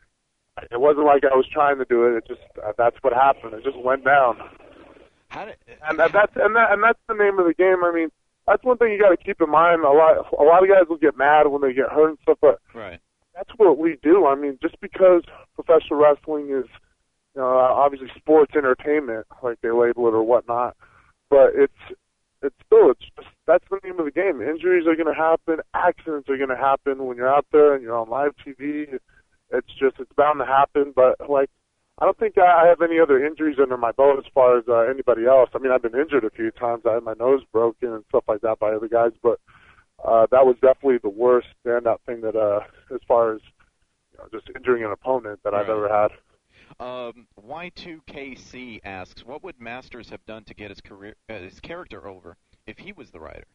it wasn't like I was trying to do it. It just uh, that's what happened. It just went down. How did, and uh, that's and that and that's the name of the game. I mean, that's one thing you got to keep in mind. A lot a lot of guys will get mad when they get hurt and stuff, but right. That's what we do. I mean, just because professional wrestling is, you know, obviously sports entertainment, like they label it or whatnot, but it's it's still it's just that's the name of the game. Injuries are going to happen, accidents are going to happen when you're out there and you're on live T V. It's just it's bound to happen. But like, I don't think I have any other injuries under my belt as far as uh, anybody else. I mean, I've been injured a few times. I had my nose broken and stuff like that by other guys, but uh, that was definitely the worst standout thing that, uh, as far as you know, just injuring an opponent that right. I've ever had. Um, Y two K C asks, what would Masters have done to get his career, uh, his character over if he was the writer?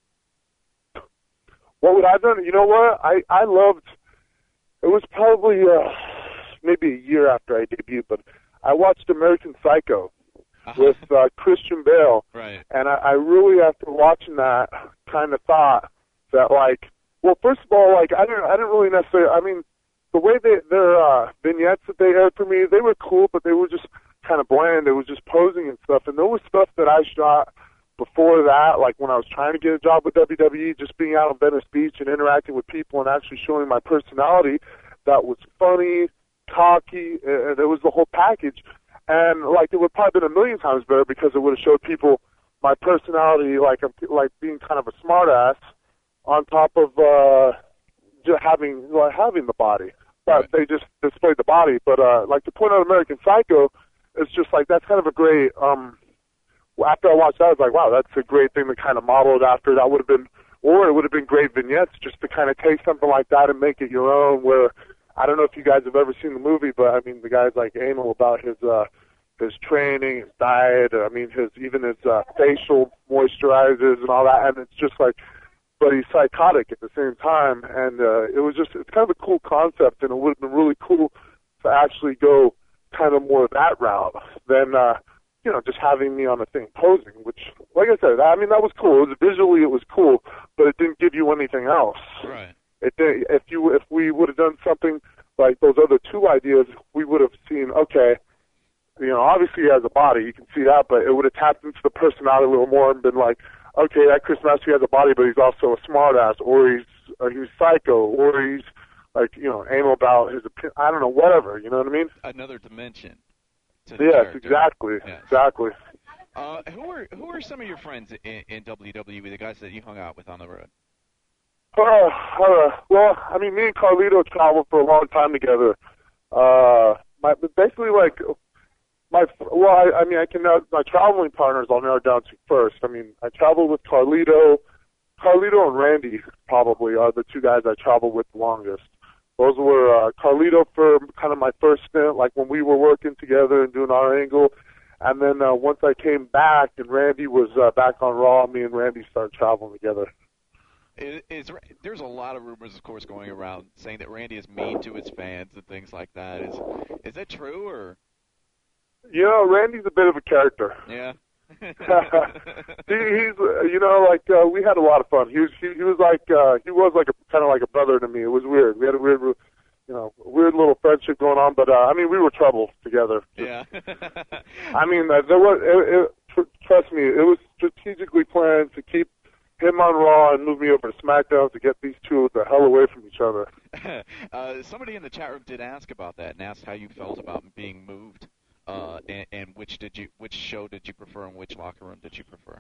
What would I have done? You know what? I, I loved, it was probably uh, maybe a year after I debuted, but I watched American Psycho uh-huh. with uh, Christian Bale. Right. And I, I really, after watching that, kind of thought that, like, well, first of all, like, I didn't, I didn't really necessarily, I mean, the way they, their uh, vignettes that they aired for me, they were cool, but they were just kind of bland. It was just posing and stuff. And there was stuff that I shot before that, like when I was trying to get a job with W W E, just being out on Venice Beach and interacting with people and actually showing my personality that was funny, cocky, and it was the whole package. And, like, it would probably been a million times better because it would have showed people my personality, like, like being kind of a smartass on top of uh, just having, like, having the body. But they just displayed the body. But, uh, like, to point out American Psycho, it's just, like, that's kind of a great, um, after I watched that, I was like, wow, that's a great thing to kind of model it after. That would have been, or it would have been great vignettes just to kind of take something like that and make it your own, where, I don't know if you guys have ever seen the movie, but, I mean, the guy's, like, anal about his, uh, his training, his diet, I mean, his, even his, uh, facial moisturizers and all that, and it's just, like, but he's psychotic at the same time, and uh, it was just, it's kind of a cool concept, and it would have been really cool to actually go kind of more that route than, uh, you know, just having me on the thing posing, which, like I said, I mean, that was cool. It was, visually, it was cool, but it didn't give you anything else. Right. It did, if you, if we would have done something like those other two ideas, we would have seen, okay, you know, obviously he has a body, you can see that, but it would have tapped into the personality a little more and been like, okay, that Chris Master has a body, but he's also a smartass, or he's or he's psycho, or he's like, you know, anal about his opinion. I don't know, whatever. You know what I mean? Another dimension. To the yes, character. exactly, yes. exactly. Uh, who are who are some of your friends in, in W W E? The guys that you hung out with on the road? Uh, uh, well, I mean, me and Carlito traveled for a long time together. Uh, my basically like my well, I, I mean, I can uh, my traveling partners I'll narrow down to first. I mean, I traveled with Carlito, Carlito and Randy probably are the two guys I traveled with the longest. Those were uh, Carlito for kind of my first stint, like when we were working together and doing our angle. And then uh, once I came back and Randy was uh, back on Raw, me and Randy started traveling together. Is, is there's a lot of rumors, of course, going around saying that Randy is mean to his fans and things like that. Is is that true or? You know, Randy's a bit of a character. Yeah. he, he's, uh, you know, like uh, we had a lot of fun. He was, he, he was like, uh, he was like a kind of like a brother to me. It was weird. We had a weird, you know, weird little friendship going on. But uh, I mean, we were trouble together. Yeah. I mean, uh, there was. It, it, tr- trust me, it was strategically planned to keep him on Raw and move me over to SmackDown to get these two the hell away from each other. uh, somebody in the chat room did ask about that and asked how you felt about being moved. Uh, and, and which did you, which show did you prefer, and which locker room did you prefer?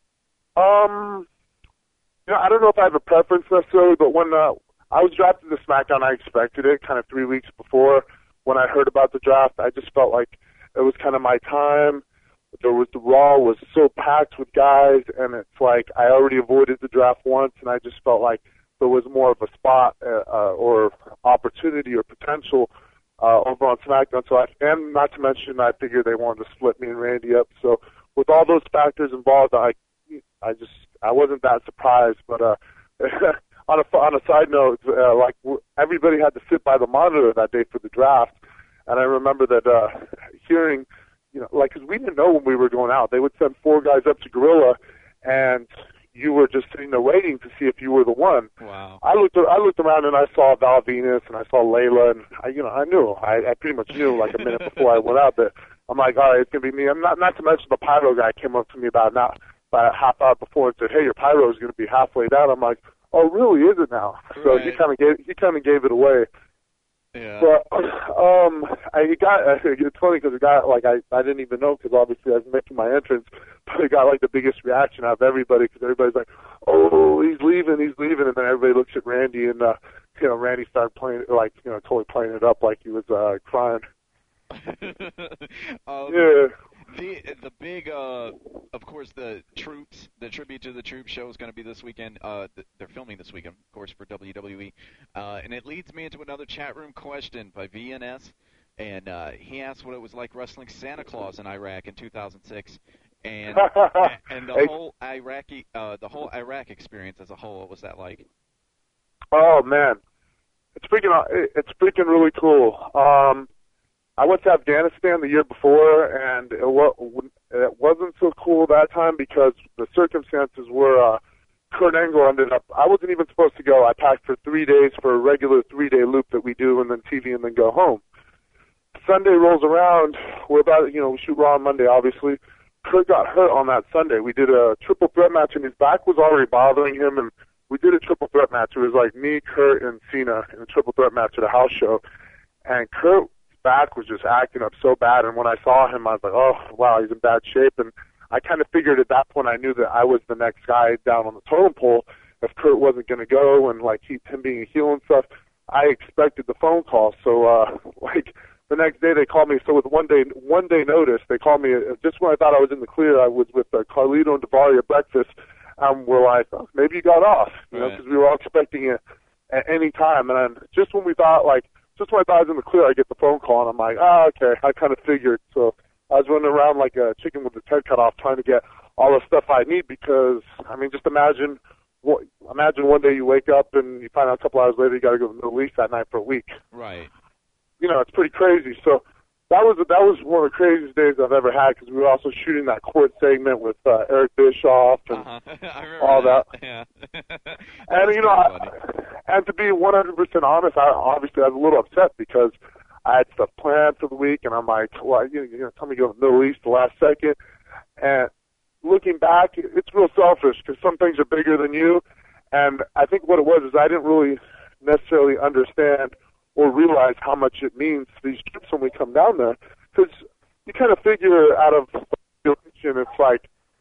Um, you know, I don't know if I have a preference necessarily, but when uh, I was drafted to SmackDown, I expected it. Kind of three weeks before, when I heard about the draft, I just felt like it was kind of my time. There was the Raw was so packed with guys, and it's like I already avoided the draft once, and I just felt like there was more of a spot uh, uh, or opportunity or potential Uh, over on SmackDown, so I, and not to mention, I figured they wanted to split me and Randy up. So with all those factors involved, I, I just, I wasn't that surprised. But uh, on a on a side note, uh, like everybody had to sit by the monitor that day for the draft, and I remember that uh, hearing, you know, like because we didn't know when we were going out, they would send four guys up to Gorilla, and you were just sitting there waiting to see if you were the one. Wow. I looked I looked around and I saw Val Venus and I saw Layla, and I you know I knew I, I pretty much knew like a minute before I went out that I'm like, all right, it's gonna be me. I'm not not to mention the pyro guy came up to me about not about a half hour before and said, hey, your pyro is gonna be halfway down. I'm like, oh really? Is it now? Right. So he kind of gave he kind of gave it away. Yeah. But um, I he got uh, it's funny because it got like I I didn't even know because obviously I was making my entrance, but it got like the biggest reaction out of everybody because everybody's like, oh, he's leaving, he's leaving, and then everybody looks at Randy and uh, you know Randy started playing like you know totally playing it up like he was uh, crying. um, yeah. The the big uh of course the troops the tribute to the troops show is going to be this weekend. Uh, th- they're filming this weekend, of course, for W W E. Uh, and it leads me into another chat room question by V N S, and uh, he asked what it was like wrestling Santa Claus in Iraq in two thousand six, and and the hey. whole Iraqi uh the whole Iraq experience as a whole. What was that like? Oh man, it's freaking it's freaking really cool. Um. I went to Afghanistan the year before, and it, wa- it wasn't so cool that time because the circumstances were uh, Kurt Angle ended up. I wasn't even supposed to go. I packed for three days for a regular three-day loop that we do, and then T V, and then go home. Sunday rolls around. We're about, you know, we shoot Raw on Monday, obviously. Kurt got hurt on that Sunday. We did a triple threat match, and his back was already bothering him, and we did a triple threat match. It was like me, Kurt, and Cena in a triple threat match at a house show, and Kurt back was just acting up so bad, and when I saw him I was like, oh wow, he's in bad shape. And I kind of figured at that point I knew that I was the next guy down on the totem pole if Kurt wasn't going to go, and like he, him being a heel and stuff. I expected the phone call, so uh like the next day they called me. So with one day one day notice they called me uh, just when I thought I was in the clear. I was with uh, Carlito and Daivari at breakfast, and we're like, oh, maybe you got off, you right. know, because we were all expecting it at any time. And then just when we thought like Just when I thought I was in the clear, I get the phone call, and I'm like, oh, okay, I kind of figured. So I was running around like a chicken with its head cut off trying to get all the stuff I need because, I mean, just imagine what, imagine one day you wake up and you find out a couple hours later you got to go to the Middle East that night for a week. Right. You know, it's pretty crazy. So that was that was one of the craziest days I've ever had because we were also shooting that court segment with uh, Eric Bischoff and uh-huh. all that. that. Yeah. And, you know, I, and to be one hundred percent honest, I obviously I was a little upset because I had stuff planned for the week, and I'm like, well, you know, you're going to tell me to go to the Middle East the last second. And looking back, it's real selfish because some things are bigger than you. And I think what it was is I didn't really necessarily understand or realize how much it means to these trips when we come down there. Because you kind of figure out of the election, it's like,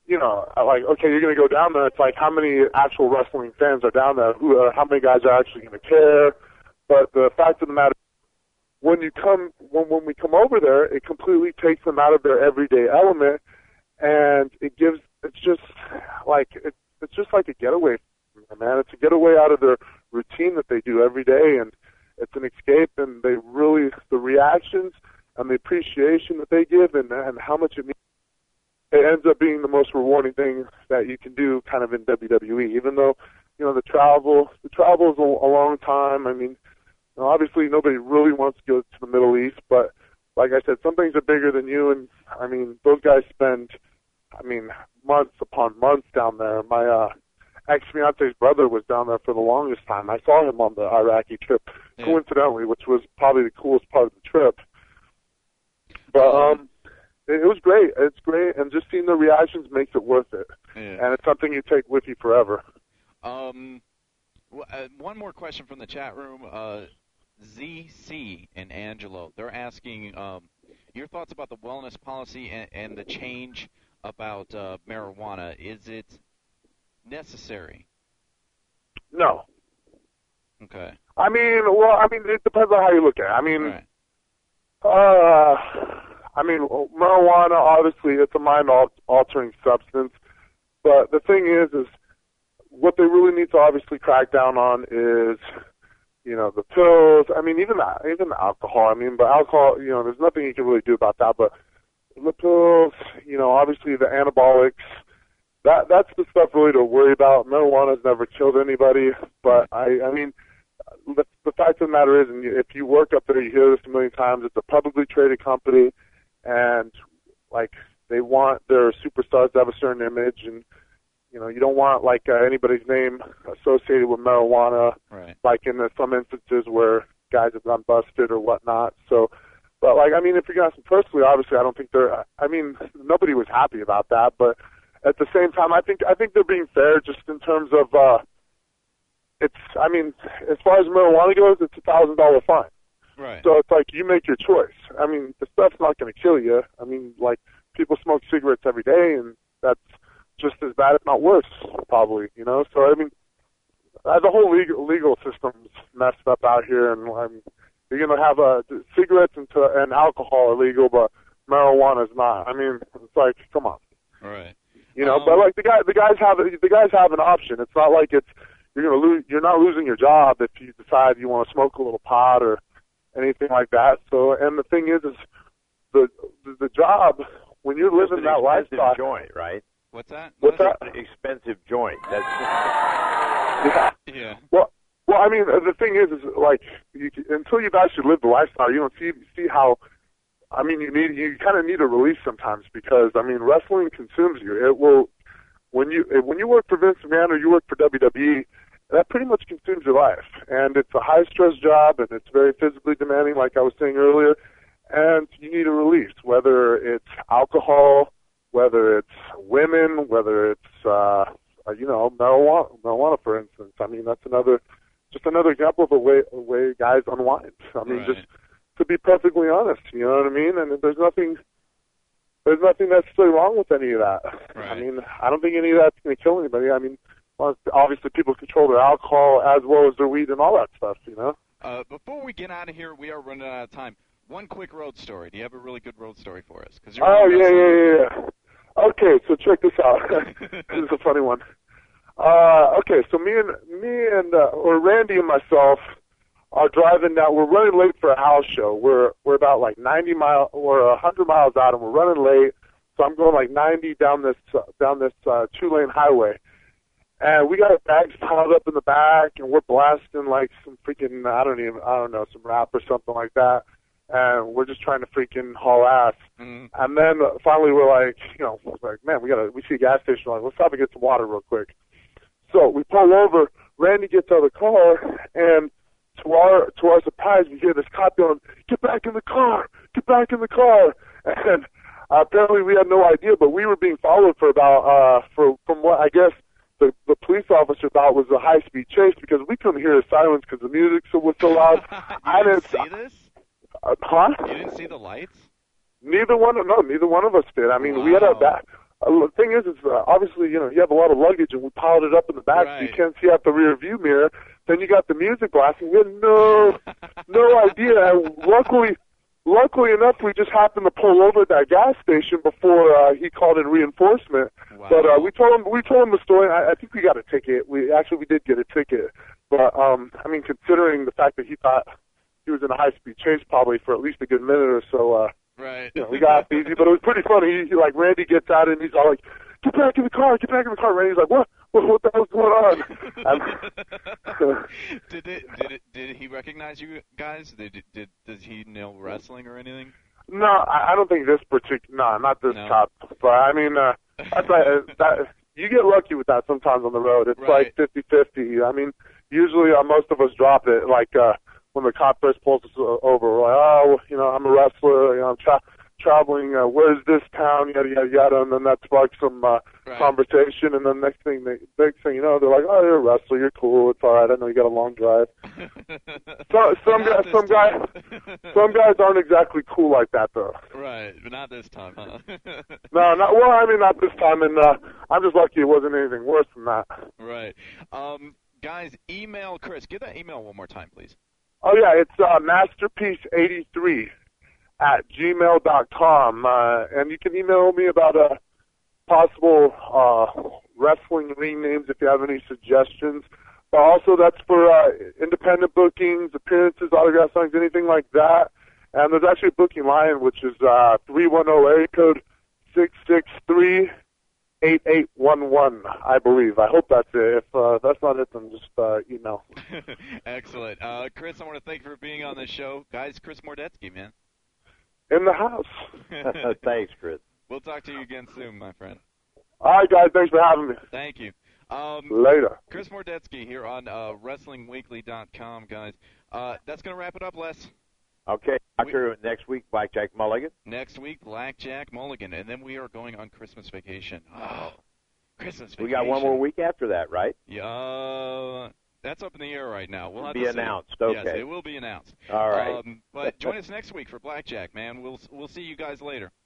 you know, like, okay, you're going to go down there. It's like, how many actual wrestling fans are down there? Who, uh, how many guys are actually going to care? But the fact of the matter, when you come, when when we come over there, it completely takes them out of their everyday element, and it gives. It's just like it, it's just like a getaway, man. It's a getaway out of their routine that they do every day, and it's an escape. And they really, the reactions and the appreciation that they give, and and how much it means. It ends up being the most rewarding thing that you can do kind of in W W E, even though, you know, the travel, the travel is a, a long time. I mean, you know, obviously nobody really wants to go to the Middle East, but like I said, some things are bigger than you, and I mean, those guys spend, I mean, months upon months down there. My uh, ex-fiance's brother was down there for the longest time. I saw him on the Iraqi trip, yeah. coincidentally, which was probably the coolest part of the trip. But, um... it was great. It's great, and just seeing the reactions makes it worth it. Yeah. And it's something you take with you forever. Um, w- uh, one more question from the chat room. Uh, Z C and Angelo, they're asking um, your thoughts about the wellness policy and, and the change about uh, marijuana. Is it necessary? No. Okay. I mean, well, I mean, it depends on how you look at it. I mean, right. uh... I mean, marijuana, obviously, it's a mind-altering substance. But the thing is, is what they really need to obviously crack down on is, you know, the pills. I mean, even the, even the alcohol. I mean, but alcohol, you know, there's nothing you can really do about that. But the pills, you know, obviously the anabolics, that that's the stuff really to worry about. Marijuana's never killed anybody. But, I, I mean, the, the fact of the matter is, and if you work up there, you hear this a million times, it's a publicly traded company. And, like, they want their superstars to have a certain image, and, you know, you don't want, like, uh, anybody's name associated with marijuana, right. like in the, some instances where guys have gone busted or whatnot. So, but, like, I mean, if you're going to ask them personally, obviously I don't think they're, I mean, nobody was happy about that, but at the same time, I think I think they're being fair just in terms of, uh, it's, I mean, as far as marijuana goes, it's a one thousand dollars fine. Right. So it's like you make your choice. I mean, the stuff's not going to kill you. I mean, like, people smoke cigarettes every day, and that's just as bad, if not worse, probably, you know? So, I mean, uh, the whole legal, legal system's messed up out here, and um, you're going to have uh, cigarettes and, to, and alcohol are legal, but marijuana's not. I mean, it's like, come on. Right. You know, um, but, like, the guy, the guys have the guys have an option. It's not like it's you're going to lose. You're not losing your job if you decide you want to smoke a little pot or anything like that. So, and the thing is, is the the, the job when you're living that lifestyle. Joint, right? What's that? What's that? An expensive joint. That's yeah. Yeah. Well, well, I mean, the thing is, is like you, until you've actually lived the lifestyle, you don't see see how. I mean, you need you kind of need a release sometimes because I mean, wrestling consumes you. It will when you when you work for Vince McMahon or you work for W W E. That pretty much consumes your life, and it's a high-stress job, and it's very physically demanding, like I was saying earlier, and you need a release, whether it's alcohol, whether it's women, whether it's, uh, you know, marijuana, marijuana, for instance. I mean, that's another, just another example of a way, a way guys unwind. I mean, right. just to be perfectly honest, you know what I mean? And there's nothing, there's nothing necessarily wrong with any of that. Right. I mean, I don't think any of that's going to kill anybody. I mean, well, obviously, people control their alcohol as well as their weed and all that stuff, you know? Uh, before we get out of here, we are running out of time. One quick road story. Do you have a really good road story for us? Cause you're oh, yeah, yeah, yeah, yeah. Okay, so check this out. This is a funny one. Uh, okay, so me and, me and uh, or Randy and myself are driving down. We're running late for a house show. We're we're about like ninety miles, or one hundred miles out, and we're running late. So I'm going like ninety down this, uh, down this uh, two-lane highway. And we got our bags piled up in the back, and we're blasting like some freaking, I don't even, I don't know, some rap or something like that. And we're just trying to freaking haul ass. Mm-hmm. And then uh, finally we're like, you know, like, man, we gotta, we see a gas station. We're like, let's stop and get some water real quick. So we pull over. Randy gets out of the car, and to our to our surprise, we hear this cop going, "Get back in the car! Get back in the car!" And uh, apparently we had no idea, but we were being followed for about, uh, for from what I guess. The, the police officer thought was a high-speed chase because we couldn't hear the sirens because the music was so loud. you I didn't didn't see this? Uh, huh? You didn't see the lights? Neither one. No, neither one of us did. I mean, wow. we had our back. uh, the thing is, is uh, obviously, you know, you have a lot of luggage, and we piled it up in the back, right. so you can't see out the rear view mirror. Then you got the music blasting. We had no, no idea. And luckily, luckily enough, we just happened to pull over at that gas station before uh, he called in reinforcement. Wow. But uh, we told him, we told him the story. I, I think we got a ticket. We actually we did get a ticket. But um, I mean, considering the fact that he thought he was in a high-speed chase probably for at least a good minute or so. Uh, right. You know, we got easy, but it was pretty funny. He, he like Randy gets out and he's all like, "Get back in the car! Get back in the car!" Randy's like, "What? What, what the hell's going on?" did it? Did it? Did he recognize you guys? Did did does he know wrestling or anything? No, I, I don't think this particular. No, not this No. cop. But I mean, uh, that's like, uh, that. You get lucky with that sometimes on the road. It's Right. like fifty-fifty. I mean, usually uh, most of us drop it. Like uh, when the cop first pulls us uh, over, we're like, "Oh, you know, I'm a wrestler. You know, I'm tra- traveling. Uh, where's this town? Yada yada yada." And then that sparks some uh, Right. conversation. And then next thing, they, next thing you know, they're like, "Oh, you're a wrestler. You're cool. It's all right. I know you got a long drive." so, some Not guys, this some guys, some guys aren't exactly cool like that, though. Right, but not this time, huh? No, not well. I mean, not this time. And uh, I'm just lucky it wasn't anything worse than that. Right. Um, guys, email Chris. Give that email one more time, please. Oh yeah, it's uh, masterpiece eighty-three at gmail dot com, uh, and you can email me about uh, possible uh, wrestling ring names if you have any suggestions. But also, that's for uh, independent bookings, appearances, autograph signings, anything like that. And there's actually a booking line, which is uh, three one zero area code six six three eight eight one one, I believe. I hope that's it. If uh, that's not it, then just uh, email. Excellent. Uh, Chris, I want to thank you for being on the show. Guys, Chris Mordetsky, man. In the house. Thanks, Chris. We'll talk to you again soon, my friend. All right, guys. Thanks for having me. Thank you. Um, Later. Chris Mordetsky here on uh, Wrestling Weekly dot com, guys. Uh, that's going to wrap it up, Les. Okay, Doctor, next week, Blackjack Mulligan. Next week, Blackjack Mulligan, and then we are going on Christmas vacation. Oh, Christmas vacation. We got one more week after that, right? Yeah, uh, that's up in the air right now. We'll have Be to see. announced, okay. Yes, it will be announced. All right. Um, but join us next week for Blackjack, man. We'll we'll see you guys later.